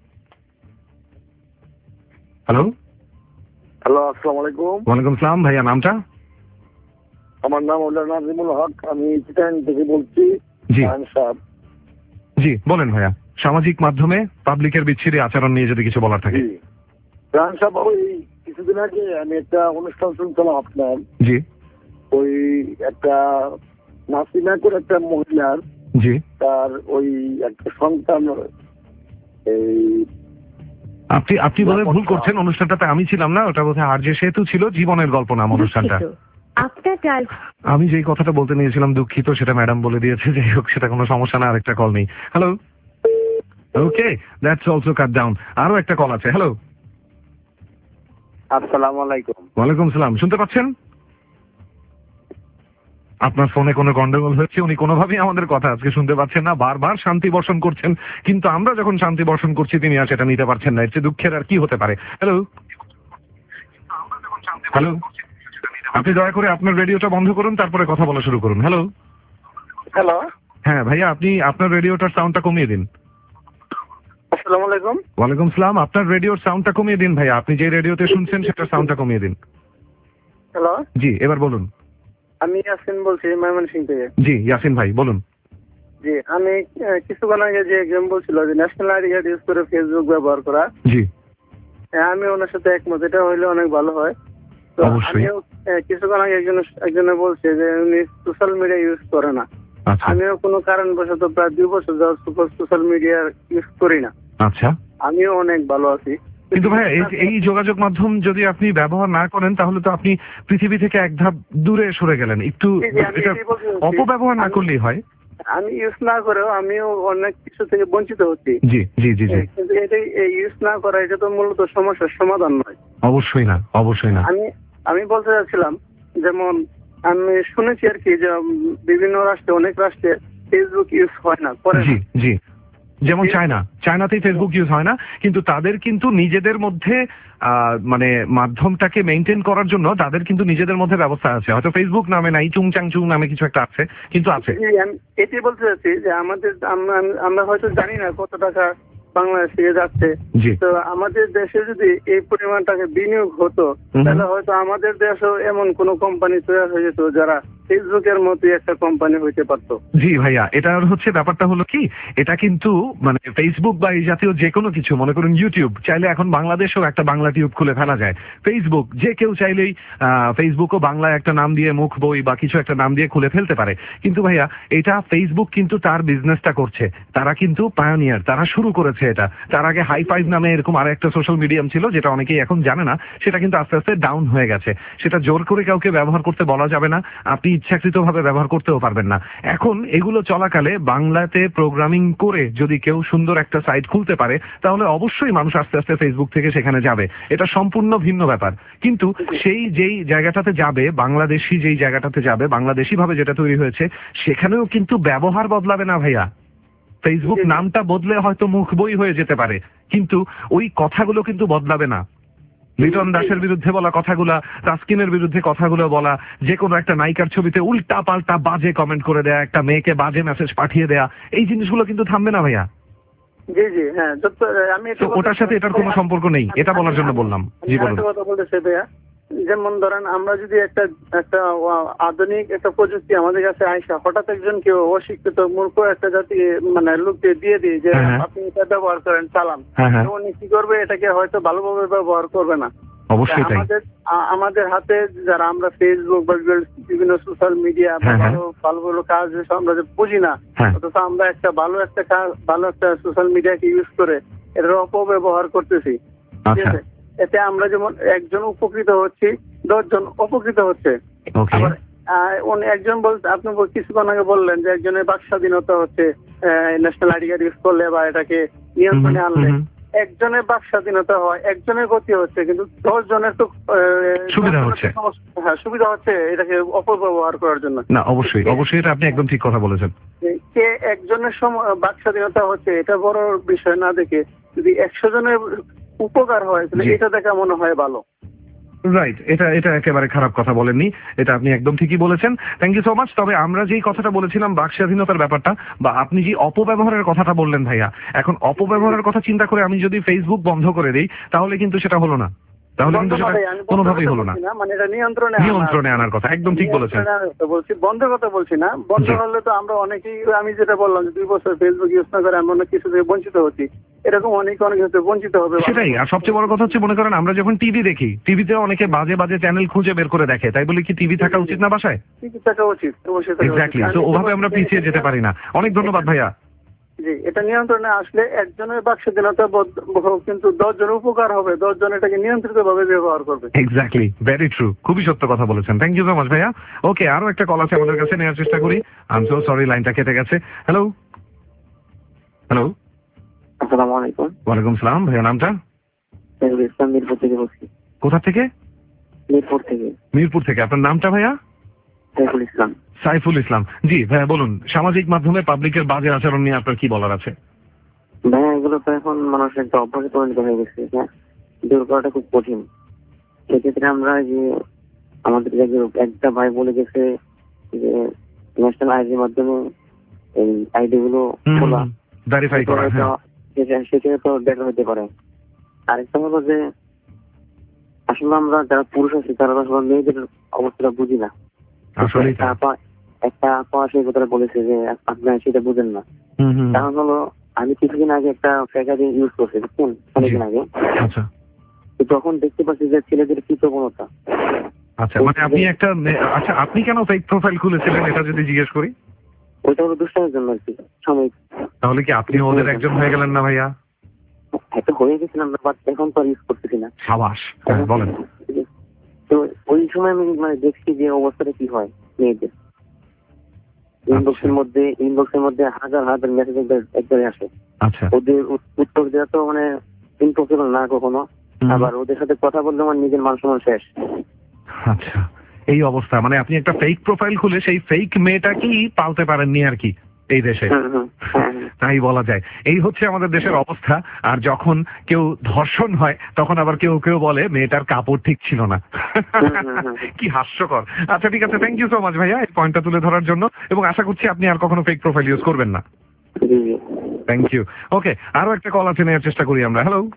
হ্যালো হ্যালো, আসসালামু আলাইকুম। ওয়ালাইকুম সালাম। ভাইয়া নামটা? আমার নাম হলো নাজিমুল হক, আমি চিটাগাং থেকে বলছি। জি জি, বলেন ভাইয়া। সামাজিক মাধ্যমে পাবলিকের বিচ্ছিরি আচরণ নিয়ে যদি কিছু বলার থাকে। ওই কিছুদিন আগে আমি একটা অনুষ্ঠান শুনছিলাম আপনার। জি। ওই একটা নাসিমা করে একটা মহিলার, জি, তার ওই একটা সন্তান, এই আপনি বোধহয় ভুল করছেন, অনুষ্ঠানটাতে আমি ছিলাম না, ওটা বোধহয় আরজে সেতু ছিল, জীবনের গল্প নাম অনুষ্ঠানটা। আমি যেই কথাটা বলতে নিয়েছিলাম, দুঃখিত, সেটা ম্যাডাম বলে দিয়েছে। যাই হোক, সেটা কোনো সমস্যা না। আরেকটা কল নেই। Hello, okay, that's also cut down. আরো একটা কল আছে। হ্যালো, আসসালামু আলাইকুম। ওয়ালাইকুম সালাম। শুনতে পাচ্ছেন? আপনার ফোনে কোনো গন্ডগোল হচ্ছে, উনি কোনোভাবেই আমাদের কথা আজকে শুনতে পাচ্ছেন না, বারবার শান্তি বর্ষণ করছেন, কিন্তু আমরা যখন শান্তি বর্ষণ করছি তিনি আর সেটা নিতে পারছেন না। এর চেয়ে দুঃখের আর কি হতে পারে? হ্যালো হ্যালো, আপনি দয়া করে আপনার রেডিওটা বন্ধ করুন, তারপরে কথা বলা শুরু করুন। হ্যালো হ্যালো, হ্যাঁ ভাইয়া, আপনি আপনার রেডিওটার সাউন্ডটা কমিয়ে দিন। আসসালামু আলাইকুম। ওয়ালাইকুম সালাম। আপনার রেডিওর সাউন্ডটা কমিয়ে দিন ভাইয়া, আপনি যে রেডিওতে শুনছেন সেটার সাউন্ডটা কমিয়ে দিন। হ্যালো, জি, এবার বলুন। আমি ইয়াসিন বলছি ময়মনসিংহ থেকে। জি ইয়াসিন ভাই বলুন। জি, আমি কিছুক্ষণ আগে যে একজন বলছিল যে ন্যাশনাল আইডি কার্ড ইউজ করে ফেসবুক ব্যবহার করা, জি, আমি ওনার সাথে একমত, এটা হইলে অনেক ভালো হয়। তো আমিও কিছুক্ষণ আগে একজনে বলছে যে উনি সোশ্যাল মিডিয়া ইউজ করে না। আমিও কোনো কারণবশত প্রায় 2 বছর যাওয়ার সোশ্যাল মিডিয়া ইউজ করি না। আচ্ছা, আমিও অনেক ভালো আছি। কিন্তু ভাইয়া এই যোগাযোগ মাধ্যম যদি আপনি ব্যবহার না করেন তাহলে তো আপনি পৃথিবী থেকে এক ধাপ দূরে সরে গেলেন। একটু এটা অপব্যবহার না করলেই হয়। আমি ইউজ না করেও আমিও অনেক কিছু থেকে বঞ্চিত হচ্ছি। জি জি জি জি, কিন্তু এটা ইউজ না করা, এটা তো মূলত সমস্যার সমাধান নয়। অবশ্যই না, অবশ্যই না। আমি বলতে চাচ্ছিলাম, যেমন আমি শুনেছি আর কি যে বিভিন্ন রাষ্ট্রে, অনেক রাষ্ট্রে ফেসবুক ইউজ হয় না, করে। জি জি, যেমন চায়নাতেই ফেসবুক ইউজ হয় না, কিন্তু তাদের কিন্তু নিজেদের মধ্যে মানে মাধ্যমটাকে মেইনটেইন করার জন্য তাদের কিন্তু নিজেদের মধ্যে ব্যবস্থা আছে। হয়তো ফেসবুক নামে নাই, চুংচাংচুং নামে কিছু একটা আছে, কিন্তু আছে। এটি বলতে চাচ্ছি যে আমরা হয়তো জানি না কত টাকা বাংলাদেশ থেকে যাচ্ছে। তো আমাদের দেশে যদি এই পরিমাণ টাকা বিনিয়োগ হতো, তাহলে হয়তো আমাদের দেশেও এমন কোন কোম্পানি তৈরি হয়ে যেত যারা ফেসবুকের মতোই একটা কোম্পানি হইতে পারতো। জি ভাইয়া, এটা হচ্ছে ব্যাপারটা হলো কি, এটা কিন্তু মানে ফেসবুক বা এই জাতীয় যে কোনো কিছু, মনে করুন ইউটিউব, চাইলে এখন বাংলাদেশেও একটা বাংলা টিউব খুলে ফেলা যায়। ফেসবুক যে কেউ চাইলেই ফেসবুকও বাংলায় একটা নাম দিয়ে, মুখ বই বা কিছু একটা নাম দিয়ে খুলে ফেলতে পারে। কিন্তু ভাইয়া, এটা ফেসবুক কিন্তু তার বিজনেসটা করছে, তারা কিন্তু পায়োনিয়ার, তারা শুরু করেছে এটা। তার আগে হাই ফাইভ নামে এরকম আর একটা সোশ্যাল মিডিয়াম ছিল, যেটা অনেকেই এখন জানে না, সেটা কিন্তু আস্তে আস্তে ডাউন হয়ে গেছে। সেটা জোর করে কাউকে ব্যবহার করতে বলা যাবে না, আপনি ইচ্ছাকৃত ভাবে ব্যবহার করতেও পারবেন না। এখন এগুলো চলাকালে বাংলাতে প্রোগ্রামিং করে যদি কেউ সুন্দর একটা সাইট খুলতে পারে, তাহলে অবশ্যই মানুষ আস্তে আস্তে ফেসবুক থেকে সেখানে যাবে। এটা সম্পূর্ণ ভিন্ন ব্যাপার। কিন্তু সেই যেই জায়গাটাতে যাবে, বাংলাদেশি যেই জায়গাটাতে যাবে, বাংলাদেশি ভাবে যেটা তৈরি হয়েছে, সেখানেও কিন্তু ব্যবহার বদলাবে না ভাইয়া। ফেসবুক নামটা বদলে হয়তো মুখ বই হয়ে যেতে পারে, কিন্তু ওই কথাগুলো কিন্তু বদলাবে না। লিটন দাসের বিরুদ্ধে বলা কথাগুলা, তাসকিনের বিরুদ্ধে কথাগুলো বলা, যে কোনো একটা নায়িকার ছবিতে উল্টা পাল্টা বাজে কমেন্ট করে দেয়া, একটা মেয়েকে বাজে মেসেজ পাঠিয়ে দেয়া, এই জিনিসগুলো কিন্তু থামবে না ভাইয়া। জি জি, হ্যাঁ, আমি ওটার সাথে এটার কোনো সম্পর্ক নেই, এটা বলার জন্য বললাম। জি বলুন। কথা বলতেছে ভাইয়া, যেমন ধরেন আমরা যদি একটা আধুনিক একটা প্রযুক্তি আমাদের কাছে আইসা হঠাৎ একজনকে অশিক্ষিত মূর্খ একটা জাতি মানে লোককে দিয়ে দিই যে আপনি এটা ব্যবহার করেন, চালান, উনি কি করবে? এটাকে হয়তো ভালোভাবে ব্যবহার করবে না। অবশ্যই আমাদের হাতে যারা আমরা ফেসবুক বা বিভিন্ন সোশ্যাল মিডিয়া ভালো ভালো কাজ আমরা বুঝি না, অথচ আমরা একটা ভালো একটা সোশ্যাল মিডিয়াকে ইউজ করে এটার অপব্যবহার করতেছি। ঠিক আছে, এতে আমরা যেমন একজন উপকৃত হচ্ছি, 10 জন উপকৃত হচ্ছে। একজন আপনি কিছুক্ষণ আগে বললেন যে একজনের বাক স্বাধীনতা হচ্ছে ন্যাশনাল আইডি কার্ড ইউজ করলে বা এটাকে নিয়ন্ত্রণে আনলে। একজনের বাক স্বাধীনতা হয়, একজনের ক্ষতি হচ্ছে, কিন্তু 10 জনের তো সুবিধা হচ্ছে। হ্যাঁ, সুবিধা হচ্ছে এটাকে অপব্যবহার করার জন্য। না, অবশ্যই অবশ্যই, এটা আপনি একদম ঠিক কথা বলেছেন। কে একজনের বাক স্বাধীনতা হচ্ছে এটা বড় বিষয় না দেখে যদি 100 জনের উপকার হয় তাহলে এটা দেখা মনে হয় ভালো। রাইট, এটা একেবারে খারাপ কথা বলেননি, এটা আপনি একদম ঠিকই বলেছেন। Thank you so much. তবে আমরা যেই কথাটা বলেছিলাম বাক স্বাধীনতার ব্যাপারটা, বা আপনি যে অপব্যবহারের কথাটা বললেন ভাইয়া, এখন অপব্যবহারের কথা চিন্তা করে আমি যদি ফেসবুক বন্ধ করে দেই তাহলে কিন্তু সেটা হলো না, তাহলে কিন্তু সেটা কোনোভাবেই হলো না। মানে এটা নিয়ন্ত্রণে আনার কথা, একদম ঠিক বলেছেন। বলছি বন্ধের কথা বলছি না, বন্ধ হলে তো আমরা অনেকেই, আমি যেটা বললাম যে 2 বছর ফেসবুক ইউজ না করে আমরা অনেক কিছু থেকে বঞ্চিত হচ্ছি, এরকম অনেক কিছু বঞ্চিত হবে। সেটাই। আর সবচেয়ে বড় কথা হচ্ছে, মনে করেন আমরা যখন টিভি দেখি, টিভিতে অনেকে বাজে বাজে চ্যানেল খুঁজে বের করে দেখে, তাই বলে কি টিভি থাকা উচিত না বাসায়? টিভি থাকা উচিত, অবশ্যই। এক্স্যাক্টলি। তো ওভাবে আমরা পিছিয়ে যেতে পারি না। অনেক ধন্যবাদ ভাইয়া। জি, এটা নিয়ন্ত্রণে আসলে একজনের বাক স্বাধীনতা কিন্তু 10 জনের উপকার হবে, 10 জন এটাকে নিয়ন্ত্রিত ভাবে ব্যবহার করবে। এক্স্যাক্টলি, ভেরি ট্রু, খুবই সত্য কথা বলেছেন। থ্যাংক ইউ সো মাচ ভাইয়া। ওকে, আরো একটা কল আছে আমাদের কাছে, নেওয়ার চেষ্টা করি। আই এম সো সরি, লাইনটা কেটে গেছে। হ্যালো হ্যালো, আসসালামু আলাইকুম। ওয়ালাইকুম সালাম। ভাইয়া নামটা? ইসলাম, মিরপুর থেকে বলছি। কোথা থেকে? মিরপুর থেকে। মিরপুর থেকে। আপনার নামটা ভাইয়া? সাইফুল ইসলাম। সাইফুল ইসলাম। জি ভাইয়া বলুন, সামাজিক মাধ্যমে পাবলিকের বাজে আচরণ নিয়ে আপনার কি বলার আছে? ভাইয়া, এগুলো তো এখন মানুষের একটা অভ্যাসে পরিণত হয়ে গেছে, হ্যাঁ, দূর করাটা খুব কঠিন। সেক্ষেত্রে আমরা যে আমাদের একটা ভাই বলে গেছে যে ন্যাশনাল আইডির মাধ্যমে এই আইডি গুলো খোলা, ভেরিফাই করা, সেটা তো দেখা হতে পারে। আরেকটা হলো যে আসলে আমরা যারা পুরুষ আছি তারা আসলে মেয়েদের অবস্থাটা বুঝি না। একটা আপা সেই কথাটা বলেছে যে আপনারা সেটা বুঝেন না। কারণ হলো আমি কিছুদিন আগে একটা ফ্যাকারি ইউজ করছি, বুঝছেন, অনেকদিন আগে। তখন দেখতে পাচ্ছি যে ছেলেদের কি প্রবণতা। আচ্ছা, মানে আপনি একটা, আচ্ছা আপনি কেন ফেক প্রোফাইল খুলেছিলেন এটা যদি জিজ্ঞেস করি? ওইটা হলো দুষ্টামের জন্য আর কি, সাময়িক। তাহলে কি আপনি ওদের একজন হয়ে গেলেন না ভাইয়া? একটা হয়ে গেছিলাম, বাট এখন তো আর ইউজ করতেছি না। সাবাস, বলেন। তো ওই সময় আমি মানে দেখছি যে অবস্থাটা কি হয় মেয়েদের। ইনবক্সের মধ্যে হাজার হাজার মেসেজ একবারে আসে। ওদের উত্তর দেওয়া তো মানে ইম্পসিবল না কখনো, আবার ওদের সাথে কথা বললে আমার নিজের মান সম্মান শেষ। আচ্ছা, এই অবস্থা, মানে আপনি একটা ফেক প্রোফাইল খুলে সেই ফেক মেয়েটাকেই পালতে পারেননি আর কি এই দেশে, তাই বলা যায়। এই হচ্ছে আমাদের দেশের অবস্থা। আর যখন কেউ ধর্ষণ হয় তখন আবার কেউ কেউ বলে মেয়েটার কাপড় ঠিক ছিল না। কি হাস্যকর। আচ্ছা ঠিক আছে, থ্যাংক ইউ সো মাচ ভাইয়া এই পয়েন্টটা তুলে ধরার জন্য, এবং আশা করছি আপনি আর কখনো ফেক প্রোফাইল ইউজ করবেন না। Thank you. ওকে, আরো একটা কল আছে, নেওয়ার চেষ্টা করি আমরা। হ্যালো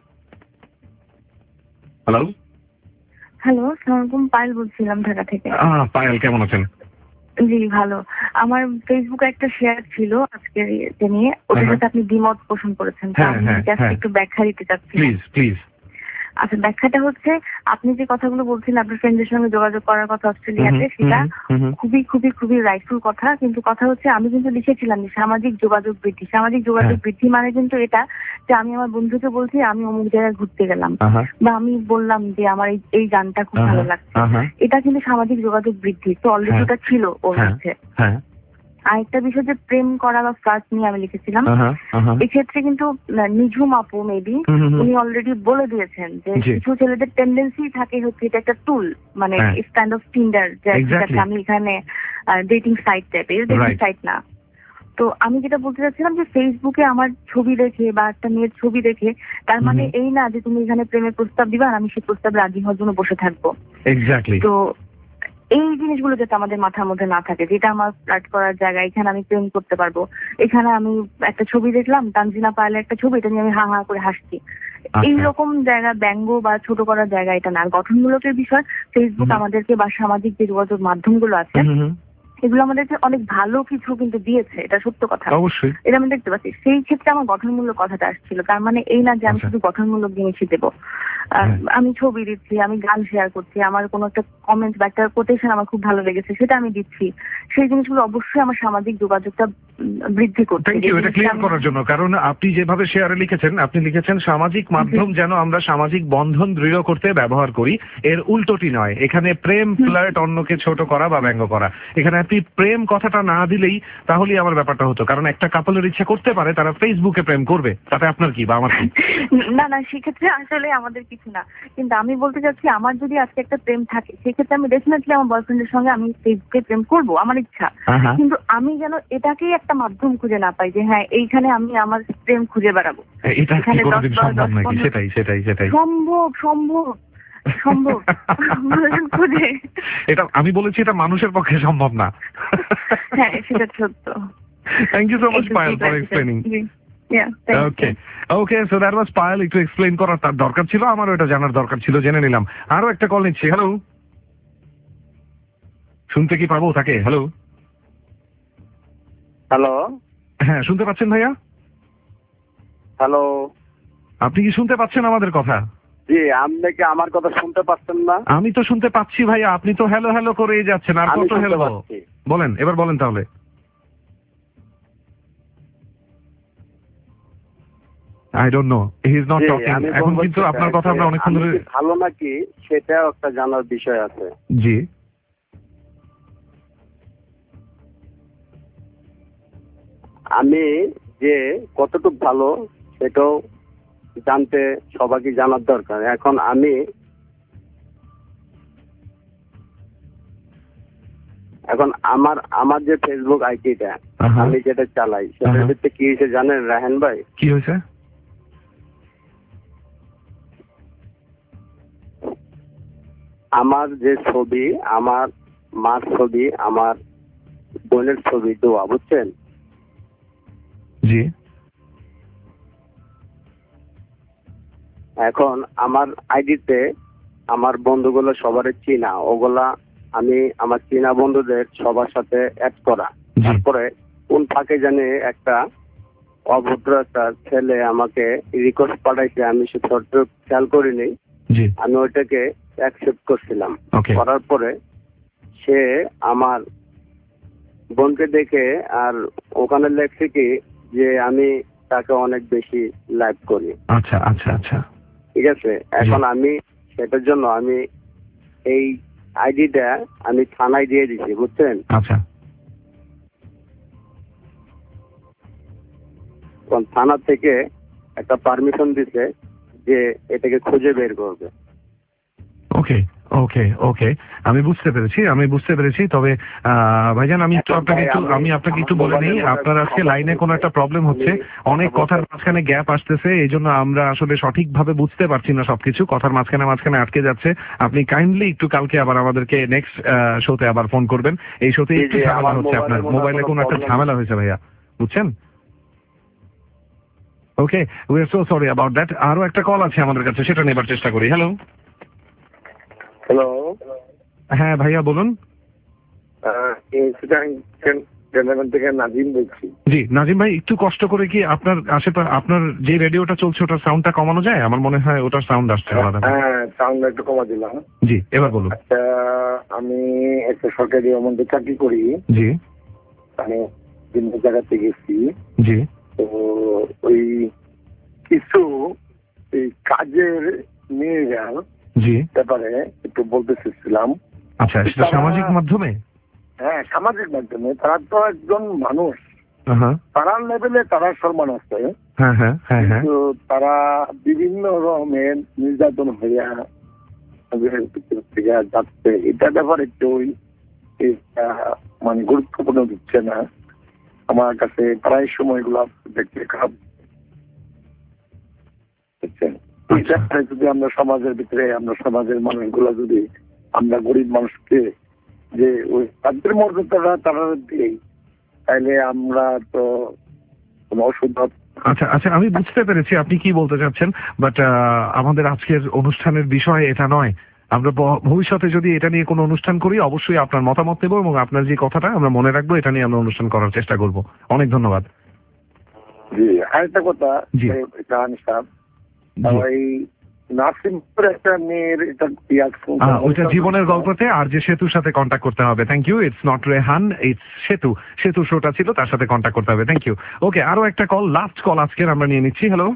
হ্যালো হ্যালো, আসসালামু আলাইকুম। পায়েল বলছিলাম ঢাকা থেকে। পায়েল, কেমন আছেন? জি ভালো। আমার ফেসবুকে একটা শেয়ার ছিল আজকে নিয়ে, ওটার সাথে আপনি দ্বিমত পোষণ করেছেন, একটু ব্যাখ্যা দিতে চাচ্ছি। Please please. আচ্ছা, ব্যাখ্যাটা হচ্ছে, আপনি যে কথাগুলো বলছিলেন আপনার ফ্রেন্ডদের সঙ্গে যোগাযোগ করার কথা অস্ট্রেলিয়াতে, সেটা খুবই খুবই খুবই রাইটফুল কথা। কিন্তু কথা হচ্ছে, আমি কিন্তু লিখেছিলাম যে সামাজিক যোগাযোগ বৃদ্ধি। সামাজিক যোগাযোগ বৃদ্ধি মানে কিন্তু এটা যে আমি আমার বন্ধুকে বলছি আমি অমুক জায়গায় ঘুরতে গেলাম, বা আমি বললাম যে আমার এই গানটা খুব ভালো লাগছে, এটা কিন্তু সামাজিক যোগাযোগ বৃদ্ধি। তো অলরেডি ওটা ছিল ওর মধ্যে। আরেকটা বিষয় যে প্রেম করা বা ফ্লার্ট নিয়ে আমি লিখেছিলাম, এক্ষেত্রে কিন্তু নিঝুম আপু মেবি উনি অলরেডি বলে দিয়েছেন যে কিছু ছেলেদের টেন্ডেন্সি থাকে হচ্ছে এটা একটা টুল, মানে কাইন্ড অফ টিন্ডার, যে আমি এখানে ডেটিং সাইট টাইপের, ডেটিং সাইট না। তো আমি যেটা বলতে চাচ্ছিলাম যে ফেসবুকে আমার ছবি দেখে বা একটা মেয়ের ছবি দেখে তার মানে এই না যে তুমি এখানে প্রেমের প্রস্তাব দিবা আর আমি সেই প্রস্তাব রাজি হওয়ার জন্য বসে থাকবো। তো এই জিনিসগুলো যাতে আমাদের মাথার মধ্যে না থাকে, যেটা আমার ফ্লার্ট করার জায়গা, এখানে আমি প্রেম করতে পারবো, এখানে আমি একটা ছবি দেখলাম তানজিনা পায়েলের একটা ছবি, এটা নিয়ে আমি হা হা করে হাসছি, এইরকম জায়গা, ব্যঙ্গ বা ছোট করার জায়গা এটা না। গঠনমূলকের বিষয় ফেসবুক আমাদেরকে বা সামাজিক যে যোগাযোগ মাধ্যমগুলো আছে এগুলো আমাদেরকে অনেক ভালো কিছু কিন্তু দিয়েছে, এটা সত্য কথা, অবশ্যই এটা আমি দেখতে পাচ্ছি। সেই ক্ষেত্রে আমার গঠনমূলক কথাটা আসছিল, তার মানে এই না যে আমি শুধু গঠনমূলক জিনিসই দেবো। আমি ছবি দিচ্ছি, আমি গান শেয়ার করছি, আমার কোনো একটা কমেন্ট বা একটা কোটেশন আমার খুব ভালো লেগেছে সেটা আমি দিচ্ছি, সেই জিনিসগুলো অবশ্যই আমার সামাজিক যোগাযোগটা বৃদ্ধি করছে। এটা ক্লিয়ার করার জন্য, কারণ আপনি যেভাবে শেয়ারে লিখেছেন, আপনি লিখেছেন সামাজিক মাধ্যম যেন আমরা সামাজিক বন্ধন দৃঢ় করতে ব্যবহার করি, এর উল্টোটি নয়। এখানে প্রেম, ফ্লার্ট, অন্যকে ছোট করা বা ব্যঙ্গ করা, এখানে আপনি প্রেম কথাটা না দিলেই তাহলেই আমার ব্যাপারটা হতো, কারণ একটা কাপলের ইচ্ছা করতে পারে তারা ফেসবুকে প্রেম করবে, তাতে আপনার কি বা আমার কি? না না, সেক্ষেত্রে আসলে আমাদের কিছু না, কিন্তু আমি বলতে চাচ্ছি আমার যদি আজকে একটা প্রেম থাকে সেক্ষেত্রে আমি ডেফিনেটলি আমার বয়ফ্রেন্ডের সঙ্গে আমি ফেসবুকে প্রেম করবো, আমার ইচ্ছা। কিন্তু আমি যেন এটাকেই একটা মাধ্যম খুঁজে না পাই যে হ্যাঁ এইখানে আমি আমার প্রেম খুঁজে বেড়াবো। সম্ভব এটা আমি বলেছি এটা মানুষের পক্ষে সম্ভব না। হ্যাঁ সেটা সত্য। Thank you so much Payel for explaining. Okay so that was Payel, একটু এক্সপ্লেইন করার তার দরকার ছিল, আমারও এটা জানার দরকার ছিল, জেনে নিলাম। আরো একটা কল নিচ্ছি। হ্যালো, শুনতে কি পাবো তাকে? হ্যালো হ্যালো, হ্যাঁ শুনতে পাচ্ছেন ভাইয়া? হ্যালো, আপনি কি শুনতে পাচ্ছেন আমাদের কথা? জি, আপনি কি আমার কথা শুনতে পাচ্ছেন না? আমি তো শুনতে পাচ্ছি ভাইয়া, আপনি তো হ্যালো হ্যালো করেই যাচ্ছেন, আর কত হ্যালো? বলেন, এবার বলেন তাহলে। I don't know, he is not talking এখন, কিন্তু আপনার কথা আমরা অনেকক্ষণ ধরে। ভালো নাকি সেটাও একটা জানার বিষয় আছে। জি, আমি যে কতটুকু ভালো সেটাও জানতে সবাইকে জানার দরকার। এখন আমার যে ফেসবুক আইডিটা আমি যেটা চালাই সেটার ভিতরে কি হয়েছে জানেন রাহেন ভাই? কি হয়েছে? আমার যে ছবি, আমার মার ছবি, আমার বোনের ছবি দেওয়া, বুঝছেন? জি। এখন আমার আইডিতে আমার বন্ধুগুলো সবারই চিনা, ওগুলা আমি আমার চিনা বন্ধুদের সবার সাথে অ্যাড করা। তারপরে কোন ফাঁকে জানি একটা অভদ্র একটা ছেলে আমাকে রিকোয়েস্ট পাঠাইছে, আমি সে খেয়াল করিনি, আমি ওইটাকে অ্যাকসেপ্ট করছিলাম। করার পরে সে আমার বোনকে দেখে আর ওখানে লেখছে কি যে আমি তাকে অনেক বেশি লাইক করি। আচ্ছা আচ্ছা আচ্ছা, ঠিক আছে। এখন আমি সেটার জন্য আমি এই আইডিটা আমি থানায় দিয়ে দিছি, বুঝছেন? আচ্ছা, থানা থেকে একটা পারমিশন দিছে যে এটাকে খুঁজে বের করবে। ওকে ওকে ওকে, আমি বুঝতে পেরেছি। তবে ভাইজান আমি আপনাকে একটু বলে নিই, আপনার আজকে লাইনে কোনো একটা প্রবলেম হচ্ছে, অনেক কথার মাঝখানে গ্যাপ আসতেছে, এই জন্য আমরা আসলে সঠিকভাবে বুঝতে পারছি না সবকিছু, কথার মাঝখানে আটকে যাচ্ছে। আপনি কাইন্ডলি একটু কালকে আবার আমাদেরকে নেক্সট শোতে আবার ফোন করবেন। এই শোতে একটু ঝামেলা হচ্ছে, আপনার মোবাইলে কোনো একটা ঝামেলা হয়েছে ভাইয়া, বুঝছেন? Okay, we are so sorry about that. আরো একটা কল আছে আমাদের কাছে, সেটা নেবার চেষ্টা করি। হ্যালো হ্যালো, হ্যাঁ ভাইয়া বলুন। থেকে নাজিম বলছি। জি নাজিম ভাই, একটু কষ্ট করে কি আপনার আশেপাশে আপনার যে রেডিওটা চলছে ওটার সাউন্ডটা কমানো যায়? আমার মনে হয় ওটার সাউন্ড আসছে আলাদা। হ্যাঁ, সাউন্ড একটু কমা দিলাম। জি, এবার বলুন। আচ্ছা, আমি একটা সরকারি মধ্যে চাকরি করি। জি, মানে বিভিন্ন জায়গাতে গেছি। জি, তো ওই কিছু এই কাজের মেয়েরা জি ব্যাপারে একটু বলতে চাইছিলাম। আচ্ছা, সেটা সামাজিক মাধ্যমে? হ্যাঁ, সামাজিক মাধ্যমে। তারা তো একজন মানুষ, তারার লেভেলে তারা সম্মান আছে, কিন্তু তারা বিভিন্ন রকমের নির্যাতন হইয়া যাচ্ছে। এটা ব্যাপারে কেউ মানে গুরুত্বপূর্ণ দিচ্ছে না। আমার কাছে প্রায় সময়গুলো দেখতে খারাপ। যদি আমরা সমাজের ভিতরে সমাজের মানুষগুলা যদি আমরা গরিব মানুষকে যে ওই তাদের মর্যাদাটা তারা দিই, তাইলে আমরা তো কোনো অসুবিধা। আচ্ছা আচ্ছা, আমি বুঝতে পেরেছি আপনি কি বলতে চাচ্ছেন, বাট আমাদের আজকের অনুষ্ঠানের বিষয় এটা নয়। আমরা ভবিষ্যতে যদি এটা নিয়ে কোনো অনুষ্ঠান করি অবশ্যই আপনার মতামত নেব এবং আপনার যে কথাটা আমরা মনে রাখবো, এটা নিয়ে আমরা অনুষ্ঠান করার চেষ্টা করব। অনেক ধন্যবাদ। জি, আরেকটা কথা, নার্সিংপুর একটা মেয়ের ওইটা জীবনের গল্পতে আর যে সেতুর সাথে কন্ট্যাক্ট করতে হবে। Thank you. It's not Rehan, it's Setu শোটা ছিল, তার সাথে কন্ট্যাক্ট করতে হবে। Thank you. ওকে, আরো একটা কল, লাস্ট কল আজকের আমরা নিয়ে নিচ্ছি। হ্যালো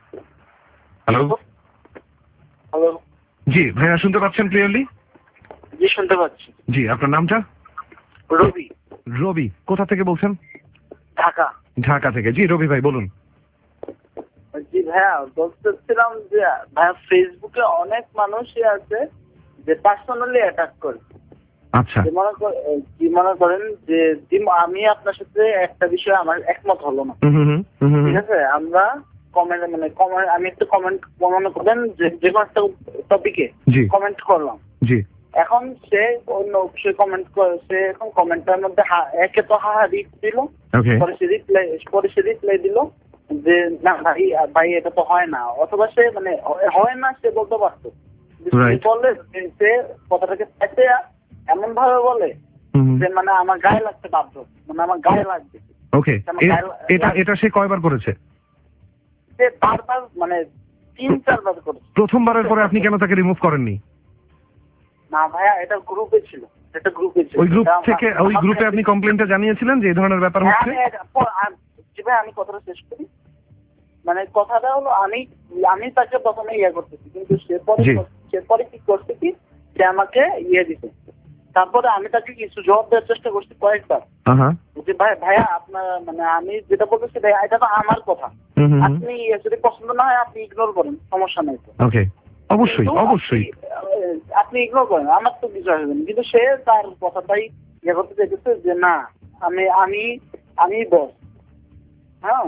হ্যালো হ্যালো, জি ভাইয়া শুনতে পাচ্ছেন ক্লিয়ারলি? জি শুনতে পাচ্ছি। জি, আপনার নামটা? রবি। রবি, কোথা থেকে বলছেন? ঢাকা। ঢাকা থেকে। জি রবি ভাই বলুন। জি ভাইয়া, বলতেছিলাম যে ভাইয়া ফেসবুকে অনেক মানুষই আছে যে পার্সোনালি অ্যাটাক করে। আচ্ছা। মনে করেন যে আমি আপনার সাথে একটা বিষয়ে আমার একমত হলো না, ঠিক আছে, আমরা আমি একটা কমেন্ট মনে করেন যে কোনো একটা টপিকে কমেন্ট করলাম। জি। এখন সে অন্য সে কমেন্ট করে, সে এখন কমেন্টের মধ্যে একে তো দিল, পরে সে রিপ্লাই দিল যে না ভাই এটা তো হয় না, অথবা সে হয় না সে বলতে পারতো, বললে সে কথাটাকে পাইতে এমন ভাবে বলে যে আমার গায়ে লাগতে বাধ্য, আমার গায়ে লাগবে। ওকে, এটা সে কয়বার করেছে? সে বারবার 3-4 বার করেছে। প্রথমবারের পরে আপনি কেন তাকে রিমুভ করেননি? না ভাইয়া, এটা গ্রুপে ছিল, এটা গ্রুপে ছিল। ওই গ্রুপ থেকে, ওই গ্রুপে আপনি কমপ্লেইনটা জানিয়েছিলেন যে এই ধরনের ব্যাপার হচ্ছে? ভাই আমি কথাটা শেষ করি। কথাটা হলো আমি তাকে প্রথমে করতেছি, কিন্তু সে পরে কি করছে কি, সে আমাকে দিছে। তারপরে আমি তাকে কিছু জবাব দেওয়ার চেষ্টা করছি কয়েকবার, যে ভাইয়া আপনার আমি যেটা বলতেছি ভাইয়া এটা তো আমার কথা, আপনি যদি পছন্দ না হয় আপনি ইগনোর করেন, সমস্যা নাই তো। ওকে, অবশ্যই অবশ্যই আপনি ইগনোর করেন, আমার তো বিষয় হবে না। কিন্তু সে তার কথাটাই করতে চাইতেছে যে না আমি বস। হ্যাঁ,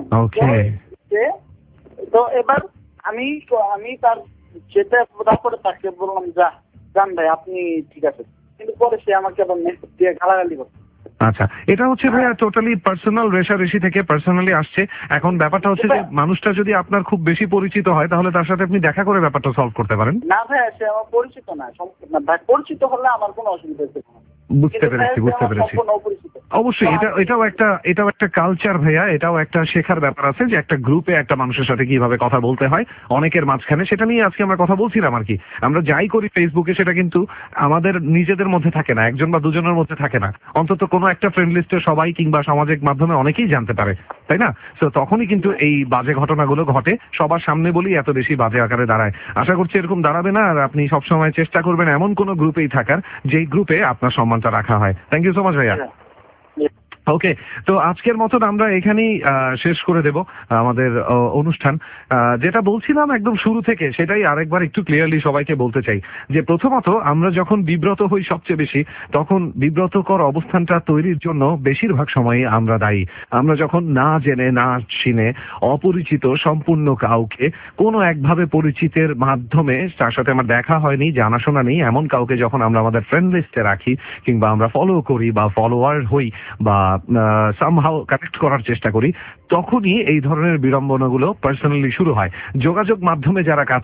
তো এবার আমি তার যেটা তারপরে তাকে বললাম যান ভাই আপনি ঠিক আছে, কিন্তু পরে সে আমাকে আবার মেসেজ দিয়ে গালাগালি করছে। আচ্ছা, এটা হচ্ছে ভাইয়া টোটালি পার্সোনাল রেষারেষি থেকে পার্সোনালি আসছে। এখন ব্যাপারটা হচ্ছে যে মানুষটা যদি আপনার খুব বেশি পরিচিত হয় তাহলে তার সাথে আপনি দেখা করে ব্যাপারটা সলভ করতে পারেন। না ভাইয়া, সে আমার পরিচিত না, ভাই পরিচিত হলে আমার কোনো অসুবিধা হচ্ছে না। বুঝতে পেরেছি। অবশ্যই এটাও একটা কালচার ভাইয়া, এটাও একটা শেখার ব্যাপার আছে যে একটা গ্রুপে একটা মানুষের সাথে কিভাবে কথা বলতে হয় অনেকের মাঝখানে, সেটা নিয়ে আজকে আমরা কথা বলছিলাম আর কি। আমরা যাই করি ফেসবুকে সেটা কিন্তু আমাদের নিজেদের মধ্যে থাকে না, একজন বা দুজনের মধ্যে থাকে না, অন্তত কোনো একটা ফ্রেন্ড লিস্টে সবাই কিংবা সামাজিক মাধ্যমে অনেকেই জানতে পারে, তাই না? তো তখনই কিন্তু এই বাজে ঘটনাগুলো ঘটে, সবার সামনে বলি এত বেশি বাজে আকারে দাঁড়ায়। আশা করছি এরকম দাঁড়াবে না, আর আপনি সবসময় চেষ্টা করবেন এমন কোনো গ্রুপেই থাকার যেই গ্রুপে আপনার সম্মানটা রাখা হয়। থ্যাংক ইউ সো মাচ ভাইয়া। ওকে, তো আজকের মতন আমরা এখানেই শেষ করে দেব আমাদের অনুষ্ঠান। যেটা বলছিলাম একদম শুরু থেকে সেটাই আরেকবার একটু ক্লিয়ারলি সবাইকে বলতে চাই যে প্রথমত আমরা যখন বিব্রত হই সবচেয়ে বেশি, তখন বিব্রতকর অবস্থানটা তৈরির জন্য বেশিরভাগ সময়ই আমরা দায়ী। আমরা যখন না জেনে না চিনে অপরিচিত সম্পূর্ণ কাউকে কোনো একভাবে পরিচিতের মাধ্যমে, তার সাথে আমার দেখা হয়নি, জানাশোনা নেই, এমন কাউকে যখন আমরা আমাদের ফ্রেন্ড লিস্টে রাখি কিংবা আমরা ফলো করি বা ফলোয়ার হই বা সামহাউ কানেক্ট করার চেষ্টা করি, তখনই এই ধরনের বিড়ম্বনাগুলো পার্সোনালি শুরু হয়। যোগাযোগ মাধ্যমে যারা কাজ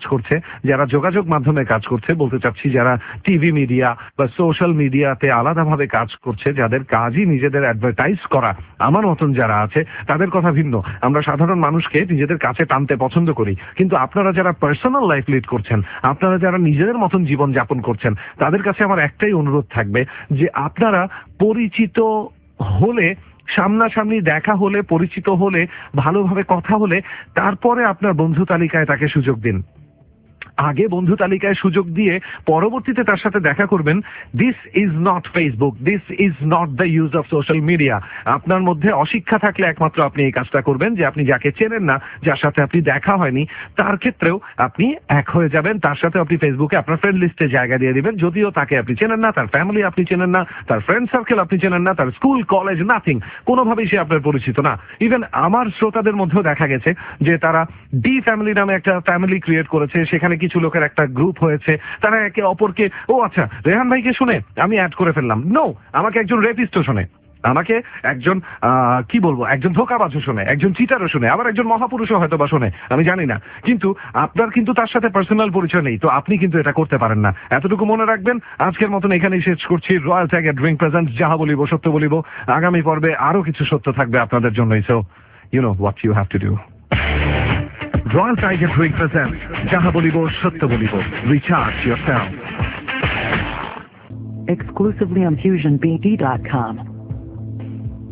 করছে, বলতে চাচ্ছি যারা টিভি মিডিয়া বা সোশ্যাল মিডিয়াতে আলাদাভাবে কাজ করছে, যাদের কাজই নিজেদের অ্যাডভার্টাইজ করা, আমার মতন যারা আছে তাদের কথা ভিন্ন। আমরা সাধারণ মানুষকে নিজেদের কাছে টানতে পছন্দ করি, কিন্তু আপনারা যারা পার্সোনাল লাইফ লিড করছেন, আপনারা যারা নিজেদের মতন জীবন যাপন করছেন, তাদের কাছে আমার একটাই অনুরোধ থাকবে যে আপনারা পরিচিত হলে, সামনাসামনি দেখা হলে, পরিচিত হলে, ভালোভাবে কথা হলে তারপরে আপনার বন্ধু তালিকায় তাকে সুযোগ দিন। আগে বন্ধু তালিকায় সুযোগ দিয়ে পরবর্তীতে তার সাথে দেখা করবেন। This is not Facebook, this is not the use of social media. আপনার মধ্যে অশিক্ষা থাকলে একমাত্র আপনি এই কাজটা করবেন যে আপনি যাকে চেনেন না, যার সাথে আপনি দেখা হয়নি, তার ক্ষেত্রেও আপনি এক হয়ে যাবেন, তার সাথে আপনি ফেসবুকে আপনার ফ্রেন্ড লিস্টে জায়গা দিয়ে দিবেন, যদিও তাকে আপনি চেনেন না, তার ফ্যামিলি আপনি চেনেন না, তার ফ্রেন্ড সার্কেল আপনি চেনেন না, তার স্কুল কলেজ নাথিং, কোনোভাবেই সে আপনার পরিচিত না। ইভেন আমার শ্রোতাদের মধ্যেও দেখা গেছে যে তারা ডি ফ্যামিলি নামে একটা ফ্যামিলি ক্রিয়েট করেছে, সেখানে কিছু লোকের একটা গ্রুপ হয়েছে, তারা একে অপরকে, ও আচ্ছা রেহান ভাইকে শুনে আমি অ্যাড করে ফেললাম, নো, আমাকে একজন রেপিস্টও শোনে, আমাকে একজন কি বলবো, একজন ধোঁকাবাজও শোনে, একজন চিটারও শোনে, আবার একজন মহাপুরুষও হয়তো বা শোনে, আমি জানি না, কিন্তু আপনার কিন্তু তার সাথে পার্সোনাল পরিচয় নেই, তো আপনি কিন্তু এটা করতে পারেন না। এতটুকু মনে রাখবেন। আজকের মতন এখানেই শেষ করছি। রয়্যাল টাইগার ড্রিঙ্ক প্রেজেন্টস যাহা বলিব সত্য বলিব। আগামী পর্বে আরো কিছু সত্য থাকবে আপনাদের জন্যই, so you know what you have to do. Royal Tiger Drink presents Jaha Bolibo Shatya Bolibo. Recharge yourself. Exclusively on FusionBD.com.